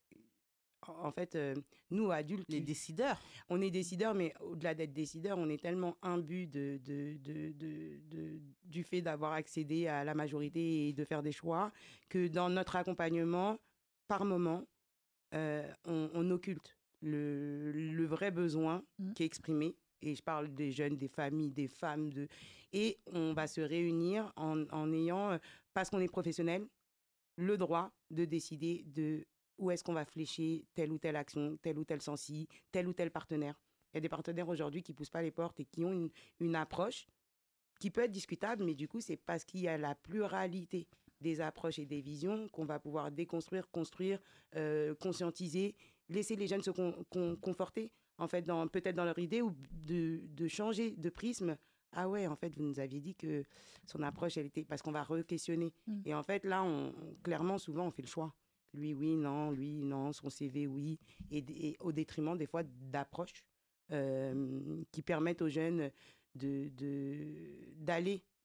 [SPEAKER 3] en fait, euh, nous, adultes...
[SPEAKER 8] Les décideurs.
[SPEAKER 3] On est décideurs, mais au-delà d'être décideurs, on est tellement imbus de, de, de, de, de- du fait d'avoir accédé à la majorité et de faire des choix, que dans notre accompagnement, par moment, euh, on, on occulte le, le vrai besoin
[SPEAKER 12] Mm.
[SPEAKER 3] qui est exprimé. Et je parle des jeunes, des familles, des femmes. De... Et on va se réunir en, en ayant, euh, parce qu'on est professionnel, le droit de décider de où est-ce qu'on va flécher telle ou telle action, tel ou tel sensi, tel ou tel partenaire. Il y a des partenaires aujourd'hui qui ne poussent pas les portes et qui ont une, une approche qui peut être discutable, mais du coup, c'est parce qu'il y a la pluralité des approches et des visions qu'on va pouvoir déconstruire, construire, euh, conscientiser, laisser les jeunes se con- con- conforter, en fait, dans, peut-être dans leur idée ou de, de changer de prisme. Ah ouais, en fait, vous nous aviez dit que son approche, elle était... Parce qu'on va re-questionner.
[SPEAKER 12] Mm.
[SPEAKER 3] Et en fait, là, on, on- clairement, souvent, on fait le choix. Lui, oui, non, lui, non, son C V, oui. Et, et au détriment, des fois, d'approches euh, qui permettent aux jeunes de, de, d'aller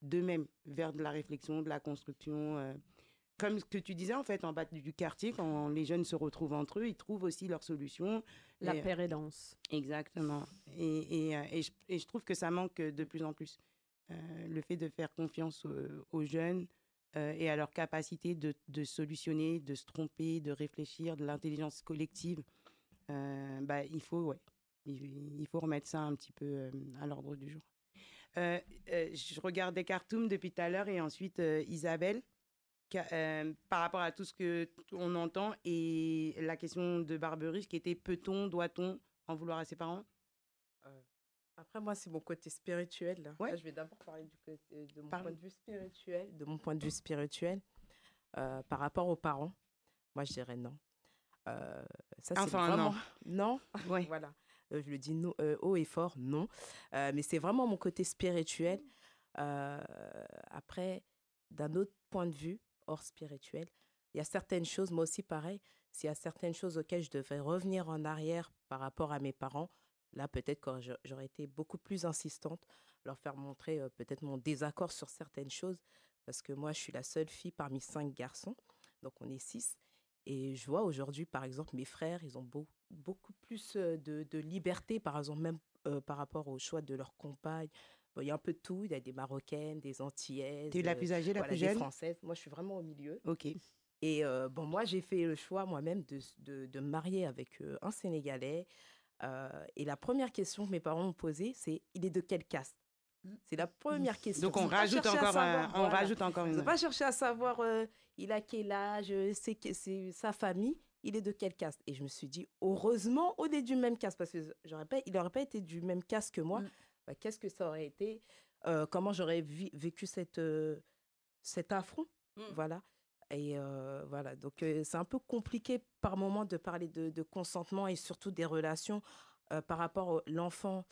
[SPEAKER 3] d'eux-mêmes vers de la réflexion, de la construction. Euh, comme ce que tu disais, en fait, en bas du quartier, quand les jeunes se retrouvent entre eux, ils trouvent aussi leurs solutions.
[SPEAKER 4] La
[SPEAKER 3] Et-
[SPEAKER 4] paire et danse.
[SPEAKER 3] Exactement. Et, et, euh, et, je, et je trouve que ça manque de plus en plus. Euh, le fait de faire confiance aux, aux jeunes euh, et à leur capacité de, de solutionner, de se tromper, de réfléchir, de l'intelligence collective, euh, bah, il faut, ouais, il, il faut remettre ça un petit peu euh, à l'ordre du jour. Euh, euh, je regardais Khartoum depuis tout à l'heure et ensuite euh, Isabelle. Ca- euh, par rapport à tout ce que t- on entend et la question de Barberouche qui était peut-on, doit-on en vouloir à ses parents?
[SPEAKER 7] Euh, Après, moi, c'est mon côté spirituel. Là.
[SPEAKER 3] Ouais.
[SPEAKER 7] Là, je vais d'abord parler du côté, de mon
[SPEAKER 3] Parle.
[SPEAKER 7] point de vue spirituel. De mon point de vue spirituel, euh, par rapport aux parents, moi, je dirais non. Euh, ça, c'est
[SPEAKER 3] Enfin,
[SPEAKER 7] vraiment... Non,
[SPEAKER 3] Ouais.
[SPEAKER 7] voilà. Euh, je le dis non, euh, haut et fort, non. Euh, mais c'est vraiment mon côté spirituel. Euh, après, d'un autre point de vue, hors spirituel, il y a certaines choses, moi aussi pareil, s'il y a certaines choses auxquelles je devrais revenir en arrière par rapport à mes parents, là peut-être que je- j'aurais été beaucoup plus insistante, leur faire montrer euh, peut-être mon désaccord sur certaines choses, parce que moi je suis la seule fille parmi cinq garçons, donc on est six. Et je vois aujourd'hui, par exemple, mes frères, ils ont beau- beaucoup plus euh, de, de liberté, par exemple, même euh, par rapport au choix de leur compagne. Bon, il y a un peu de tout. Il y a des Marocaines, des Antillaises,
[SPEAKER 3] T'es la
[SPEAKER 7] euh,
[SPEAKER 3] plus âgée, la
[SPEAKER 7] voilà,
[SPEAKER 3] plus
[SPEAKER 7] des
[SPEAKER 3] jeune?
[SPEAKER 7] Françaises. Moi, je suis vraiment au milieu.
[SPEAKER 3] Ok.
[SPEAKER 7] Et euh, bon, moi, j'ai fait le choix moi-même de, de, de me marier avec euh, un Sénégalais. Euh, et la première question que mes parents m'ont posée, c'est il est de quelle caste? C'est la première question.
[SPEAKER 3] Donc on
[SPEAKER 7] Ils ont pas
[SPEAKER 3] rajoute
[SPEAKER 7] cherché à
[SPEAKER 3] encore,
[SPEAKER 7] savoir,
[SPEAKER 3] un- on
[SPEAKER 7] voilà.
[SPEAKER 3] rajoute encore
[SPEAKER 7] Ils
[SPEAKER 3] une.
[SPEAKER 7] n'ont pas cherché à savoir euh, il a quel âge, euh, c'est que- c'est sa famille, il est de quelle caste. Et je me suis dit, heureusement, on est du même caste, parce que j'aurais pas, il n'aurait pas été du même caste que moi.
[SPEAKER 6] Mm.
[SPEAKER 7] Bah, qu'est-ce que ça aurait été? Euh, comment j'aurais vi- vécu cette, euh, cet affront? Voilà. Et euh, voilà, donc euh, c'est un peu compliqué par moment de parler de, de consentement et surtout des relations euh, par rapport à l'enfant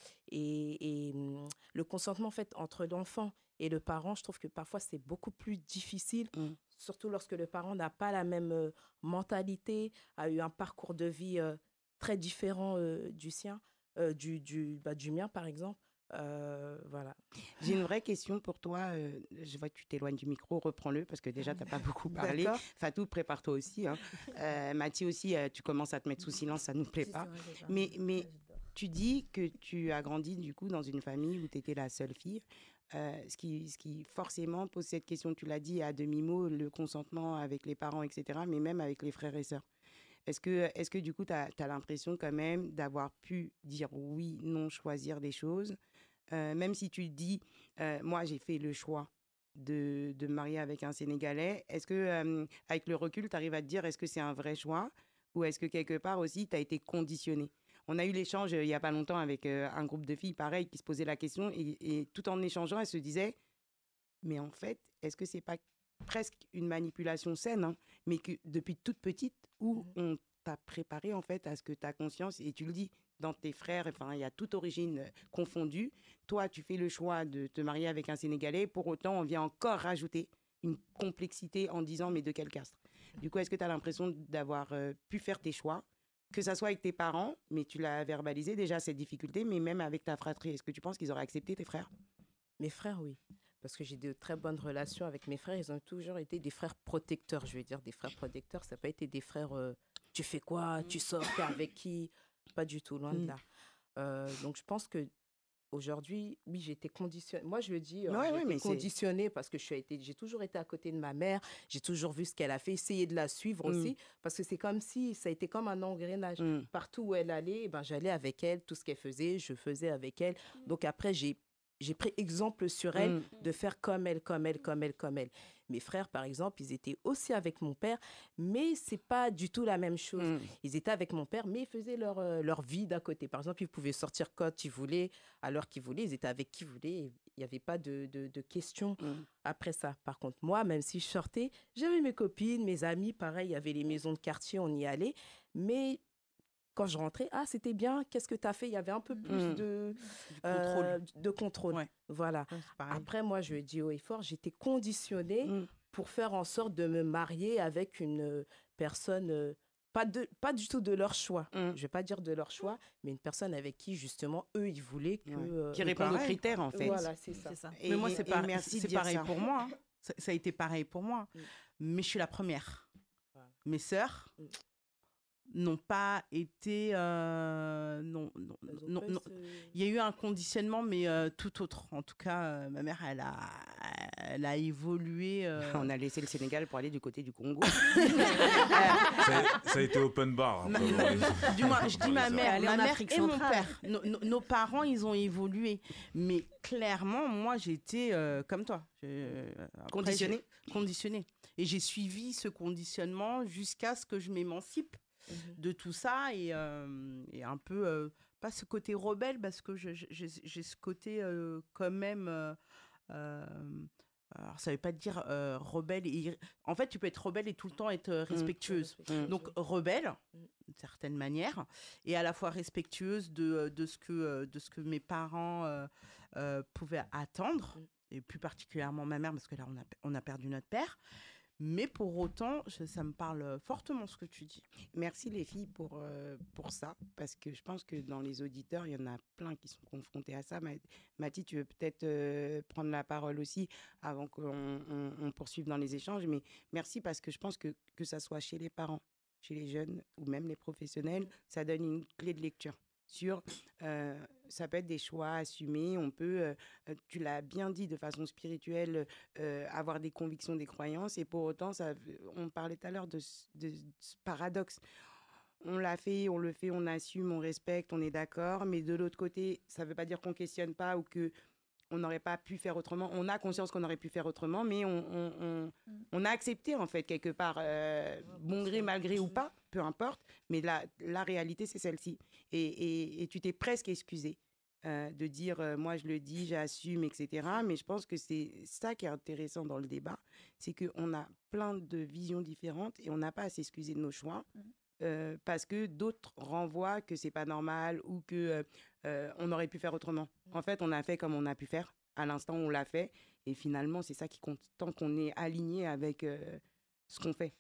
[SPEAKER 7] et, et, hum, le consentement en fait entre l'enfant et le parent. Je trouve que parfois c'est beaucoup plus difficile,
[SPEAKER 3] Mm.
[SPEAKER 7] surtout lorsque le parent n'a pas la même euh, mentalité, a eu un parcours de vie euh, très différent euh, du sien, euh, du, du, bah, du mien par exemple. Euh, voilà.
[SPEAKER 3] J'ai une vraie question pour toi. euh, je vois que tu t'éloignes du micro, reprends-le parce que déjà, tu n'as pas beaucoup parlé.
[SPEAKER 7] D'accord.
[SPEAKER 3] Fatou, prépare-toi aussi. Hein. Euh, Mathie aussi, euh, tu commences à te mettre sous silence, ça ne nous plaît pas. Mais, mais tu dis que tu as grandi du coup dans une famille où tu étais la seule fille. Euh, ce, qui, ce qui forcément pose cette question, tu l'as dit à demi-mot, le consentement avec les parents, et cetera, mais même avec les frères et sœurs. Est-ce que, est-ce que du coup, tu as l'impression quand même d'avoir pu dire oui, non, choisir des choses? Euh, même si tu dis, euh, moi j'ai fait le choix de, de me marier avec un Sénégalais, est-ce que euh, avec le recul, tu arrives à te dire est-ce que c'est un vrai choix ou est-ce que quelque part aussi tu as été conditionné? On a eu l'échange euh, il n'y a pas longtemps avec euh, un groupe de filles pareil qui se posaient la question et, et tout en échangeant, elles se disaient mais en fait, est-ce que c'est pas presque une manipulation saine, hein, mais que depuis toute petite, où on t'a préparé en fait à ce que tu as conscience, et tu le dis, dans tes frères, enfin, il y a toute origine euh, confondue. Toi, tu fais le choix de te marier avec un Sénégalais, pour autant, on vient encore rajouter une complexité en disant, mais de quel castre? Du coup, est-ce que tu as l'impression d'avoir euh, pu faire tes choix, que ça soit avec tes parents, mais tu l'as verbalisé déjà, cette difficulté, mais même avec ta fratrie, est-ce que tu penses qu'ils auraient accepté tes frères?
[SPEAKER 7] Mes frères, oui. Parce que j'ai de très bonnes relations avec mes frères. Ils ont toujours été des frères protecteurs, je vais dire. Des frères protecteurs, ça n'a pas été des frères euh, tu fais quoi, tu sors, t'es avec qui? Pas du tout, loin de
[SPEAKER 3] Mm.
[SPEAKER 7] là. Euh, donc je pense que aujourd'hui, oui, j'ai été conditionnée. Moi, je le dis, euh,
[SPEAKER 3] Ouais,
[SPEAKER 7] j'ai
[SPEAKER 3] ouais,
[SPEAKER 7] été
[SPEAKER 3] mais c'est-
[SPEAKER 7] conditionnée parce que je suis été, j'ai toujours été à côté de ma mère. J'ai toujours vu ce qu'elle a fait, essayer de la suivre
[SPEAKER 3] Mm.
[SPEAKER 7] aussi. Parce que c'est comme si ça a été comme un engrenage.
[SPEAKER 3] Mm.
[SPEAKER 7] Partout où elle allait, eh ben, j'allais avec elle. Tout ce qu'elle faisait, je faisais avec elle. Donc après, j'ai j'ai pris exemple sur elle
[SPEAKER 3] Mm.
[SPEAKER 7] de faire comme elle, comme elle, comme elle, comme elle. Mes frères, par exemple, ils étaient aussi avec mon père, mais c'est pas du tout la même chose.
[SPEAKER 3] Mm.
[SPEAKER 7] Ils étaient avec mon père, mais ils faisaient leur, euh, leur vie d'à côté. Par exemple, ils pouvaient sortir quand ils voulaient, à l'heure qu'ils voulaient. Ils étaient avec qui ils voulaient. Il n'y avait pas de, de, de questions
[SPEAKER 3] Mm.
[SPEAKER 7] après ça. Par contre, moi, même si je sortais, j'avais mes copines, mes amis, pareil, il y avait les maisons de quartier, on y allait. Mais quand je rentrais, ah, c'était bien, qu'est-ce que tu as fait? Il y avait un peu plus
[SPEAKER 3] Mm.
[SPEAKER 7] de,
[SPEAKER 8] Du
[SPEAKER 7] euh,
[SPEAKER 8] contrôle.
[SPEAKER 7] de contrôle.
[SPEAKER 8] Ouais.
[SPEAKER 7] Voilà.
[SPEAKER 8] Ouais, c'est pareil.
[SPEAKER 7] Après, moi, je le dis haut et fort, j'étais conditionnée
[SPEAKER 3] Mm.
[SPEAKER 7] pour faire en sorte de me marier avec une euh, personne euh, pas, de, pas du tout de leur choix.
[SPEAKER 3] Mm.
[SPEAKER 7] Je vais pas dire de leur choix, mais une personne avec qui, justement, eux, ils voulaient que...
[SPEAKER 3] Ouais.
[SPEAKER 7] euh,
[SPEAKER 3] Qui
[SPEAKER 7] et
[SPEAKER 3] répondent aux
[SPEAKER 7] pareil.
[SPEAKER 3] critères, en fait.
[SPEAKER 7] Voilà, c'est ça.
[SPEAKER 6] C'est ça.
[SPEAKER 3] Et,
[SPEAKER 8] Mais moi,
[SPEAKER 3] et-
[SPEAKER 8] c'est
[SPEAKER 3] et
[SPEAKER 8] pas-
[SPEAKER 3] merci de
[SPEAKER 8] c'est
[SPEAKER 3] dire
[SPEAKER 8] pareil
[SPEAKER 3] ça.
[SPEAKER 8] pour moi. hein. Ça, ça a été pareil pour moi.
[SPEAKER 7] Mm.
[SPEAKER 8] Mais je suis la première.
[SPEAKER 7] Voilà.
[SPEAKER 8] Mes sœurs
[SPEAKER 7] Mm.
[SPEAKER 8] n'ont pas été... euh, non, non,
[SPEAKER 7] Elles ont
[SPEAKER 8] non,
[SPEAKER 7] pas
[SPEAKER 8] non.
[SPEAKER 7] ce-
[SPEAKER 8] Il y a eu un conditionnement, mais euh, tout autre. En tout cas, euh, ma mère, elle a, elle a évolué. euh,
[SPEAKER 3] On a laissé le Sénégal pour aller du côté du Congo.
[SPEAKER 9] Ça a, ça a été open bar.
[SPEAKER 8] Ma-
[SPEAKER 9] après,
[SPEAKER 8] ma-
[SPEAKER 9] ouais.
[SPEAKER 8] du moins, je dis ma
[SPEAKER 9] Ouais,
[SPEAKER 8] mère,
[SPEAKER 4] Aller
[SPEAKER 8] ma
[SPEAKER 4] en
[SPEAKER 8] mère
[SPEAKER 4] Afrique
[SPEAKER 8] et mon
[SPEAKER 4] centrale.
[SPEAKER 8] père. Nos, nos- nos parents, ils ont évolué. Mais clairement, moi, j'étais euh, comme toi. Je- euh, après,
[SPEAKER 3] Conditionnée.
[SPEAKER 8] j'ai- Conditionnée. Et j'ai suivi ce conditionnement jusqu'à ce que je m'émancipe
[SPEAKER 7] Mhm.
[SPEAKER 8] de tout ça et, euh, et un peu, euh, pas ce côté rebelle, parce que je- je- j'ai j'ai ce côté euh, quand même... euh, euh, alors, ça veut pas dire euh, rebelle. Et, en fait, tu peux être rebelle et tout le temps être euh, respectueuse.
[SPEAKER 3] Mm.
[SPEAKER 8] Donc, rebelle,
[SPEAKER 7] Mm.
[SPEAKER 8] d'une certaine manière, et à la fois respectueuse de, de, ce, que, euh, de ce que mes parents euh, euh, pouvaient attendre,
[SPEAKER 7] Mm.
[SPEAKER 8] et plus particulièrement ma mère, parce que là, on a, on a perdu notre père. Mais pour autant, je- ça me parle fortement ce que tu dis.
[SPEAKER 3] Merci les filles pour, euh, pour ça, parce que je pense que dans les auditeurs, il y en a plein qui sont confrontés à ça. Ma- Mathie, tu veux peut-être euh, prendre la parole aussi avant qu'on on- on poursuive dans les échanges, mais merci parce que je pense que que ça soit chez les parents, chez les jeunes ou même les professionnels, ça donne une clé de lecture sur, euh, ça peut être des choix assumés, on peut, euh, euh, tu l'as bien dit, de façon spirituelle, euh, avoir des convictions, des croyances, et pour autant, ça, on parlait tout à l'heure de, ce- de ce paradoxe. On l'a fait, on le fait, on assume, on respecte, on est d'accord, mais de l'autre côté, ça ne veut pas dire qu'on questionne pas ou que on n'aurait pas pu faire autrement. On a conscience qu'on aurait pu faire autrement, mais on, on, on, on a accepté, en fait, quelque part, euh, bon gré, mal gré ou pas, peu importe, mais la, la réalité, c'est celle-ci. Et, et, et tu t'es presque excusé euh, de dire, euh, moi, je le dis, j'assume, et cetera. Mais je pense que c'est ça qui est intéressant dans le débat, c'est qu'on a plein de visions différentes et on n'a pas à s'excuser de nos choix. Euh, parce que d'autres renvoient que c'est pas normal ou que euh, euh, on aurait pu faire autrement. En fait, on a fait comme on a pu faire. À l'instant, on l'a fait. Et finalement, c'est ça qui compte. Tant qu'on est aligné avec euh, ce qu'on fait.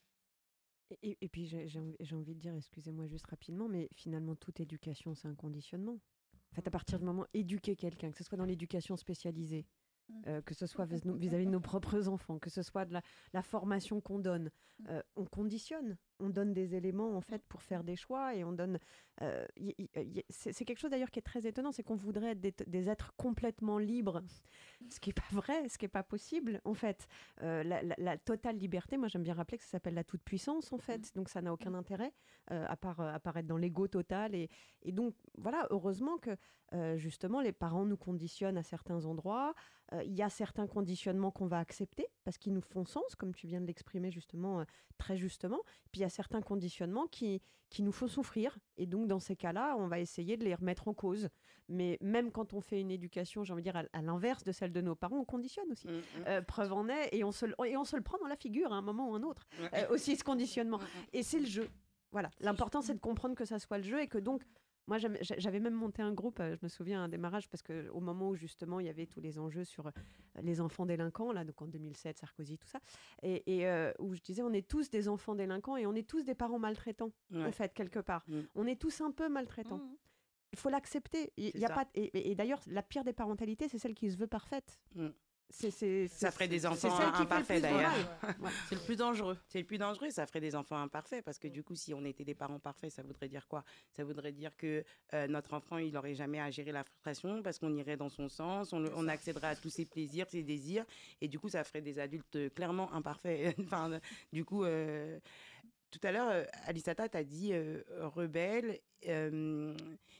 [SPEAKER 4] Et, et puis j'ai j'ai envie, j'ai envie de dire, excusez-moi juste rapidement, mais finalement toute éducation c'est un conditionnement. En fait, à partir du moment éduquer quelqu'un, que ce soit dans l'éducation spécialisée, euh, que ce soit vis- vis-à-vis de nos propres enfants, que ce soit de la, la formation qu'on donne, euh, on conditionne, on donne des éléments en fait pour faire des choix et on donne. euh, y- y- y- c'est c'est quelque chose d'ailleurs qui est très étonnant, c'est qu'on voudrait être des, des êtres complètement libres, ce qui n'est pas vrai, ce qui n'est pas possible en fait. Euh, la, la- la totale liberté, moi j'aime bien rappeler que ça s'appelle la toute puissance en fait, donc ça n'a aucun intérêt euh, à part euh, apparaître dans l'ego total et, et donc voilà, heureusement que euh, justement les parents nous conditionnent à certains endroits. Euh, Il y a certains conditionnements qu'on va accepter parce qu'ils nous font sens, comme tu viens de l'exprimer justement euh, très justement. Puis il y a certains conditionnements qui, qui nous font souffrir. Et donc dans ces cas-là, on va essayer de les remettre en cause. Mais même quand on fait une éducation, j'ai envie de dire, à, à l'inverse de celle de nos parents, on conditionne aussi.
[SPEAKER 3] Mm, mm.
[SPEAKER 4] Euh, preuve en est, et on, se, le- et on se le prend dans la figure à un moment ou un autre. Euh, aussi ce conditionnement. Et c'est le jeu. Voilà. L'important, c'est de comprendre que ça soit le jeu et que donc, moi, j'aime- j'a- j'avais même monté un groupe, euh, je me souviens, à un démarrage, parce qu'au moment où justement il y avait tous les enjeux sur euh, les enfants délinquants, là, donc en deux mille sept, Sarkozy, tout ça, et, et, euh, où je disais, on est tous des enfants délinquants et on est tous des parents maltraitants,
[SPEAKER 3] Ouais.
[SPEAKER 4] en fait, quelque part.
[SPEAKER 3] Mm.
[SPEAKER 4] On est tous un peu maltraitants.
[SPEAKER 2] Mhm.
[SPEAKER 4] Il faut l'accepter. Il
[SPEAKER 3] C'est
[SPEAKER 4] y a
[SPEAKER 3] ça.
[SPEAKER 4] pas, et, et- et d'ailleurs, la pire des parentalités, c'est celle qui se veut parfaite.
[SPEAKER 3] Mm.
[SPEAKER 4] C'est, c'est,
[SPEAKER 3] Ça
[SPEAKER 4] c'est-
[SPEAKER 3] ferait des
[SPEAKER 4] c'est
[SPEAKER 3] enfants
[SPEAKER 4] celle qui fait le
[SPEAKER 3] imparfaits,
[SPEAKER 4] plus de
[SPEAKER 3] d'ailleurs.
[SPEAKER 4] mal. Ouais.
[SPEAKER 3] C'est le plus dangereux. C'est le plus dangereux, ça ferait des enfants imparfaits parce que du coup, si on était des parents parfaits, ça voudrait dire quoi? Ça voudrait dire que euh, notre enfant, il n'aurait jamais à gérer la frustration parce qu'on irait dans son sens, on, le- on accéderait à tous ses plaisirs, ses désirs, et du coup, ça ferait des adultes euh, clairement imparfaits. Enfin, euh, du coup, euh, tout à l'heure, euh, Alisata, t'as dit euh, rebelle. euh,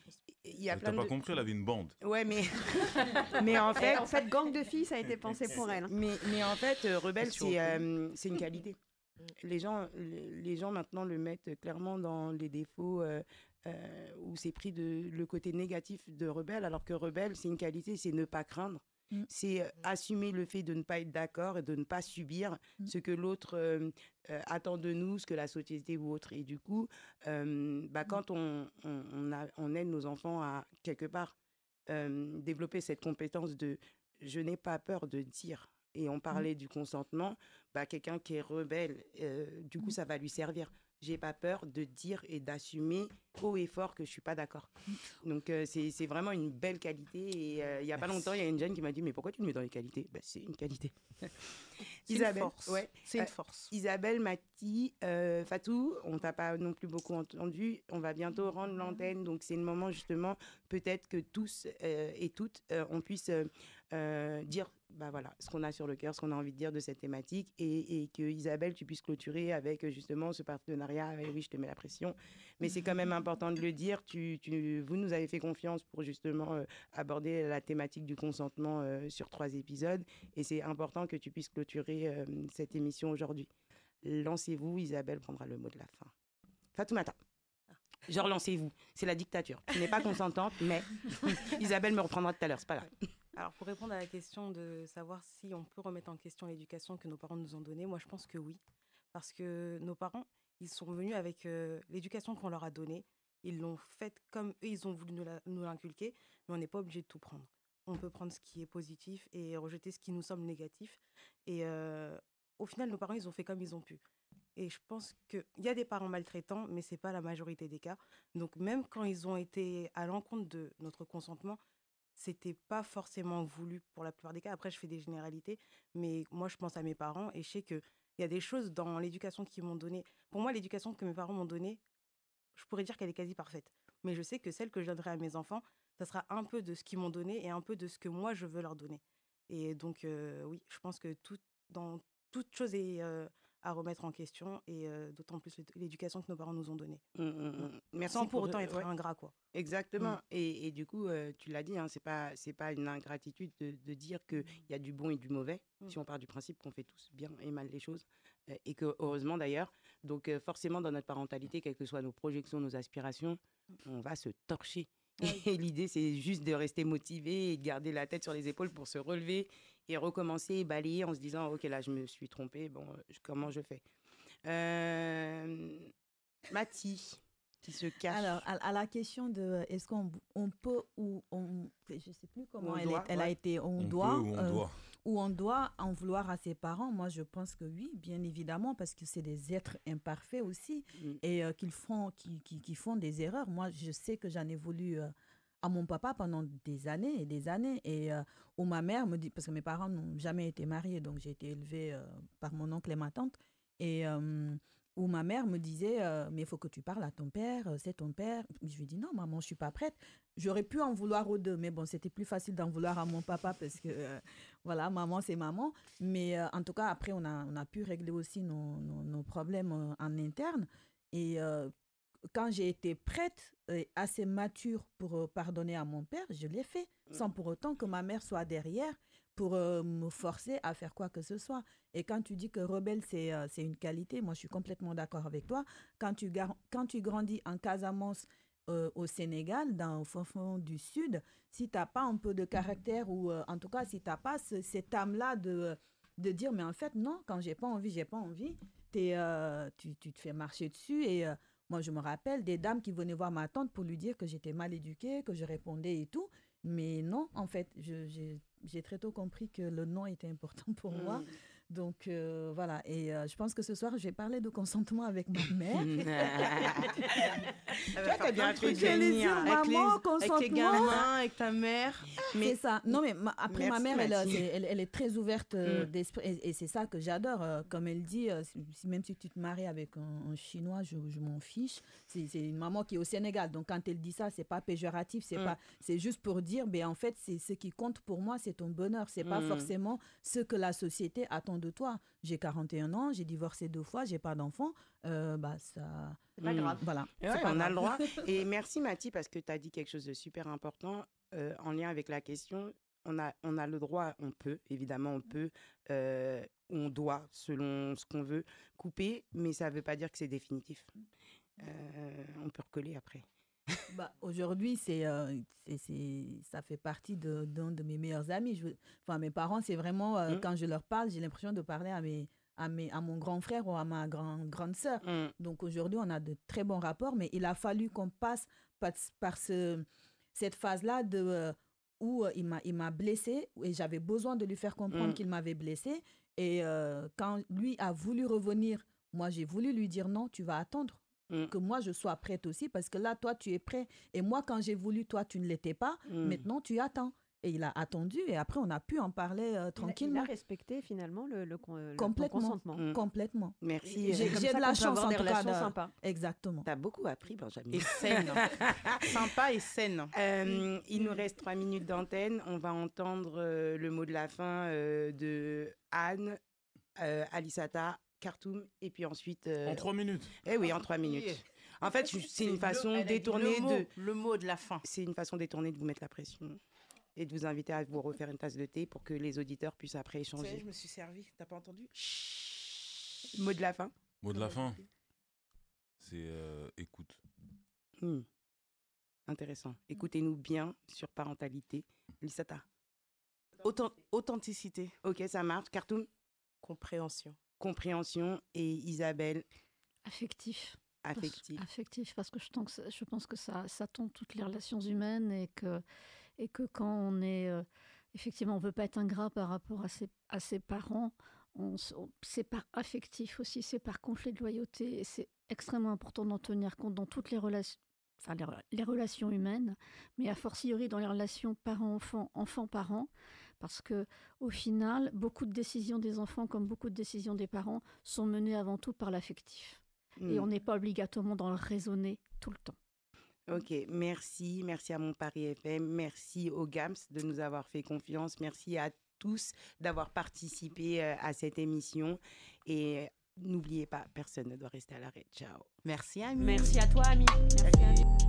[SPEAKER 3] Il y a
[SPEAKER 9] T'as
[SPEAKER 3] plein
[SPEAKER 9] pas
[SPEAKER 3] de...
[SPEAKER 9] compris, elle avait une bande.
[SPEAKER 3] Ouais, mais, mais en fait,
[SPEAKER 4] Et en fait, gang de filles, ça a été pensé pour elle.
[SPEAKER 3] mais, mais en fait, euh, rebelle,
[SPEAKER 8] Sur
[SPEAKER 3] c'est
[SPEAKER 8] le
[SPEAKER 3] euh, c'est une qualité. Les gens, les les gens maintenant le mettent clairement dans les défauts euh, euh, où c'est pris de, le côté négatif de rebelle, alors que rebelle, c'est une qualité, c'est ne pas craindre.
[SPEAKER 6] Mm.
[SPEAKER 3] C'est euh, assumer le fait de ne pas être d'accord et de ne pas subir
[SPEAKER 6] Mm.
[SPEAKER 3] ce que l'autre euh, euh, attend de nous, ce que la société ou autre. Et du coup, euh, bah, quand on, on, on, a- on aide nos enfants à, quelque part, euh, développer cette compétence de « je n'ai pas peur de dire », et on parlait du consentement, bah, quelqu'un qui est rebelle, euh, du coup, ça va lui servir. j'ai pas peur de dire et d'assumer haut et fort que je suis pas d'accord. Donc euh, c'est, c'est vraiment une belle qualité. Et euh, il y a pas longtemps, il y a une jeune qui m'a dit mais pourquoi tu le mets dans les qualités? Ben, c'est une qualité.
[SPEAKER 8] C'est
[SPEAKER 3] Isabelle,
[SPEAKER 8] une force.
[SPEAKER 3] ouais,
[SPEAKER 8] C'est une
[SPEAKER 3] euh,
[SPEAKER 8] force.
[SPEAKER 3] Isabelle, Mathie, euh, Fatou, on t'a pas non plus beaucoup entendu. On va bientôt rendre l'antenne, donc c'est le moment justement peut-être que tous euh, et toutes euh, on puisse euh, euh, dire bah voilà ce qu'on a sur le cœur, ce qu'on a envie de dire de cette thématique, et, et que Isabelle, tu puisses clôturer avec justement ce partenariat. Et oui, je te mets la pression, mais c'est quand même important de le dire. Tu, tu, vous nous avez fait confiance pour justement euh, aborder la thématique du consentement euh, sur trois épisodes, et c'est important que tu puisses clôturer euh, cette émission aujourd'hui. Lancez-vous, Isabelle prendra le mot de la fin. Fatoumata. Genre, lancez-vous. C'est la dictature. Tu n'es pas consentante, mais Isabelle me reprendra tout à l'heure, c'est pas grave.
[SPEAKER 11] Alors, pour répondre à la question de savoir si on peut remettre en question l'éducation que nos parents nous ont donnée, moi, je pense que oui. Parce que nos parents, ils sont venus avec euh, l'éducation qu'on leur a donnée. Ils l'ont faite comme eux, ils ont voulu nous, la- nous l'inculquer, mais on n'est pas obligé de tout prendre. On peut prendre ce qui est positif et rejeter ce qui nous semble négatif. Et euh, au final, nos parents, ils ont fait comme ils ont pu. Et je pense qu'il y a des parents maltraitants, mais ce n'est pas la majorité des cas. Donc, même quand ils ont été à l'encontre de notre consentement, c'était pas forcément voulu pour la plupart des cas. Après, je fais des généralités, mais moi, je pense à mes parents et je sais qu'il y a des choses dans l'éducation qu'ils m'ont donnée. Pour moi, l'éducation que mes parents m'ont donnée, je pourrais dire qu'elle est quasi parfaite. Mais je sais que celle que je donnerai à mes enfants, ça sera un peu de ce qu'ils m'ont donné et un peu de ce que moi, je veux leur donner. Et donc, euh, oui, je pense que tout, dans toute chose est euh, à remettre en question, et euh, d'autant plus l'éd- l'éducation que nos parents nous ont donnée.
[SPEAKER 3] Mmh, mmh, mmh. Merci
[SPEAKER 11] Sans pour
[SPEAKER 3] pour,
[SPEAKER 11] autant
[SPEAKER 3] euh,
[SPEAKER 11] être
[SPEAKER 3] ouais.
[SPEAKER 11] ingrat, quoi.
[SPEAKER 3] Exactement.
[SPEAKER 11] Mm.
[SPEAKER 3] Et, et du coup, euh, tu l'as dit, hein, c'est pas, c'est pas une ingratitude de, de dire qu'il y a du bon et du mauvais,
[SPEAKER 11] Mm.
[SPEAKER 3] si on part du principe qu'on fait tous bien et mal les choses, euh, et que heureusement d'ailleurs. Donc euh, forcément, dans notre parentalité, quelles que soient nos projections, nos aspirations, on va se torcher.
[SPEAKER 11] Ah oui.
[SPEAKER 3] Et l'idée, c'est juste de rester motivé et de garder la tête sur les épaules pour se relever et recommencer et balayer en se disant, ok, là, je me suis trompée, bon, euh, je- comment je fais? Euh, Mathie, qui se cache.
[SPEAKER 6] Alors, à, à la question de est-ce qu'on on peut ou on. Je ne sais plus comment
[SPEAKER 3] on
[SPEAKER 6] elle,
[SPEAKER 3] doit,
[SPEAKER 6] est- elle a
[SPEAKER 3] ouais.
[SPEAKER 6] été. On,
[SPEAKER 9] On
[SPEAKER 6] doit.
[SPEAKER 9] peut ou on
[SPEAKER 6] euh,
[SPEAKER 9] doit.
[SPEAKER 6] ou on doit en vouloir à ses parents. Moi, je pense que oui, bien évidemment, parce que c'est des êtres imparfaits aussi
[SPEAKER 3] Mm.
[SPEAKER 6] et euh, qu'ils font, qui, qui, qui font des erreurs. Moi, je sais que j'en ai voulu euh, à mon papa pendant des années et des années. Et euh, où ma mère me dit, parce que mes parents n'ont jamais été mariés, donc j'ai été élevée euh, par mon oncle et ma tante. Et euh, où ma mère me disait, euh, mais il faut que tu parles à ton père, euh, c'est ton père. Je lui dis, non, maman, je ne suis pas prête. J'aurais pu en vouloir aux deux, mais bon, c'était plus facile d'en vouloir à mon papa parce que, euh, voilà, maman, c'est maman. Mais euh, en tout cas, après, on a, on a pu régler aussi nos, nos, nos problèmes euh, en interne. Et euh, quand j'ai été prête et assez mature pour euh, pardonner à mon père, je l'ai fait, sans pour autant que ma mère soit derrière pour euh, me forcer à faire quoi que ce soit. Et quand tu dis que rebelle, c'est euh, c'est une qualité, moi, je suis complètement d'accord avec toi. Quand tu, gar- quand tu grandis en Casamance, euh, au Sénégal, dans, au fond, fond du sud, si tu n'as pas un peu de caractère, ou euh, en tout cas, si tu n'as pas ce- cette âme-là de, de dire, mais en fait, non, quand j'ai pas envie, j'ai pas envie, t'es, euh, tu, tu te fais marcher dessus. Et euh, moi, je me rappelle des dames qui venaient voir ma tante pour lui dire que j'étais mal éduquée, que je répondais et tout. Mais non, en fait, je- j'ai j'ai très tôt compris que le non était important pour
[SPEAKER 3] Mm.
[SPEAKER 6] moi. Donc euh, voilà, et euh, je pense que ce soir, je vais parler de consentement avec ma mère.
[SPEAKER 3] Elle va faire bien
[SPEAKER 6] Je vais lui dire,
[SPEAKER 3] avec les,
[SPEAKER 6] maman,
[SPEAKER 3] avec les
[SPEAKER 6] consentement.
[SPEAKER 3] gamins, avec ta mère.
[SPEAKER 6] C'est ça. Non, mais ma- après, ma
[SPEAKER 3] Merci,
[SPEAKER 6] mère, elle,
[SPEAKER 3] Mathilde.
[SPEAKER 6] c'est- elle, elle est très ouverte euh,
[SPEAKER 3] Mm.
[SPEAKER 6] d'esprit. Et, et c'est ça que j'adore. euh, comme elle dit, euh, si- si- même si tu te maries avec un, un Chinois, je, je m'en fiche. C'est c'est une maman qui est au Sénégal. Donc, quand elle dit ça, c'est pas péjoratif. C'est
[SPEAKER 3] Mm.
[SPEAKER 6] pas, c'est juste pour dire, ben, en fait, c'est ce qui compte pour moi, c'est ton bonheur. C'est pas
[SPEAKER 3] Mm.
[SPEAKER 6] forcément ce que la société attend de toi. J'ai quarante et un ans, j'ai divorcé deux fois, j'ai pas d'enfant. Euh, bah, ça.
[SPEAKER 3] C'est pas grave.
[SPEAKER 6] Voilà.
[SPEAKER 3] Ouais,
[SPEAKER 6] C'est pas
[SPEAKER 3] on a le
[SPEAKER 6] grave.
[SPEAKER 3] droit. Et merci Mathie, parce que tu as dit quelque chose de super important euh, en lien avec la question. On a, on a le droit, on peut, évidemment, on peut, euh, on doit, selon ce qu'on veut, couper, mais ça ne veut pas dire que c'est définitif. Euh, on peut recoller après.
[SPEAKER 6] Bah, aujourd'hui, c'est, euh, c'est, c'est, ça fait partie de, d'un de mes meilleurs amis. Je, veux- enfin, mes parents, c'est vraiment, euh,
[SPEAKER 3] Mm.
[SPEAKER 6] quand je leur parle, j'ai l'impression de parler à, mes, à, mes, à mon grand frère ou à ma grand, grande sœur.
[SPEAKER 3] Mm.
[SPEAKER 6] Donc aujourd'hui, on a de très bons rapports, mais il a fallu qu'on passe par, par ce, cette phase-là de, euh, où euh, il, m'a, il m'a blessée et j'avais besoin de lui faire comprendre
[SPEAKER 3] Mm.
[SPEAKER 6] qu'il m'avait blessée. Et euh, quand lui a voulu revenir Moi, j'ai voulu lui dire non, tu vas attendre
[SPEAKER 3] Mm.
[SPEAKER 6] que moi, je sois prête aussi, parce que là, toi, tu es prêt. Et moi, quand j'ai voulu, toi, tu ne l'étais pas.
[SPEAKER 3] Mm.
[SPEAKER 6] Maintenant, tu attends. Et il a attendu, et après, on a pu en parler euh,
[SPEAKER 4] Il a- Il
[SPEAKER 6] tranquillement.
[SPEAKER 4] a respecté finalement le, le, con- le- ton
[SPEAKER 6] Complètement.
[SPEAKER 4] consentement.
[SPEAKER 3] Mm.
[SPEAKER 6] Complètement.
[SPEAKER 3] Merci.
[SPEAKER 6] J'ai-
[SPEAKER 3] euh,
[SPEAKER 4] Comme
[SPEAKER 6] j'ai
[SPEAKER 4] ça
[SPEAKER 6] de la
[SPEAKER 4] qu'on peut
[SPEAKER 6] chance,
[SPEAKER 4] avoir
[SPEAKER 6] en
[SPEAKER 4] des
[SPEAKER 6] tout cas,
[SPEAKER 4] relations
[SPEAKER 6] de-
[SPEAKER 4] sympas.
[SPEAKER 6] Exactement.
[SPEAKER 3] T'as beaucoup appris, Benjamin.
[SPEAKER 8] Et saine. Sympa et saine.
[SPEAKER 3] Euh, il nous reste trois minutes d'antenne. On va entendre euh, le mot de la fin euh, de Anne, euh, Alissata, Khartoum, et puis ensuite. euh,
[SPEAKER 9] En trois minutes.
[SPEAKER 3] Eh oui, en trois minutes. En fait, je- c'est une
[SPEAKER 8] le-
[SPEAKER 3] façon
[SPEAKER 8] elle a dit
[SPEAKER 3] détournée
[SPEAKER 8] le mot,
[SPEAKER 3] de.
[SPEAKER 8] le mot de la fin.
[SPEAKER 3] C'est une façon détournée de vous mettre la pression et de vous inviter à vous refaire une tasse de thé pour que les auditeurs puissent après
[SPEAKER 8] Tu sais, je
[SPEAKER 3] échanger.
[SPEAKER 8] me suis servi. T'as pas entendu?
[SPEAKER 3] Mot de la fin.
[SPEAKER 9] Mot de la fin, c'est euh, écoute.
[SPEAKER 3] Hmm. Intéressant. Écoutez-nous bien sur parentalité. Alissata.
[SPEAKER 8] Authent- authenticité.
[SPEAKER 3] Ok, ça marche. Khartoum,
[SPEAKER 7] Compréhension.
[SPEAKER 3] compréhension. Et Isabelle,
[SPEAKER 5] Affectif. Parce-
[SPEAKER 3] affectif.
[SPEAKER 5] affectif, parce que je, pense que ça- je pense que ça, ça tombe toutes les relations humaines et que, et que quand on est... euh, effectivement, on ne veut pas être ingrat par rapport à ses, à ses parents. On, s- on- c'est par affectif aussi, c'est par conflit de loyauté. Et c'est extrêmement important d'en tenir compte dans toutes les relations, enfin les, re- les relations humaines, mais a fortiori dans les relations parents-enfants, enfants-parents, parce que au final, beaucoup de décisions des enfants, comme beaucoup de décisions des parents, sont menées avant tout par l'affectif. Et
[SPEAKER 3] Hmm.
[SPEAKER 5] on n'est pas obligatoirement dans le raisonner tout le temps.
[SPEAKER 3] Ok, merci. Merci à Mon Paris F M. Merci aux GAMS de nous avoir fait confiance. Merci à tous d'avoir participé euh, à cette émission. Et n'oubliez pas, personne ne doit rester à l'arrêt. Ciao.
[SPEAKER 8] Merci, Ami.
[SPEAKER 4] Merci à toi, Ami. Merci, Ami.